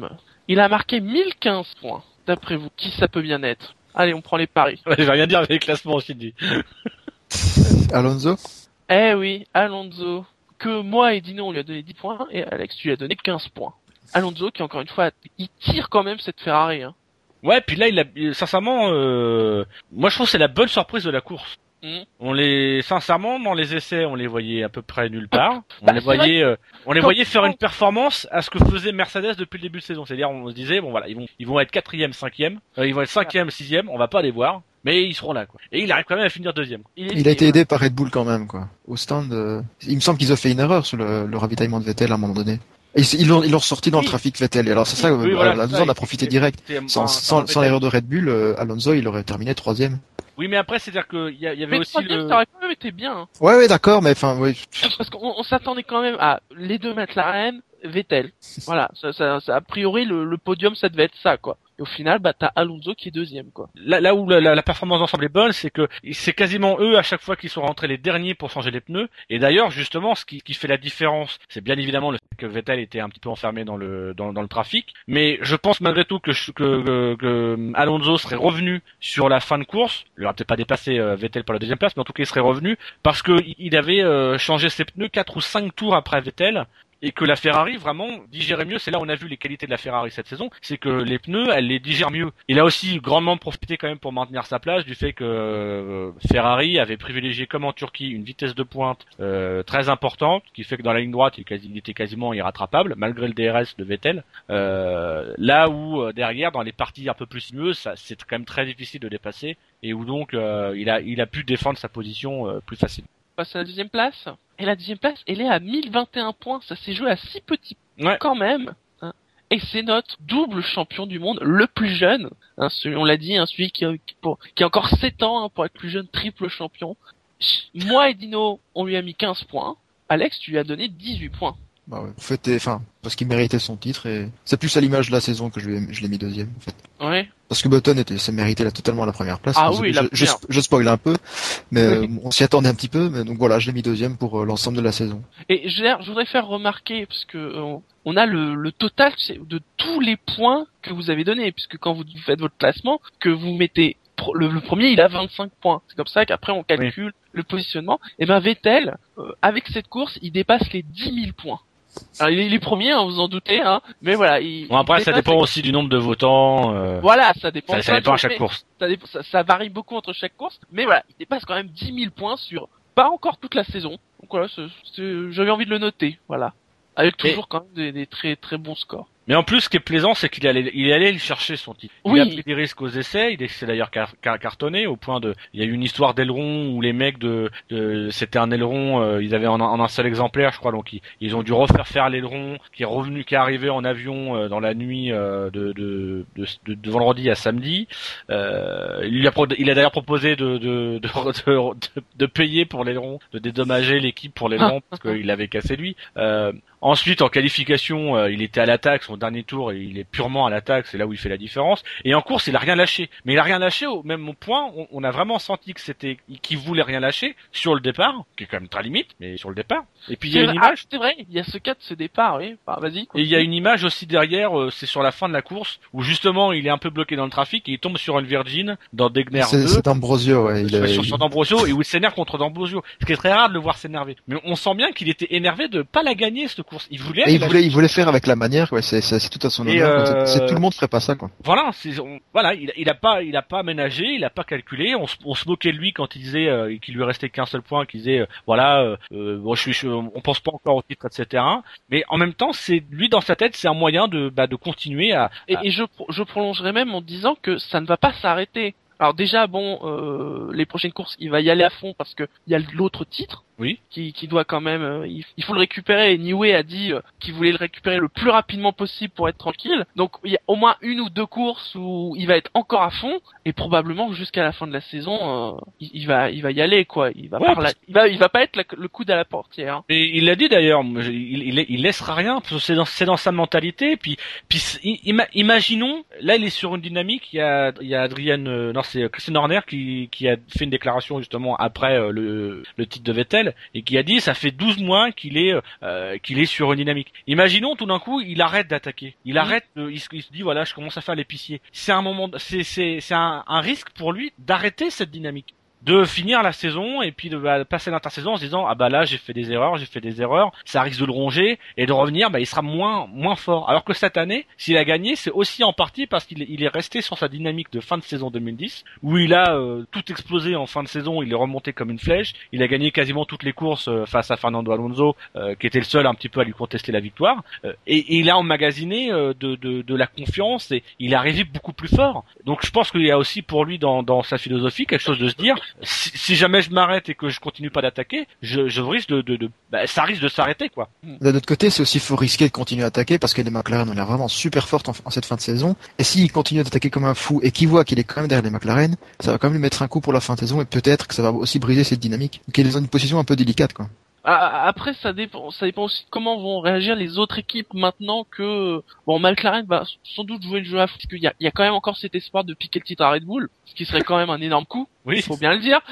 Il a marqué mille quinze points. D'après vous, qui ça peut bien être? Allez, on prend les paris. Ouais, je vais rien dire avec les classements aussi dit. Alonso. Eh oui, Alonso. Que moi et Dino, on lui a donné dix points, et Alex, tu lui as donné quinze points. Alonso, qui encore une fois, il tire quand même cette Ferrari, hein. Ouais, puis là, il a, sincèrement, euh, moi je trouve que c'est la bonne surprise de la course. Mmh. On les, sincèrement, dans les essais, on les voyait à peu près nulle part. On Bah, les c'est voyait, euh, on les Quand- voyait faire une performance à ce que faisait Mercedes depuis le début de saison. C'est-à-dire, on se disait, bon voilà, ils vont, ils vont être quatrième, cinquième, euh, ils vont être cinquième, sixième, on va pas les voir, mais ils seront là, quoi. Et il arrive quand même à finir deuxième. Il, est- Il a été aidé par Red Bull quand même, quoi. Au stand, euh, il me semble qu'ils ont fait une erreur sur le, le ravitaillement de Vettel à un moment donné. Et ils ils l'ont, ils l'ont sorti dans Oui. le trafic Vettel. Et alors c'est ça, Oui, euh, voilà, Alonso c'est ça, en a il- profité il- direct. c'était Sans, un- sans, un sans l'erreur de Red Bull, euh, Alonso il aurait terminé troisième. Oui, mais après, c'est-à-dire qu'il y, a- il y avait Mais aussi troisième, le... ça aurait quand même été bien, hein. Ouais, ouais, d'accord, mais enfin, oui. Parce qu'on on s'attendait quand même à les deux McLaren, Vettel. Voilà, ça, ça, ça, a priori, le, le podium, ça devait être ça, quoi. Et au final, bah, t'as Alonso qui est deuxième, quoi. Là, là où la, la, la performance d'ensemble est bonne, c'est que c'est quasiment eux à chaque fois qui sont rentrés les derniers pour changer les pneus. Et d'ailleurs, justement, ce qui, qui fait la différence, c'est bien évidemment le fait que Vettel était un petit peu enfermé dans le dans, dans le trafic. Mais je pense malgré tout que, que, que, que Alonso serait revenu sur la fin de course. Il n'aurait peut-être pas dépassé euh, Vettel pour la deuxième place, mais en tout cas, il serait revenu parce que il avait euh, changé ses pneus quatre ou cinq tours après Vettel. Et que la Ferrari vraiment digérait mieux. C'est là où on a vu les qualités de la Ferrari cette saison, c'est que les pneus, elle les digère mieux. Il a aussi grandement profité quand même pour maintenir sa place du fait que euh, Ferrari avait privilégié comme en Turquie une vitesse de pointe euh, très importante, qui fait que dans la ligne droite il, quasi, il était quasiment irrattrapable malgré le D R S de Vettel. Euh, là où euh, derrière dans les parties un peu plus sinueuses, ça c'est quand même très difficile de dépasser et où donc euh, il a il a pu défendre sa position euh, plus facilement. Passe à la deuxième place. Et la deuxième place, elle est à mille vingt et un points. Ça s'est joué à six petits points Ouais. quand même. Hein. Et c'est notre double champion du monde, le plus jeune. Hein, celui, on l'a dit, hein, celui qui a, qui, pour, qui a encore sept ans hein, pour être plus jeune, triple champion. Ch- Moi et Dino, on lui a mis quinze points. Alex, tu lui as donné dix-huit points. Bah ouais. En fait, et- enfin, parce qu'il méritait son titre et c'est plus à l'image de la saison que je l'ai, je l'ai mis deuxième, en fait. Ouais. Parce que Button était, ça méritait là totalement la première place. Ah je, oui, je, la je, première. je spoil un peu, mais euh, Oui. on s'y attendait un petit peu, mais donc voilà, je l'ai mis deuxième pour euh, l'ensemble de la saison. Et je, je voudrais faire remarquer, parce que euh, on a le, le total tu sais, de tous les points que vous avez donnés, puisque quand vous faites votre classement, que vous mettez pro- le, le premier, il a vingt-cinq points. C'est comme ça qu'après on calcule le positionnement. Et ben Vettel, euh, avec cette course, il dépasse les dix mille points. Alors il est, il est premier, hein, vous en doutez, hein, mais voilà. Il, Bon après il ça dépasse dépend les- aussi du nombre de votants. Euh... Voilà, ça dépend. Ça, de ça plein de dépend à choses, chaque mais course. Ça, dépend- ça, ça varie beaucoup entre chaque course, mais voilà, il dépasse quand même dix mille points sur pas encore toute la saison. Donc voilà, c'est- c'est- j'avais envie de le noter, voilà, avec toujours quand même des, des très très bons scores. Mais en plus, ce qui est plaisant, c'est qu'il allait, il allait le chercher son titre. Il Oui. a pris des risques aux essais. Il s'est d'ailleurs car, car- cartonné au point de. Il y a eu une histoire d'aileron où les mecs de, de c'était un aileron. Euh, ils avaient en, en un seul exemplaire, je crois. Donc ils, ils ont dû refaire faire l'aileron qui est revenu, qui est arrivé en avion euh, dans la nuit euh, de, de, de, de, de vendredi à samedi. Euh, il, lui a, pro- il a d'ailleurs proposé de, de, de, de, de, de payer pour l'aileron, de dédommager l'équipe pour l'aileron parce qu'il avait cassé lui. Euh, Ensuite, en qualification, euh, il était à l'attaque, son dernier tour, et il est purement à l'attaque, c'est là où il fait la différence. Et en course, il a rien lâché. Mais il a rien lâché au même au point, on, on a vraiment senti que c'était, qu'il voulait rien lâcher sur le départ, qui est quand même très limite, mais sur le départ. Et puis il y a C'est une vrai- image. ah, c'est vrai, il y a ce cas de ce départ, oui. Enfin, vas-y. Et il y continue. a une image aussi derrière, euh, c'est sur la fin de la course, où justement il est un peu bloqué dans le trafic et il tombe sur une Virgin dans Degner C'est, deux. c'est D'Ambrosio, ouais. Il sur, a, sur, il- sur D'Ambrosio et où il s'énerve contre D'Ambrosio. Ce qui est très rare de le voir s'énerver. Mais on sent bien qu'il était énervé de pas la gagner cette course. Il voulait. et il la- voulait, il voulait faire avec la manière, ouais. C'est, c'est, c'est tout à son Et, honneur. euh, C'est, c'est- tout le monde ferait pas ça, quoi. Voilà, c'est, on- voilà, il, il a pas, il a pas aménagé, il a pas calculé. On, se- on se moquait de lui quand il disait euh, qu'il lui restait qu'un seul point, qu'il disait, euh, voilà, euh, euh, bon, je suis, je- on pense pas encore au titre, et cetera. Mais en même temps, c'est lui dans sa tête, c'est un moyen de, bah, de continuer à. Et, à- et je, pro- je prolongerai même en disant que ça ne va pas s'arrêter. Alors déjà, bon, euh, les prochaines courses, il va y aller à fond parce que il y a l'autre titre. Oui. Qui, qui doit quand même, euh, il, il faut le récupérer. Et Niue a dit euh, qu'il voulait le récupérer le plus rapidement possible pour être tranquille. Donc il y a au moins une ou deux courses où il va être encore à fond et probablement jusqu'à la fin de la saison, euh, il, il va, il va y aller quoi. Il va, Ouais, pas, parce- la- il va, il va pas être la- le coude à la portière. Hein. Et il l'a dit d'ailleurs, il, il, il laissera rien, parce que c'est dans, c'est dans sa mentalité. Puis, puis c'est- ima- imaginons, là il est sur une dynamique. Il y a, il y a Adrienne, euh, non c'est Christian Horner qui, qui a fait une déclaration justement après euh, le, le titre de Vettel. Vettel et qui a dit ça fait douze mois qu'il est euh, qu'il est sur une dynamique. Imaginons tout d'un coup il arrête d'attaquer, il arrête, de, il, se, il se dit voilà je commence à faire l'épicier. C'est un moment, c'est c'est c'est un, un risque pour lui d'arrêter cette dynamique, de finir la saison et puis de bah, passer l'intersaison en se disant ah bah là j'ai fait des erreurs, j'ai fait des erreurs, ça risque de le ronger et de revenir bah il sera moins moins fort. Alors que cette année, s'il a gagné, c'est aussi en partie parce qu'il il est resté sur sa dynamique de fin de saison deux mille dix où il a euh, tout explosé en fin de saison, il est remonté comme une flèche, il a gagné quasiment toutes les courses euh, face à Fernando Alonso euh, qui était le seul un petit peu à lui contester la victoire euh, et, et il a emmagasiné euh, de, de de la confiance et il est arrivé beaucoup plus fort. Donc je pense qu'il y a aussi pour lui dans dans sa philosophie quelque chose de se dire Si, si jamais je m'arrête et que je continue pas d'attaquer, je, je risque de, de, de bah, ça risque de s'arrêter quoi. D'un autre côté, c'est aussi faut risquer de continuer à attaquer parce que les McLaren ont l'air vraiment super fortes en, en cette fin de saison. Et s'il continue d'attaquer comme un fou et qu'il voit qu'il est quand même derrière les McLaren, ça va quand même lui mettre un coup pour la fin de saison et peut-être que ça va aussi briser cette dynamique. Donc il est dans une position un peu délicate quoi. Après, ça dépend, ça dépend aussi de comment vont réagir les autres équipes maintenant que bon, McLaren va sans doute jouer le jeu à fond, parce qu'il y a, il y a quand même encore cet espoir de piquer le titre à Red Bull, ce qui serait quand même un énorme coup. Oui, il faut bien le dire.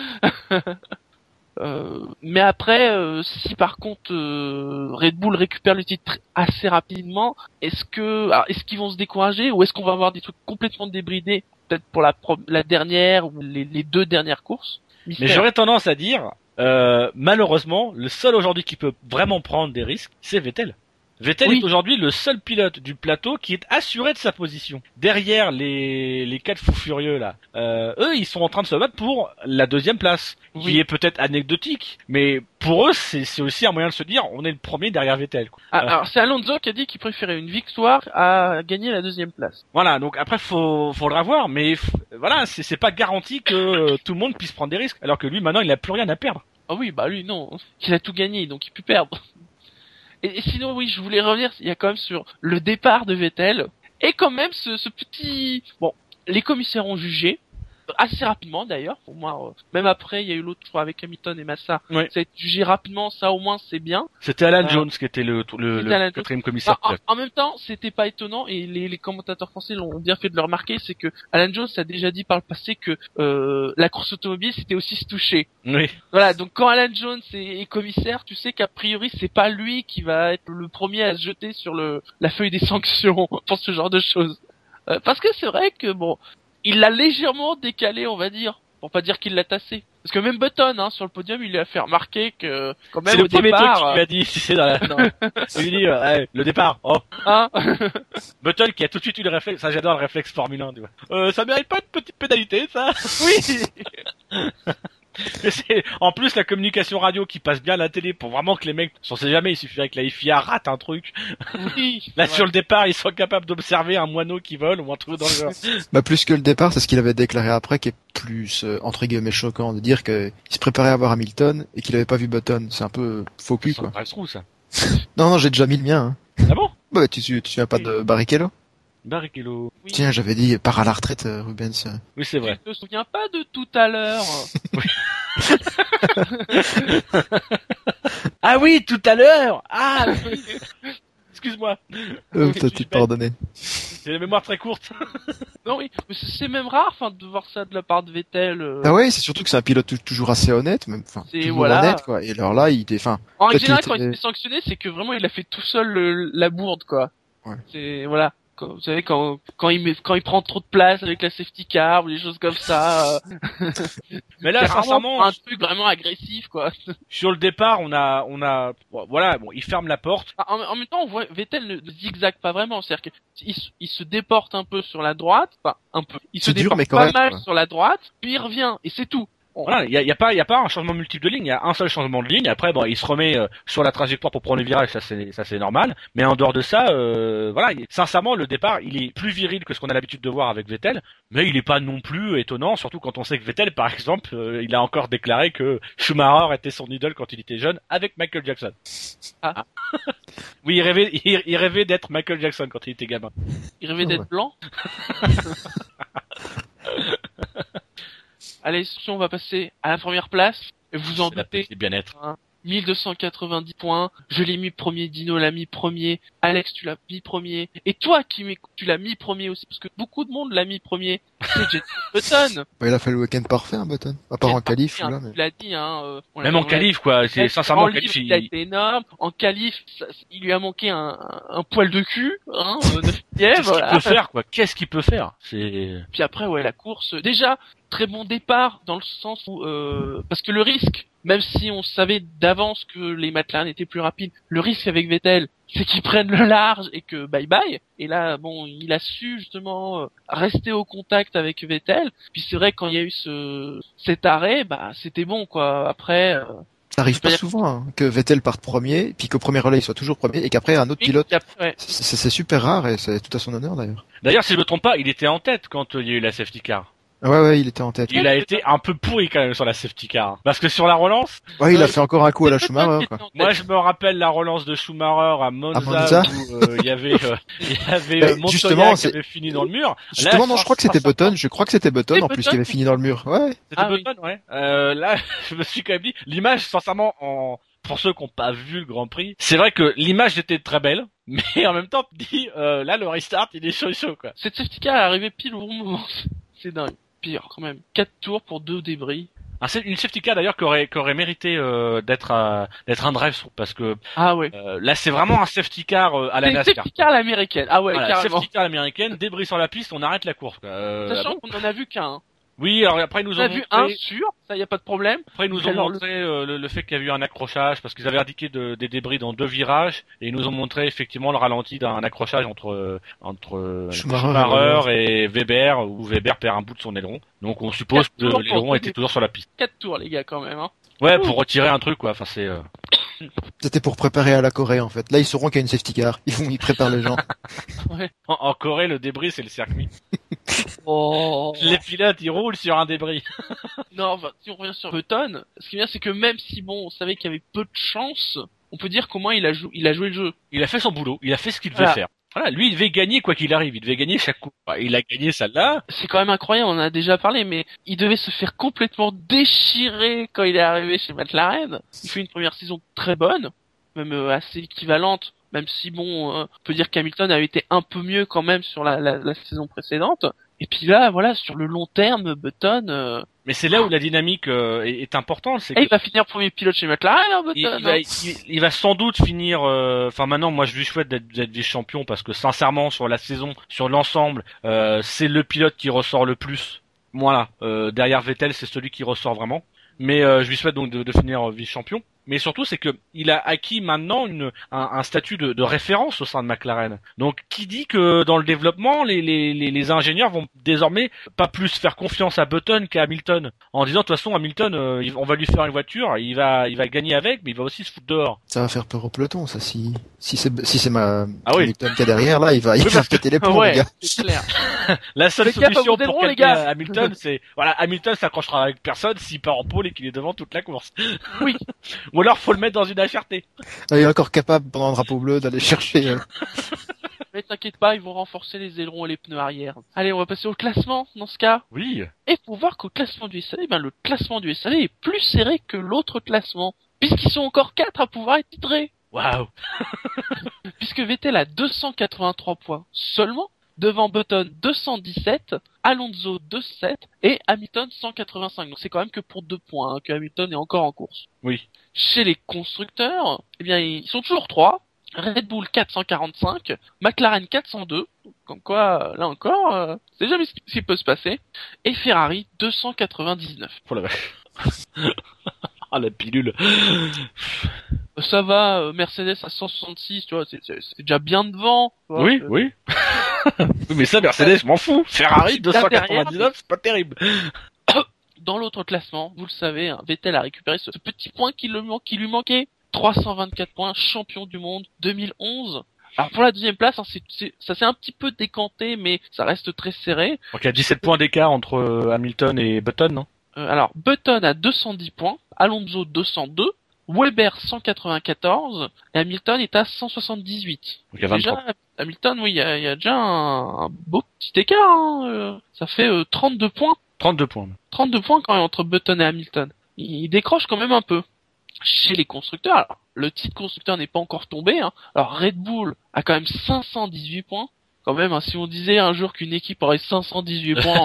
euh, mais après, euh, si par contre euh, Red Bull récupère le titre assez rapidement, est-ce que, alors, est-ce qu'ils vont se décourager ou est-ce qu'on va avoir des trucs complètement débridés, peut-être pour la, pro- la dernière ou les, les deux dernières courses? Mystère. Mais j'aurais tendance à dire, euh, malheureusement, le seul aujourd'hui qui peut vraiment prendre des risques, c'est Vettel. Vettel oui. est aujourd'hui le seul pilote du plateau qui est assuré de sa position. Derrière les les quatre fous furieux là, euh, eux ils sont en train de se battre pour la deuxième place, oui. qui est peut-être anecdotique, mais pour eux c'est c'est aussi un moyen de se dire on est le premier derrière Vettel. Quoi. Ah, euh, alors c'est Alonso qui a dit qu'il préférait une victoire à gagner la deuxième place. Voilà, donc après faut faudra voir, mais f- voilà c'est c'est pas garanti que euh, tout le monde puisse prendre des risques, alors que lui maintenant il a plus rien à perdre. Ah oui bah lui non, il a tout gagné donc il peut perdre. Et, et sinon, oui, je voulais revenir, il y a quand même sur le départ de Vettel, et quand même ce, ce petit... Bon, les commissaires ont jugé, assez rapidement d'ailleurs, pour moi, euh, même après, il y a eu l'autre, je crois, avec Hamilton et Massa, Oui. ça a été jugé rapidement, ça au moins c'est bien. C'était Alan Euh, Jones qui était le, le, le Alan quatrième commissaire. En, en, en même temps, c'était pas étonnant, et les, les commentateurs français l'ont bien fait de le remarquer, c'est que Alan Jones a déjà dit par le passé que euh, la course automobile, c'était aussi se toucher. Oui. Voilà, donc quand Alan Jones est, est commissaire, tu sais qu'a priori c'est pas lui qui va être le premier à se jeter sur le la feuille des sanctions pour ce genre de choses. Euh, parce que c'est vrai que bon, il l'a légèrement décalé, on va dire, pour pas dire qu'il l'a tassé. Parce que même Button, hein, sur le podium, il lui a fait remarquer que quand même c'est au le premier départ, truc qu'il lui a dit, si c'est dans la, non. Il lui dit, euh, hey, le départ, oh. hein Button qui a tout de suite eu le réflexe, ça j'adore le réflexe Formule un, tu vois. Euh, ça mérite pas une petite pénalité, ça? Oui. C'est, en plus, la communication radio qui passe bien à la télé pour vraiment que les mecs, on sait jamais, il suffirait que la F I A rate un truc. Oui. Là, sur le départ, ils sont capables d'observer un moineau qui vole ou un truc dans le genre. Bah plus que le départ, c'est ce qu'il avait déclaré après qui est plus euh, entre guillemets choquant de dire qu'il se préparait à voir Hamilton et qu'il avait pas vu Button. C'est un peu faux cul quoi. C'est trou, ça. Non non, j'ai déjà mis le mien. Hein. Ah bon? Bah tu tu tu viens pas de Barrichello? Barrichello. Oui. Tiens, j'avais dit part à la retraite euh, Rubens. Oui, c'est vrai. Je me souviens pas de tout à l'heure. Ah oui, tout à l'heure! Ah, oui. Excuse-moi. Euh, Je t'as suis tu te pardonné. J'ai la mémoire très courte. Non oui, mais c'est c'est même rare, enfin, de voir ça de la part de Vettel. Euh... Ah ouais, c'est surtout que c'est un pilote tou- toujours assez honnête, même, enfin, C'est- toujours voilà. honnête quoi. Et alors là, il était, enfin, En peut-être général, qu'il quand il était- était sanctionné, c'est que vraiment il a fait tout seul le- la bourde, quoi. Ouais. C'est voilà. Quand, vous savez quand quand il met, quand il prend trop de place avec la safety car ou des choses comme ça. Euh... Mais là, c'est rarement sincèrement, un truc vraiment agressif, quoi. sur le départ, on a, on a, bon, voilà, bon, il ferme la porte. En, en même temps, on voit Vettel ne zigzague pas vraiment, c'est-à-dire qu'il se- il se déporte un peu sur la droite, enfin un peu. Il se C'est dur, déporte mais pas correct, mal quoi. sur la droite, puis il revient et c'est tout. Voilà, il y a, y a pas, il y a pas un changement multiple de ligne, il y a un seul changement de ligne. Après, bon, il se remet euh, sur la trajectoire pour prendre le virage, ça c'est, ça c'est normal. Mais en dehors de ça, euh, voilà, il- sincèrement, le départ, il est plus viril que ce qu'on a l'habitude de voir avec Vettel, mais il est pas non plus étonnant, surtout quand on sait que Vettel, par exemple, euh, il a encore déclaré que Schumacher était son idole quand il était jeune avec Michael Jackson. Ah. Oui, il rêvait, il, il rêvait d'être Michael Jackson quand il était gamin. Il rêvait Ah d'être ouais. blanc. Allez, si on va passer à la première place. Et vous en C'est la doutez, petite bien-être. hein, mille deux cent quatre-vingt-dix points. Je l'ai mis premier, Dino l'a mis premier, Alex tu l'as mis premier. Et toi qui m'écoutes, tu l'as mis premier aussi, parce que beaucoup de monde l'a mis premier. C'est Jenson Button. Bah, il a fait le week-end parfait, hein, Button. À part en qualif, hein, là, mais... Tu l'as dit, hein. Euh, on Même l'a- en on l'a- qualif, quoi. C'est sincèrement en qualif. livre, Il... il a été énorme. En qualif, ça- il lui a manqué un, un, un poil de cul, hein, euh, de fièvre, Qu'est-ce voilà. qu'il peut faire, quoi? Qu'est-ce qu'il peut faire? C'est... Puis après, ouais, la course, euh, déjà, très bon départ, dans le sens où, euh, parce que le risque, même si on savait d'avance que les McLaren étaient plus rapides, le risque avec Vettel, c'est qu'ils prennent le large et que bye bye. Et là, bon, il a su justement euh, rester au contact avec Vettel. Puis c'est vrai, quand il y a eu ce cet arrêt, bah c'était bon, quoi. Après, euh, Ça arrive Je peux pas dire- souvent, hein, que Vettel parte premier, puis qu'au premier relais il soit toujours premier, et qu'après un autre pilote. et après, ouais. C'est c'est- c'est super rare et c'est tout à son honneur d'ailleurs. D'ailleurs, si je me trompe pas, il était en tête quand euh, il y a eu la safety car. Ouais, ouais, il était en tête. Il a été un peu pourri quand même sur la safety car. Parce que sur la relance, Ouais, il a Euh, fait encore un coup à la C'est Schumacher, Button qui quoi. était en moi tête. je me rappelle la relance de Schumacher à Monza, À Monza. où euh, il y avait, euh, il y avait Mais euh, Montoya justement, qui c'est- avait fini dans le mur. Justement, Là, non, je crois que c'était Button, je crois que c'était Button C'est en plus Button qui avait fini dans le mur. Ouais. C'était Ah oui. Button, ouais. Euh, là, je me suis quand même dit, l'image, sincèrement, en... pour ceux qui n'ont pas vu le Grand Prix, c'est vrai que l'image était très belle, mais en même temps, tu te dis, euh, là, le restart, il est chaud chaud, quoi. Cette safety car est arrivée pile au bon moment. C'est dingue. Pire, quand même. Quatre tours pour deux débris. Ah, c'est une safety car d'ailleurs qui aurait, qui aurait mérité euh, d'être euh, d'être un drive through, parce que Ah ouais. euh, là, c'est vraiment un safety car euh, à la C'est une NASCAR. safety car à l'américaine. Ah ouais, Voilà, carrément. safety car américaine, débris sur la piste, on arrête la course. Quoi. Euh, Sachant ah bon qu'on en a vu qu'un. hein. oui, alors après ils nous On ont a vu montré, un sûr, ça y a pas de problème. après ils nous ont Alors, le- montré euh, le, le fait qu'il y a eu un accrochage parce qu'ils avaient indiqué de- des débris dans deux virages et ils nous ont montré effectivement le ralenti d'un accrochage entre euh, entre euh, Schumacher Schumacher et Weber où Weber perd un bout de son aileron. Donc on suppose Quatre que tours pour l'aileron deux était toujours sur la piste. Quatre tours, les gars, quand même, hein. Ouais, pour retirer un truc quoi. Enfin c'est euh, C'était pour préparer à la Corée en fait. Là, ils sauront qu'il y a une safety car. Ils vont, ils préparent les gens. Ouais. en, en Corée le débris c'est le circuit. Oh. Les pilotes ils roulent sur un débris. Non, enfin, si on revient sur Button, ce qui est bien, c'est que même si bon, on savait qu'il y avait peu de chance, on peut dire qu'au moins il a joué, il a joué le jeu. Il a fait son boulot, il a fait ce qu'il devait Voilà. faire. Voilà, lui il devait gagner quoi qu'il arrive, il devait gagner chaque coup. Enfin, il a gagné celle-là. C'est quand même incroyable, on en a déjà parlé, mais il devait se faire complètement déchirer quand il est arrivé chez McLaren. Il fait une première saison très bonne, même euh, assez équivalente, même si bon, euh, on peut dire qu'Hamilton avait été un peu mieux quand même sur la, la, la saison précédente. Et puis là, voilà, sur le long terme, Button, euh, Mais c'est là où la dynamique euh, est, est importante, c'est eh, il que va finir premier pilote chez McLaren, hein, il, Button. il va, hein. il, il va sans doute finir. euh, Enfin maintenant, moi je lui souhaite d'être, d'être vice-champion parce que sincèrement, sur la saison, sur l'ensemble, euh, c'est le pilote qui ressort le plus. Voilà, euh, derrière Vettel, c'est celui qui ressort vraiment. Mais euh, je lui souhaite donc de, de finir vice-champion. Mais surtout, c'est que il a acquis maintenant une, un, un statut de, de référence au sein de McLaren. Donc, qui dit que dans le développement, les, les, les, les ingénieurs vont désormais pas plus faire confiance à Button qu'à Hamilton, en disant de toute façon Hamilton, euh, il- on va lui faire une voiture, il va, il va gagner avec, mais il va aussi se foutre dehors. Ça va faire peur au peloton, ça. Si, si c'est, si c'est ma, Ah oui. Hamilton qui est derrière, là, il va, il Oui, va parce que- péter les plombs, Ouais, les gars. c'est clair. La seule Faites gaffe à solution vos pour ailerons, les calmer gars. Hamilton, c'est voilà, Hamilton s'accrochera avec personne s'il part en pôle et qu'il est devant toute la course. Oui. Ou alors faut le mettre dans une H R T. Il est encore capable, pendant le drapeau bleu, d'aller chercher, euh, Mais t'inquiète pas, ils vont renforcer les ailerons et les pneus arrière. Allez, on va passer au classement, dans ce cas. Oui. Et pour voir qu'au classement du S A V, ben, le classement du S A V est plus serré que l'autre classement. Puisqu'ils sont encore quatre à pouvoir être titrés. Waouh. Puisque Vettel a deux cent quatre-vingt-trois points seulement, devant Button deux cent dix-sept, Alonso deux cent sept et Hamilton cent quatre-vingt-cinq. Donc c'est quand même que pour deux points hein, que Hamilton est encore en course. Oui. Chez les constructeurs, eh bien ils sont toujours trois. Red Bull quatre cent quarante-cinq, McLaren quatre cent deux, comme quoi, là encore, euh, c'est jamais ce qui ce qui peut se passer, et Ferrari deux cent quatre-vingt-dix-neuf. Oh la vache. Ah la pilule. Ça va, euh, Mercedes à cent soixante-six, tu vois, c'est, c'est, c'est déjà bien devant. tu vois, Oui, euh, oui. Oui, mais ça, Mercedes, je m'en fous. Ferrari, deux Bien cent derrière, quatre-vingt-dix-neuf, c'est pas terrible. Dans l'autre classement, vous le savez, hein, Vettel a récupéré ce petit point qui, le man- qui lui manquait. trois cent vingt-quatre points, champion du monde deux mille onze. Alors pour la deuxième place, hein, c'est, c'est, ça s'est un petit peu décanté, mais ça reste très serré. Donc il y a dix-sept points d'écart entre euh, Hamilton et Button, non? Euh, alors Button a deux cent dix points, Alonso deux cent deux, Weber cent quatre-vingt-quatorze, et Hamilton est à cent soixante-dix-huit. Donc il y a vingt-trois. Déjà, Hamilton, oui, il y a, il y a déjà un, un beau petit écart. Hein, euh, ça fait euh, trente-deux points. trente-deux points. trente-deux points quand même entre Button et Hamilton. Il, il décroche quand même un peu. Chez les constructeurs, alors, le titre constructeur n'est pas encore tombé. Hein. Alors Red Bull a quand même cinq cent dix-huit points. quand même, hein, si on disait un jour qu'une équipe aurait cinq cent dix-huit points,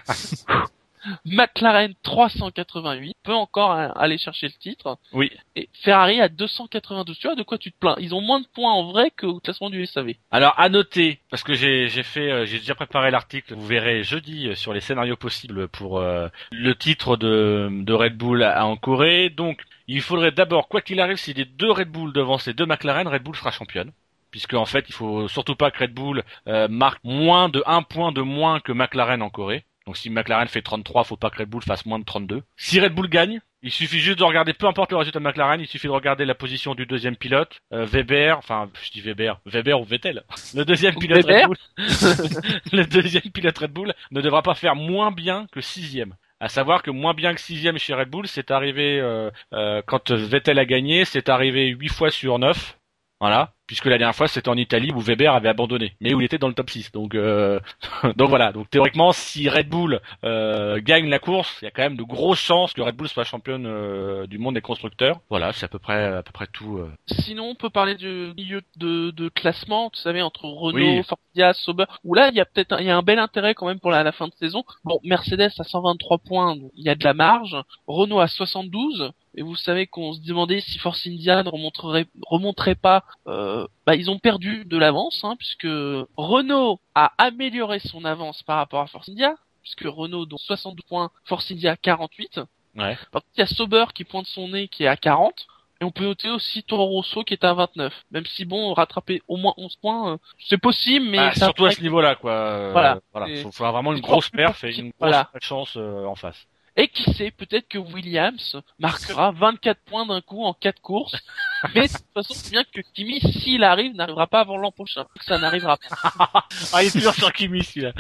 McLaren trois cent quatre-vingt-huit peut encore hein, aller chercher le titre. Oui. Et Ferrari à deux cent quatre-vingt-douze. Tu vois de quoi tu te plains? Ils ont moins de points en vrai qu'au classement du S A V. Alors à noter, parce que j'ai j'ai fait, euh, j'ai déjà préparé l'article. Vous verrez jeudi euh, sur les scénarios possibles pour euh, le titre de de Red Bull à, à en Corée. Donc il faudrait d'abord, quoi qu'il arrive, si les deux Red Bull devant ces deux McLaren, Red Bull sera championne. Puisque en fait, il faut surtout pas que Red Bull euh, marque moins de un point de moins que McLaren en Corée. Donc si McLaren fait trente-trois, faut pas que Red Bull fasse moins de trente-deux. Si Red Bull gagne, il suffit juste de regarder, peu importe le résultat de McLaren, il suffit de regarder la position du deuxième pilote, euh, Weber, enfin je dis Weber, Weber ou Vettel. Le deuxième pilote Weber. Red Bull, le deuxième pilote Red Bull ne devra pas faire moins bien que sixième. À savoir que moins bien que sixième chez Red Bull, c'est arrivé euh, euh, quand Vettel a gagné, c'est arrivé huit fois sur neuf. Voilà, puisque la dernière fois c'était en Italie où Weber avait abandonné, mais où il était dans le top six. Donc euh... donc voilà, donc théoriquement si Red Bull euh, gagne la course, il y a quand même de grosses chances que Red Bull soit championne euh, du monde des constructeurs. Voilà, c'est à peu près à peu près tout. Euh... Sinon, on peut parler du milieu de, de classement, tu savais, entre Renault, Oui. Forcia, Sauber, où là, il y a peut-être un, il y a un bel intérêt quand même pour la, la fin de saison. Bon, Mercedes à cent vingt-trois points, donc il y a de la marge. Renault à soixante-douze. Et vous savez qu'on se demandait si Force India ne remonterait, remonterait pas. Euh, bah, ils ont perdu de l'avance, hein, puisque Renault a amélioré son avance par rapport à Force India, puisque Renault donc soixante-douze points, Force India quarante-huit. Ouais. Par contre, il y a Sauber qui pointe son nez, qui est à quarante. Et on peut noter aussi Toro Rosso qui est à vingt-neuf. Même si bon, rattraper au moins onze points, euh, c'est possible, mais Ah, ça surtout à paraît ce niveau-là, quoi. Euh, Voilà. voilà. Et- Faut, faut avoir vraiment une c'est grosse trop perf et compliqué. une grosse Voilà. chance euh, en face. Et qui sait, peut-être que Williams marquera vingt-quatre points d'un coup en quatre courses. Mais de toute façon, c'est bien que Kimi, s'il arrive, n'arrivera pas avant l'an prochain. Donc ça n'arrivera pas. Ah, il est toujours sur Kimi, celui-là.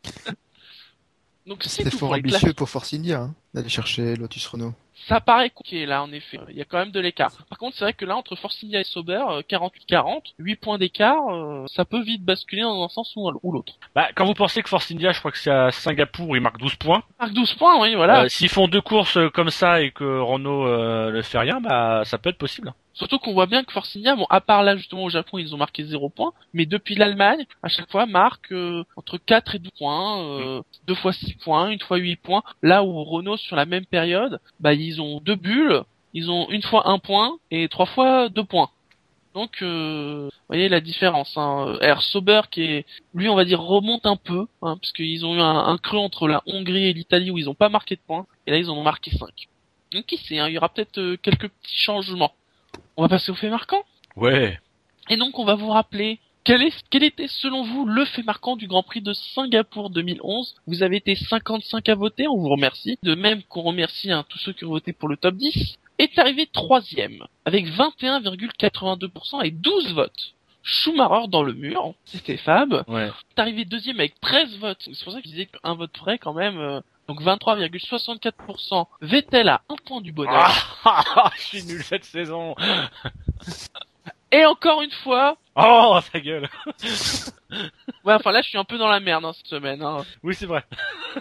Donc c'est C'était tout fort pour les ambitieux classements. pour Force India, hein, d'aller chercher Lotus Renault. Ça paraît compliqué là, en effet. Il y a quand même de l'écart. Par contre, c'est vrai que là, entre Force India et Sauber, euh, quarante-huit quarante, huit points d'écart, euh, ça peut vite basculer dans un sens ou, ou l'autre. Bah, quand vous pensez que Force India, je crois que c'est à Singapour où il marque douze points. Marque douze points, oui, voilà. Euh, s'ils font deux courses euh, comme ça et que Renault euh, ne fait rien, bah ça peut être possible. Surtout qu'on voit bien que Force India, bon, à part là, justement, au Japon, ils ont marqué zéro points, mais depuis l'Allemagne, à chaque fois, marque euh, entre quatre et douze points, euh, deux fois six points, une fois huit points. Là où Renault, sur la même période, bah, ils ont deux bulles, ils ont une fois un point et trois fois deux points. Donc, euh, vous voyez la différence. Hein. R. Sauber, qui est, lui, on va dire, remonte un peu, hein, parce qu'ils ont eu un, un creux entre la Hongrie et l'Italie où ils ont pas marqué de points, et là, ils en ont marqué cinq. Donc, qui sait, hein, il y aura peut-être euh, quelques petits changements. On va passer au fait marquant. Ouais. Et donc, on va vous rappeler quel, est, quel était, selon vous, le fait marquant du Grand Prix de Singapour deux mille onze. Vous avez été cinquante-cinq à voter, on vous remercie. De même qu'on remercie hein, tous ceux qui ont voté pour le top dix. Est arrivé troisième, avec vingt et un virgule quatre-vingt-deux pour cent et douze votes. Schumacher dans le mur, c'était Fab. Ouais. Est arrivé deuxième avec treize votes. C'est pour ça que je disais qu'un vote près, quand même... Euh, donc vingt-trois virgule soixante-quatre pour cent. Vettel à un point du bonheur. Ah, je suis nul cette saison. Et encore une fois... Oh, ta gueule. Ouais, enfin là, je suis un peu dans la merde hein, cette semaine. Hein. Oui, c'est vrai.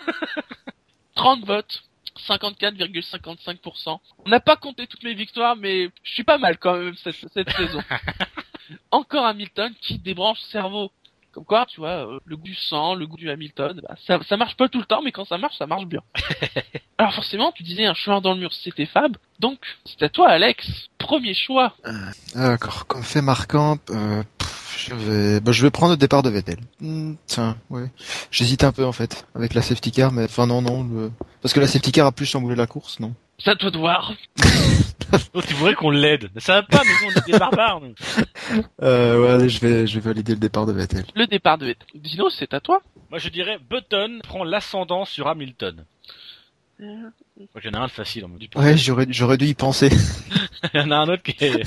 trente votes, cinquante-quatre virgule cinquante-cinq pour cent. On n'a pas compté toutes mes victoires, mais je suis pas mal quand même cette, cette saison. Encore Hamilton qui débranche le cerveau. Comme quoi, tu vois, euh, le goût du sang, le goût du Hamilton, bah, ça, ça marche pas tout le temps, mais quand ça marche, ça marche bien. Alors forcément, tu disais un choix dans le mur, c'était Fab. Donc, c'est à toi, Alex. Premier choix. D'accord, comme fait marquant, euh, pff, je vais, bah, je vais prendre le départ de Vettel. Hmm, tiens, ouais. J'hésite un peu en fait avec la safety car, mais enfin non, non, le... parce que la safety car a plus chamboulé la course, non. C'est à toi de voir. Oh, tu voudrais qu'on l'aide. Ça va pas, mais nous, on est des barbares, nous. Euh, ouais, allez, je vais, je vais valider le départ de Vettel. Le départ de Vettel. Dino, c'est à toi. Moi, je dirais Button prend l'ascendant sur Hamilton. Je crois qu'il y en a un de facile, on me dit. Ouais, j'aurais, j'aurais dû y penser. Il y en a un autre qui est...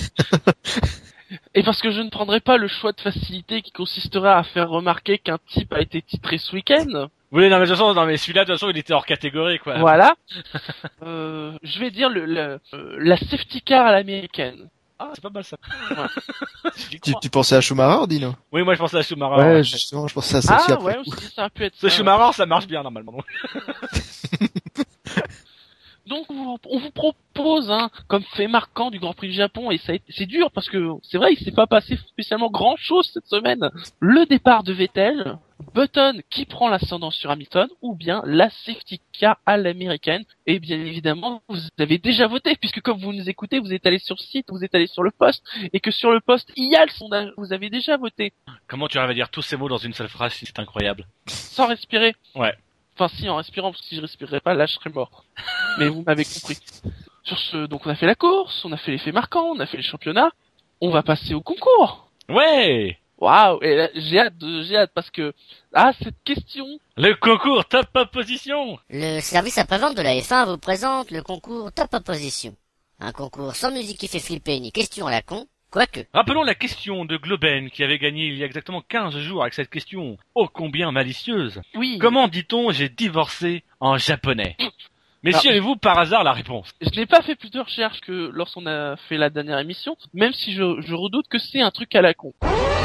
Et parce que je ne prendrai pas le choix de facilité qui consisterait à faire remarquer qu'un type a été titré ce week-end. Oui, non, mais de toute façon, non, mais celui-là, de toute façon, il était hors catégorie, quoi. Voilà. euh, je vais dire le, le euh, la safety car à l'américaine. Ah, c'est pas mal, ça. Ouais. J'y Tu, crois. tu pensais à Schumacher, Dino? Oui, moi, je pensais à Schumacher. Ouais, ouais. justement, je pensais à ça aussi Ah après. ouais, aussi ça a pu être Ce ça. Schumacher, ça marche bien, normalement. Donc on on vous propose, hein, comme fait marquant du Grand Prix du Japon, et ça a été- c'est dur parce que c'est vrai, il s'est pas passé spécialement grand chose cette semaine. Le départ de Vettel, Button qui prend l'ascendant sur Hamilton, ou bien la safety car à l'américaine. Et bien évidemment, vous avez déjà voté, puisque comme vous nous écoutez, vous êtes allé sur le site, vous êtes allé sur le poste, et que sur le poste, il y a le sondage, vous avez déjà voté. Comment tu arrives à dire tous ces mots dans une seule phrase, c'est incroyable. Sans respirer. Ouais. Enfin si, en respirant, parce que si je respirais pas, là je serais mort. Mais vous m'avez compris. Sur ce, donc on a fait la course, on a fait les faits marquants, on a fait le championnat, on va passer au concours. Ouais. Waouh, et là, j'ai hâte, de- j'ai hâte parce que ah cette question. Le concours Top Opposition. Le service après-vente de la F un vous présente le concours Top Opposition. Un concours sans musique qui fait flipper ni question à la con, quoique. Rappelons la question de Globen qui avait gagné il y a exactement quinze jours avec cette question ô combien malicieuse. Oui. Comment dit-on j'ai divorcé en japonais? Messieurs, Ah. avez-vous par hasard la réponse? Je n'ai pas fait plus de recherches que lorsqu'on a fait la dernière émission, même si je, je redoute que c'est un truc à la con.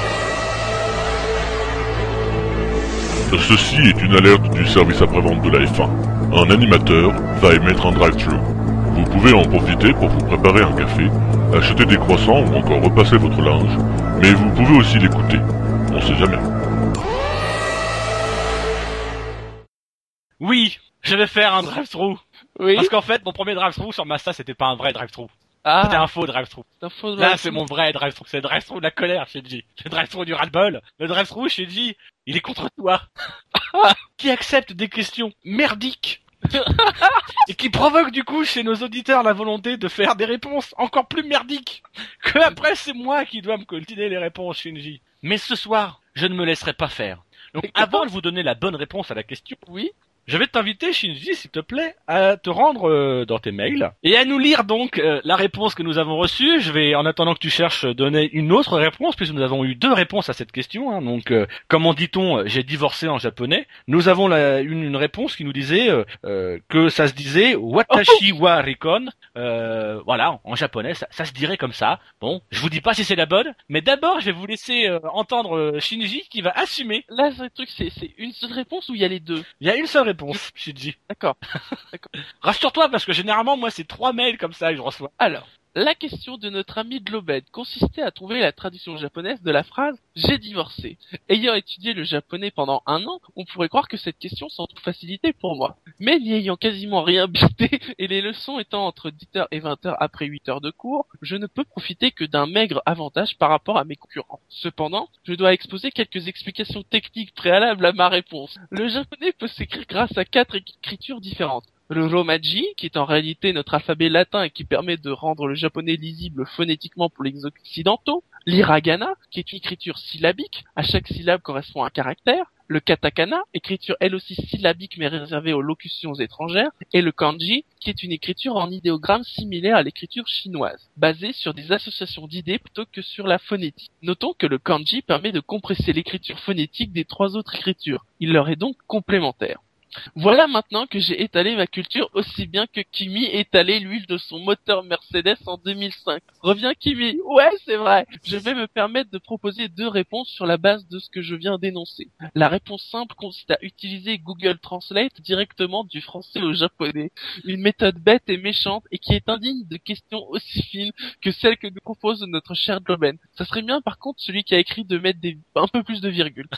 Ceci est une alerte du service après-vente de la F un. Un animateur va émettre un drive-thru. Vous pouvez en profiter pour vous préparer un café, acheter des croissants ou encore repasser votre linge, mais vous pouvez aussi l'écouter. On sait jamais. Oui, je vais faire un drive-thru. Oui. Parce qu'en fait, mon premier drive-thru sur Mazda, c'était pas un vrai drive-thru. Ah, C'était un faux drive-thru. c'est un faux Là, drive. c'est mon vrai drive-thru. C'est le drive-thru de la colère, Shinji. C'est le drive-thru du ras-le-bol. Le drive-thru, Shinji, il est contre toi. Qui accepte des questions merdiques. Et qui provoque du coup chez nos auditeurs la volonté de faire des réponses encore plus merdiques. Que après, c'est moi qui dois me coltiner les réponses, Shinji. Mais ce soir, je ne me laisserai pas faire. Donc, avant de vous donner la bonne réponse à la question, Oui. je vais t'inviter, Shinji, s'il te plaît, à te rendre euh, dans tes mails et à nous lire donc euh, la réponse que nous avons reçue. Je vais, en attendant que tu cherches, donner une autre réponse, puisque nous avons eu deux réponses à cette question. Hein. Donc, euh, comment dit-on, j'ai divorcé en japonais. Nous avons la, une, une réponse qui nous disait euh, euh, que ça se disait watashi wa rikon. Euh, voilà, en japonais, ça, ça se dirait comme ça. Bon, je vous dis pas si c'est la bonne, mais d'abord, je vais vous laisser euh, entendre euh, Shinji qui va assumer. Là, c'est le truc, c'est, c'est une seule réponse ou il y a les deux? Il y a une seule réponse, Shinji. D'accord. Rassure-toi, parce que généralement, moi, c'est trois mails comme ça que je reçois. Alors, la question de notre ami Globed consistait à trouver la traduction japonaise de la phrase « J'ai divorcé ». Ayant étudié le japonais pendant un an, on pourrait croire que cette question s'en trouve facilité pour moi. Mais n'y ayant quasiment rien bité, et les leçons étant entre dix heures et vingt heures après huit heures de cours, je ne peux profiter que d'un maigre avantage par rapport à mes concurrents. Cependant, je dois exposer quelques explications techniques préalables à ma réponse. Le japonais peut s'écrire grâce à quatre écritures différentes. Le romaji, qui est en réalité notre alphabet latin et qui permet de rendre le japonais lisible phonétiquement pour les occidentaux. L'hiragana, qui est une écriture syllabique, à chaque syllabe correspond un caractère. Le katakana, écriture elle aussi syllabique mais réservée aux locutions étrangères. Et le kanji, qui est une écriture en idéogramme similaire à l'écriture chinoise, basée sur des associations d'idées plutôt que sur la phonétique. Notons que le kanji permet de compresser l'écriture phonétique des trois autres écritures. Il leur est donc complémentaire. Voilà maintenant que j'ai étalé ma culture aussi bien que Kimi étalait l'huile de son moteur Mercedes en deux mille cinq. Reviens Kimi, ouais c'est vrai. Je vais me permettre de proposer deux réponses sur la base de ce que je viens d'énoncer. La réponse simple consiste à utiliser Google Translate directement du français au japonais. Une méthode bête et méchante et qui est indigne de questions aussi fines que celles que nous propose notre cher Globen. Ça serait bien par contre celui qui a écrit de mettre des... un peu plus de virgule.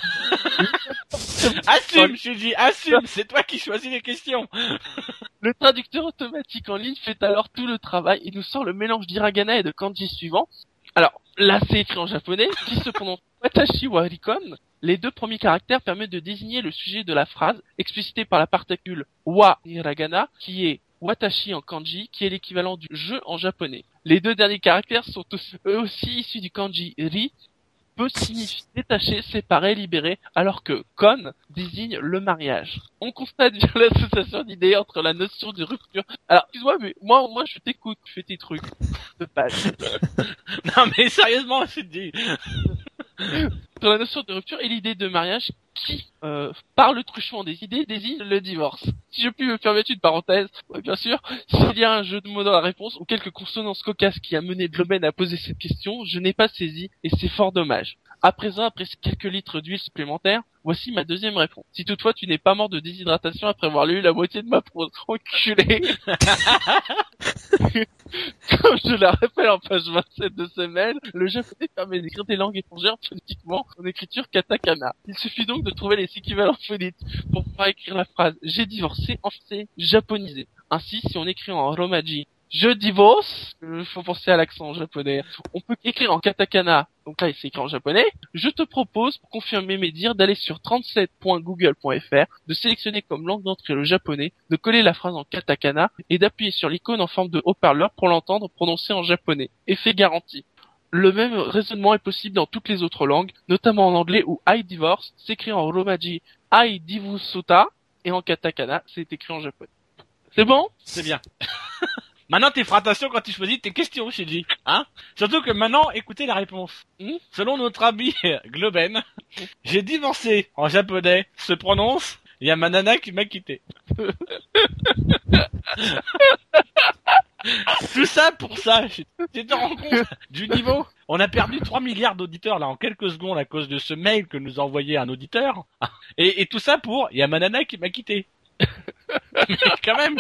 Assume, Shinji, assume, c'est toi qui choisis les questions. Le traducteur automatique en ligne fait alors tout le travail et nous sort le mélange d'hiragana et de kanji suivant. Alors, là c'est écrit en japonais, qui se prononce watashi wa rikon. Les deux premiers caractères permettent de désigner le sujet de la phrase, explicité par la particule wa hiragana, qui est watashi en kanji, qui est l'équivalent du je en japonais. Les deux derniers caractères sont aussi, eux aussi issus du kanji ri, peut signifier détaché, séparé, libéré, alors que kon désigne le mariage. On constate bien l'association d'idées entre la notion de rupture. Alors, excuse-moi, mais moi, moi, je t'écoute, je fais tes trucs de page. Non mais sérieusement, Shinji. Sur la notion de rupture et l'idée de mariage qui, euh, par le truchement des idées, désigne le divorce. Si je puis me permettre une parenthèse, ouais, bien sûr, s'il y a un jeu de mots dans la réponse ou quelques consonances cocasses qui a mené Globen à poser cette question, je n'ai pas saisi et c'est fort dommage. À présent, après quelques litres d'huile supplémentaire, Voici ma deuxième réponse. Si toutefois tu n'es pas mort de déshydratation après avoir lu la moitié de ma prose, enculé. Comme je la rappelle en page vingt-sept de ce mail, le japonais permet d'écrire des langues étrangères phonétiquement en écriture katakana. Il suffit donc de trouver les équivalents phonétiques pour pouvoir écrire la phrase « J'ai divorcé » en français japonisé. Ainsi, si on écrit en romaji « Je divorce », il faut penser à l'accent japonais, on peut écrire en katakana, donc là c'est écrit en japonais. Je te propose, pour confirmer mes dires, d'aller sur trente-sept point google point f r, de sélectionner comme langue d'entrée le japonais, de coller la phrase en katakana et d'appuyer sur l'icône en forme de haut-parleur pour l'entendre prononcer en japonais. Effet garanti. Le même raisonnement est possible dans toutes les autres langues, notamment en anglais où I divorce s'écrit en romaji I divusuta et en katakana c'est écrit en japonais. C'est bon? C'est bien. Maintenant, tu feras attention quand tu choisis tes questions, Shinji. Hein? Surtout que maintenant, écoutez la réponse. Hmm Selon notre ami Globen, j'ai divorcé en japonais, se prononce, il y a ma nana qui m'a quitté. Tout ça pour ça. Tu te rends compte du niveau? On a perdu trois milliards d'auditeurs là en quelques secondes à cause de ce mail que nous a envoyé un auditeur. Et, et tout ça pour, il y a ma nana qui m'a quitté. Mais quand même.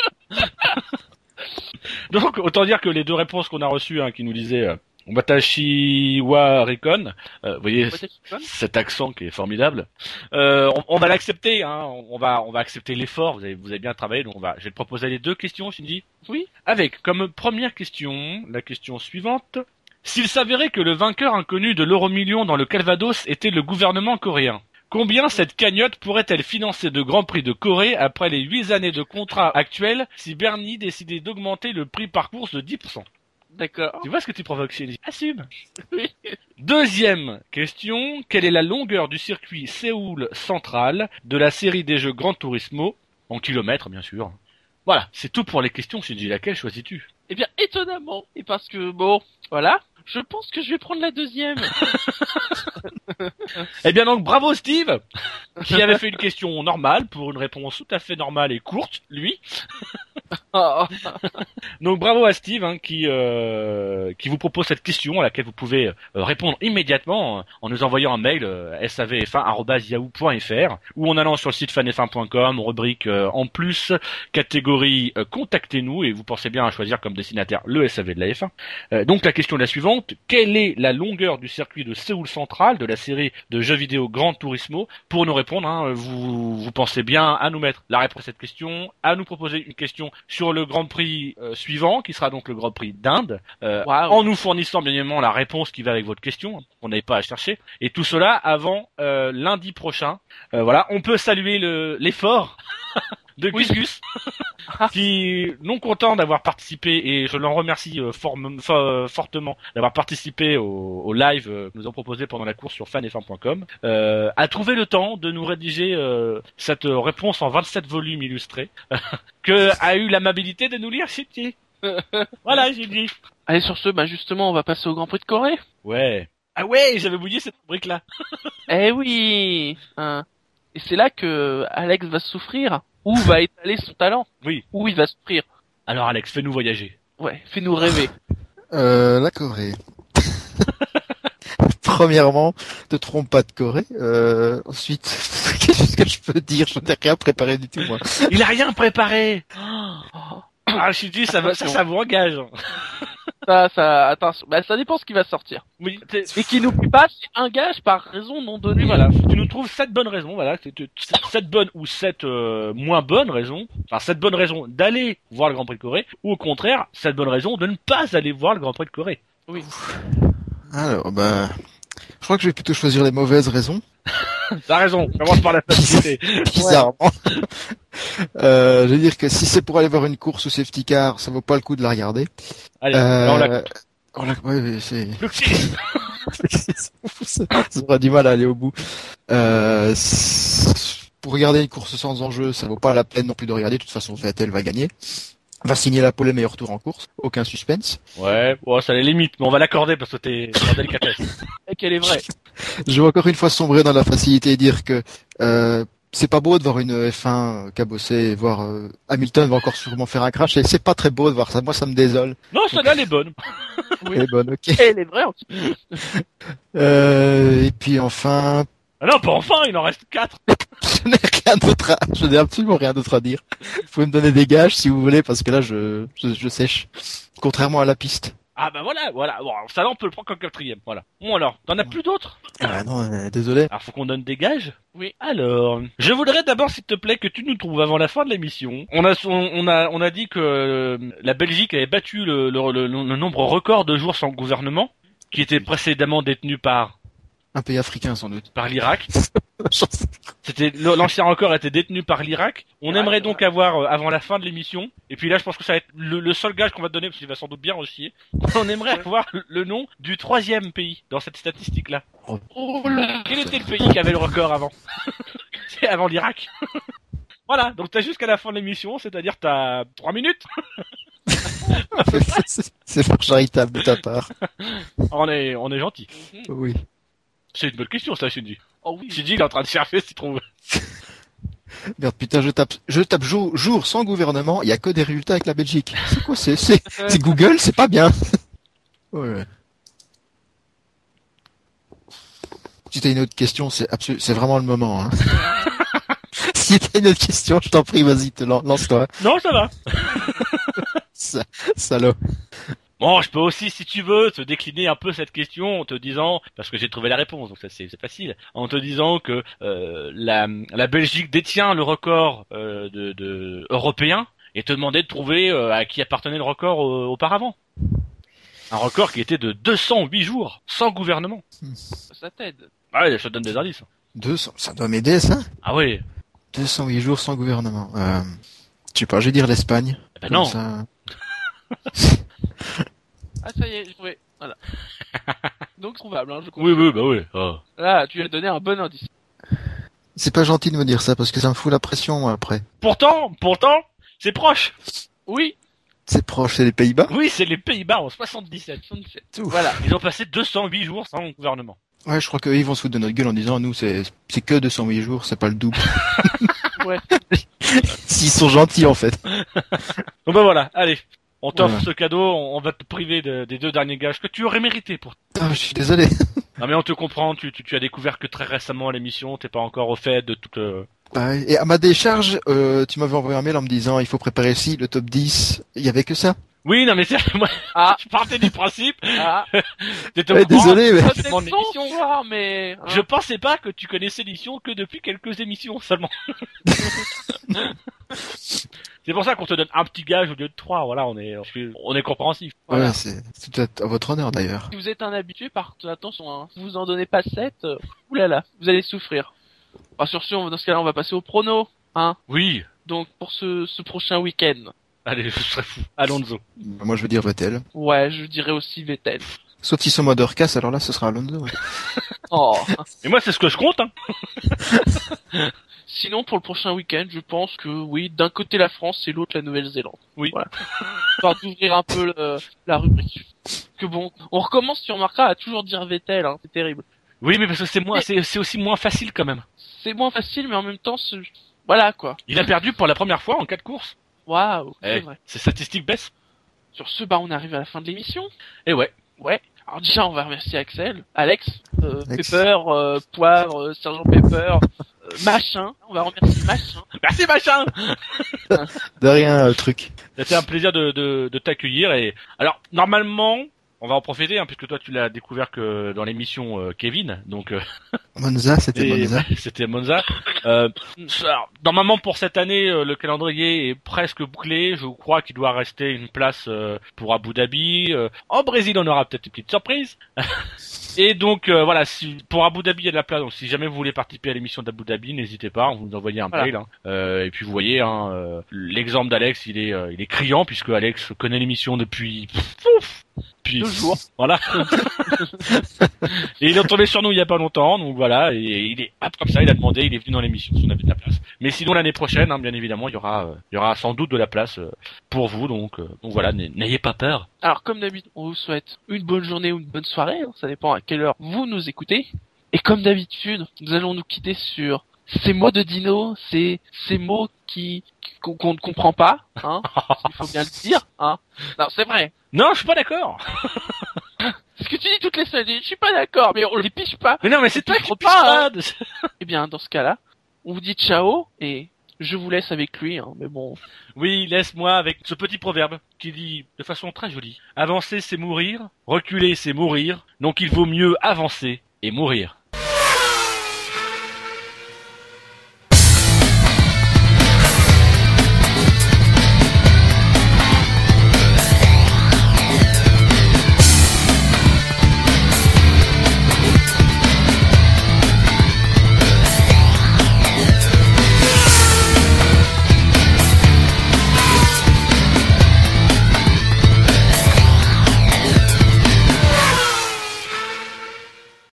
Donc autant dire que les deux réponses qu'on a reçues, hein, qui nous disaient euh, Watashi wa Recon, euh, vous voyez cet accent qui est formidable. Euh, on, on va l'accepter, hein, on va on va accepter l'effort. Vous avez vous avez bien travaillé, donc on va. Je vais te proposer les deux questions, Shinji. Oui. Avec comme première question la question suivante. S'il s'avérait que le vainqueur inconnu de l'euro million dans le Calvados était le gouvernement coréen, combien cette cagnotte pourrait-elle financer de Grand Prix de Corée après les huit années de contrat actuels si Bernie décidait d'augmenter le prix par course de dix pour cent? D'accord. Tu vois ce que tu provoques, Shinji? Assume. Oui. Deuxième question. Quelle est la longueur du circuit Séoul Central de la série des jeux Gran Turismo? En kilomètres, bien sûr. Voilà, c'est tout pour les questions, Shinji. Laquelle choisis-tu? Eh bien, étonnamment, et parce que, bon, voilà, je pense que je vais prendre la deuxième. Eh bien donc, bravo Steve, qui avait fait une question normale pour une réponse tout à fait normale et courte, lui. Donc bravo à Steve, hein, qui euh, qui vous propose cette question à laquelle vous pouvez euh, répondre immédiatement en, en nous envoyant un mail euh, s a v f un arobase yahoo point f r ou en allant sur le site fan f un point com, rubrique euh, en plus, catégorie euh, contactez-nous, et vous pensez bien à choisir comme destinataire le S A V de la F un. Euh, donc la question est la suivante: quelle est la longueur du circuit de Séoul Central de la série de jeux vidéo Gran Turismo? Pour nous répondre, hein, vous vous pensez bien à nous mettre la réponse à cette question, à nous proposer une question sur le Grand Prix euh, suivant, qui sera donc le Grand Prix d'Inde, euh, wow. en nous fournissant bien évidemment la réponse qui va avec votre question, on n'avait pas à chercher, et tout cela avant euh, lundi prochain. Euh, voilà, on peut saluer le l'effort de Gus Gus, qui, non content d'avoir participé, et je l'en remercie euh, for for fortement, d'avoir participé au, au live euh, que nous avons proposé pendant la course sur fan f un point com, euh, a trouvé le temps de nous rédiger euh, cette réponse en vingt-sept volumes illustrés, que a eu l'amabilité de nous lire Shinji. Voilà, Shinji. Allez, sur ce, bah justement, on va passer au Grand Prix de Corée. Ouais. Ah ouais, j'avais oublié cette rubrique-là. Eh oui, hein. Et c'est là que Alex va souffrir. Où va étaler son talent? Oui. Où il va souffrir? Alors Alex, fais-nous voyager. Ouais, fais-nous rêver. Euh, la Corée. Premièrement, ne trompe pas de Corée. Euh, ensuite, qu'est-ce que je peux dire? Je n'ai rien préparé du tout, moi. Il a rien préparé. Oh. Ah, je dis, ça, va, ça, ça vous engage. Ça, ça, attention. Bah, ça dépend ce qui va sortir. Oui. Et qui n'oublie pas, c'est un gage par raison non donnée. Oui, voilà. Tu nous trouves sept bonnes raisons, voilà. Sept bonnes ou sept euh, moins bonnes raisons. Enfin, sept bonnes raisons d'aller voir le Grand Prix de Corée, ou au contraire, sept bonnes raisons de ne pas aller voir le Grand Prix de Corée. Oui. Alors, bah, je crois que je vais plutôt choisir les mauvaises raisons. T'as raison. Commence par la facilité. Bizarrement. euh, je veux dire que si c'est pour aller voir une course au safety car, ça vaut pas le coup de la regarder. Allez, euh, on la... on la... Ouais, ouais, c'est... ça aura du mal à aller au bout. Euh, pour regarder une course sans enjeu, ça vaut pas la peine non plus de regarder. De toute façon, Vettel va gagner. Va signer la pole et meilleur tour en course. Aucun suspense. Ouais, bon, ça les limite, mais on va l'accorder parce que t'es en délicatesse. Et qu'elle est vraie. Je vais encore une fois sombrer dans la facilité et dire que euh, c'est pas beau de voir une F un cabosser et voir euh, Hamilton va encore sûrement faire un crash, et c'est pas très beau de voir ça. Moi, ça me désole. Non, celle-là, elle est bonne. Oui. Elle est bonne, ok. Elle est vraie. euh, et puis enfin, Ah non, pas enfin, il en reste quatre. Je n'ai rien d'autre à... Je n'ai absolument rien d'autre à dire. Vous pouvez me donner des gages si vous voulez, parce que là, je, je, je sèche. Contrairement à la piste. Ah bah voilà, voilà. Bon, alors, ça là, on peut le prendre comme quatrième, voilà. Bon alors, t'en as plus d'autres? Ah non, euh, désolé. Alors, faut qu'on donne des gages? Oui. Alors, je voudrais d'abord, s'il te plaît, que tu nous trouves avant la fin de l'émission. On a, on, on a, on a dit que euh, la Belgique avait battu le, le, le, le nombre record de jours sans gouvernement, qui était précédemment détenu par Un pays africain, sans doute. par l'Irak. C'était l'ancien record était détenu par l'Irak. On Irak, aimerait donc ouais. avoir euh, avant la fin de l'émission. Et puis là, je pense que ça va être le, le seul gage qu'on va te donner parce qu'il va sans doute bien aussi. On aimerait avoir le, le nom du troisième pays dans cette statistique-là. Oh là. Quel était le pays qui avait le record avant? C'est avant l'Irak. Voilà. Donc t'as jusqu'à la fin de l'émission, c'est-à-dire t'as trois minutes. c'est, c'est fort charitable de ta part. On est, on est gentil. Oui. C'est une bonne question, ça, Shinji. Oh oui. Shinji, il est en train de chercher s'il trouve. Merde, putain, je tape, je tape jour, jour sans gouvernement, il y a que des résultats avec la Belgique. C'est quoi, c'est, c'est, c'est Google, c'est pas bien. Ouais. Si t'as une autre question, c'est absolu, c'est vraiment le moment, hein. Si t'as une autre question, je t'en prie, vas-y, te lan- lance-toi. Non, ça va. Sa- Salaud. Bon, je peux aussi, si tu veux, te décliner un peu cette question en te disant, parce que j'ai trouvé la réponse, donc ça c'est, c'est facile, en te disant que euh, la, la Belgique détient le record euh, de, de européen et te demander de trouver euh, à qui appartenait le record euh, auparavant. Un record qui était de deux cent huit jours sans gouvernement. Ça t'aide. Ah ouais, je te donne des indices. deux cents, ça doit m'aider, ça? Ah oui. deux cent huit jours sans gouvernement. Euh, je sais pas, je vais dire l'Espagne. Eh ben Comme non. ça. Ah ça y est, j'ai trouvé. Voilà. Donc trouvable, hein, je crois. Oui, oui, bah oui. Oh. Là, tu as donné un bon indice. C'est pas gentil de me dire ça parce que ça me fout la pression, moi, après. Pourtant, pourtant, c'est proche. Oui. C'est proche, c'est les Pays-Bas? Oui, c'est les Pays-Bas en soixante-dix-sept. soixante-dix-sept. Ouf. Voilà. Ils ont passé deux cent huit jours sans gouvernement. Ouais, je crois qu'eux, ils vont se foutre de notre gueule en disant, nous, c'est, c'est que deux cent huit jours, c'est pas le double. Ouais. S'ils sont gentils, en fait. Donc bah voilà, allez. On t'offre Voilà. ce cadeau, on on va te priver de- des deux derniers gages que tu aurais mérité pour. Ah, je suis désolé. Non mais on te comprend, tu, tu, tu as découvert que très récemment à l'émission, t'es pas encore au fait de toute... euh, Bah, et à ma décharge, euh, tu m'avais envoyé un mail en me disant, il faut préparer ci, le top dix. Il y avait que ça. Oui, non mais c'est... Moi, Ah. je partais du principe... Ah. t'étais Ouais, au courant, désolé, mais... tu demandes Peut-être l'émission. sans voir, mais. hein. Je pensais pas que tu connaissais l'émission que depuis quelques émissions seulement. C'est pour ça qu'on te donne un petit gage au lieu de trois, voilà, on est, on est compréhensif. Voilà. Ouais, c'est, c'est tout à, à votre honneur, d'ailleurs. Si vous êtes un habitué, par attention, hein. Si vous en donnez pas sept, euh, oulala, vous allez souffrir. Bah, sur ce, on- dans ce cas-là, on va passer au prono, hein. Oui. Donc, pour ce, ce prochain week-end. Allez, je serais fou. Alonso. Bah, moi, je veux dire Vettel. Ouais, je dirais aussi Vettel. Sauf s'ils sont mode Orcas, alors là, ce sera Alonso. Ouais. Oh. Et moi, c'est ce que je compte, hein. Sinon, pour le prochain week-end, je pense que oui, d'un côté la France et l'autre la Nouvelle-Zélande. Oui. Voilà. Histoire d'ouvrir un peu le- la rubrique. Que bon, on recommence, tu remarqueras, à toujours dire Vettel, hein. C'est terrible. Oui, mais parce que c'est moins, c'est, c'est aussi moins facile quand même. C'est moins facile, mais en même temps, c'est- voilà, quoi. Il a perdu pour la première fois en quatre courses. Waouh, c'est Eh, vrai. ses statistiques baissent. Sur ce, bah, on arrive à la fin de l'émission. Et ouais. Ouais. Alors déjà, on va remercier Axel, Alex, euh, Alex. Pepper, euh, Poivre, euh, Sergent Pepper, euh, Machin. On va remercier Machin. Merci, machin! De rien, euh, truc. C'était un plaisir de, de, de t'accueillir et, alors, normalement, on va en profiter, hein, puisque toi tu l'as découvert que dans l'émission euh, Kevin, donc, euh, Monza, c'était et- Monza. c'était Monza. Euh, alors, normalement pour cette année, euh, le calendrier est presque bouclé. Je crois qu'il doit rester une place euh, pour Abu Dhabi. Euh, en Brésil, on aura peut-être une petite surprise. Et donc euh, voilà, si pour Abu Dhabi il y a de la place. Donc si jamais vous voulez participer à l'émission d'Abu Dhabi, n'hésitez pas, vous nous envoyez un Voilà. mail. Hein. Euh, et puis vous voyez, hein, euh, l'exemple d'Alex, il est, euh, il est criant puisque Alex connaît l'émission depuis. Pouf, depuis Deux jours. Voilà. Et il est tombé sur nous il y a pas longtemps, donc voilà, et il est apte comme ça, il a demandé, il est venu dans l'émission si on avait de la place. Mais sinon l'année prochaine, hein, bien évidemment, il y aura, euh, il y aura sans doute de la place euh, pour vous, donc, euh, donc voilà, n'ay- n'ayez pas peur. Alors, comme d'habitude, on vous souhaite une bonne journée ou une bonne soirée, hein, ça dépend à quelle heure vous nous écoutez. Et comme d'habitude, nous allons nous quitter sur ces mots de Dino, ces, ces mots qui, qu'on, qu'on ne comprend pas, hein. Il faut bien le dire, hein. Non, c'est vrai. Non, je suis pas d'accord. Ce que tu dis toutes les semaines, je suis pas d'accord, mais on les piche pas. Mais non, mais c'est Tu toi qui crois piche pas, pas. de- Eh bien, dans ce cas-là, on vous dit ciao, et je vous laisse avec lui, hein, mais bon. Oui, laisse-moi avec ce petit proverbe qui dit de façon très jolie. Avancer, c'est mourir. Reculer, c'est mourir. Donc il vaut mieux avancer et mourir.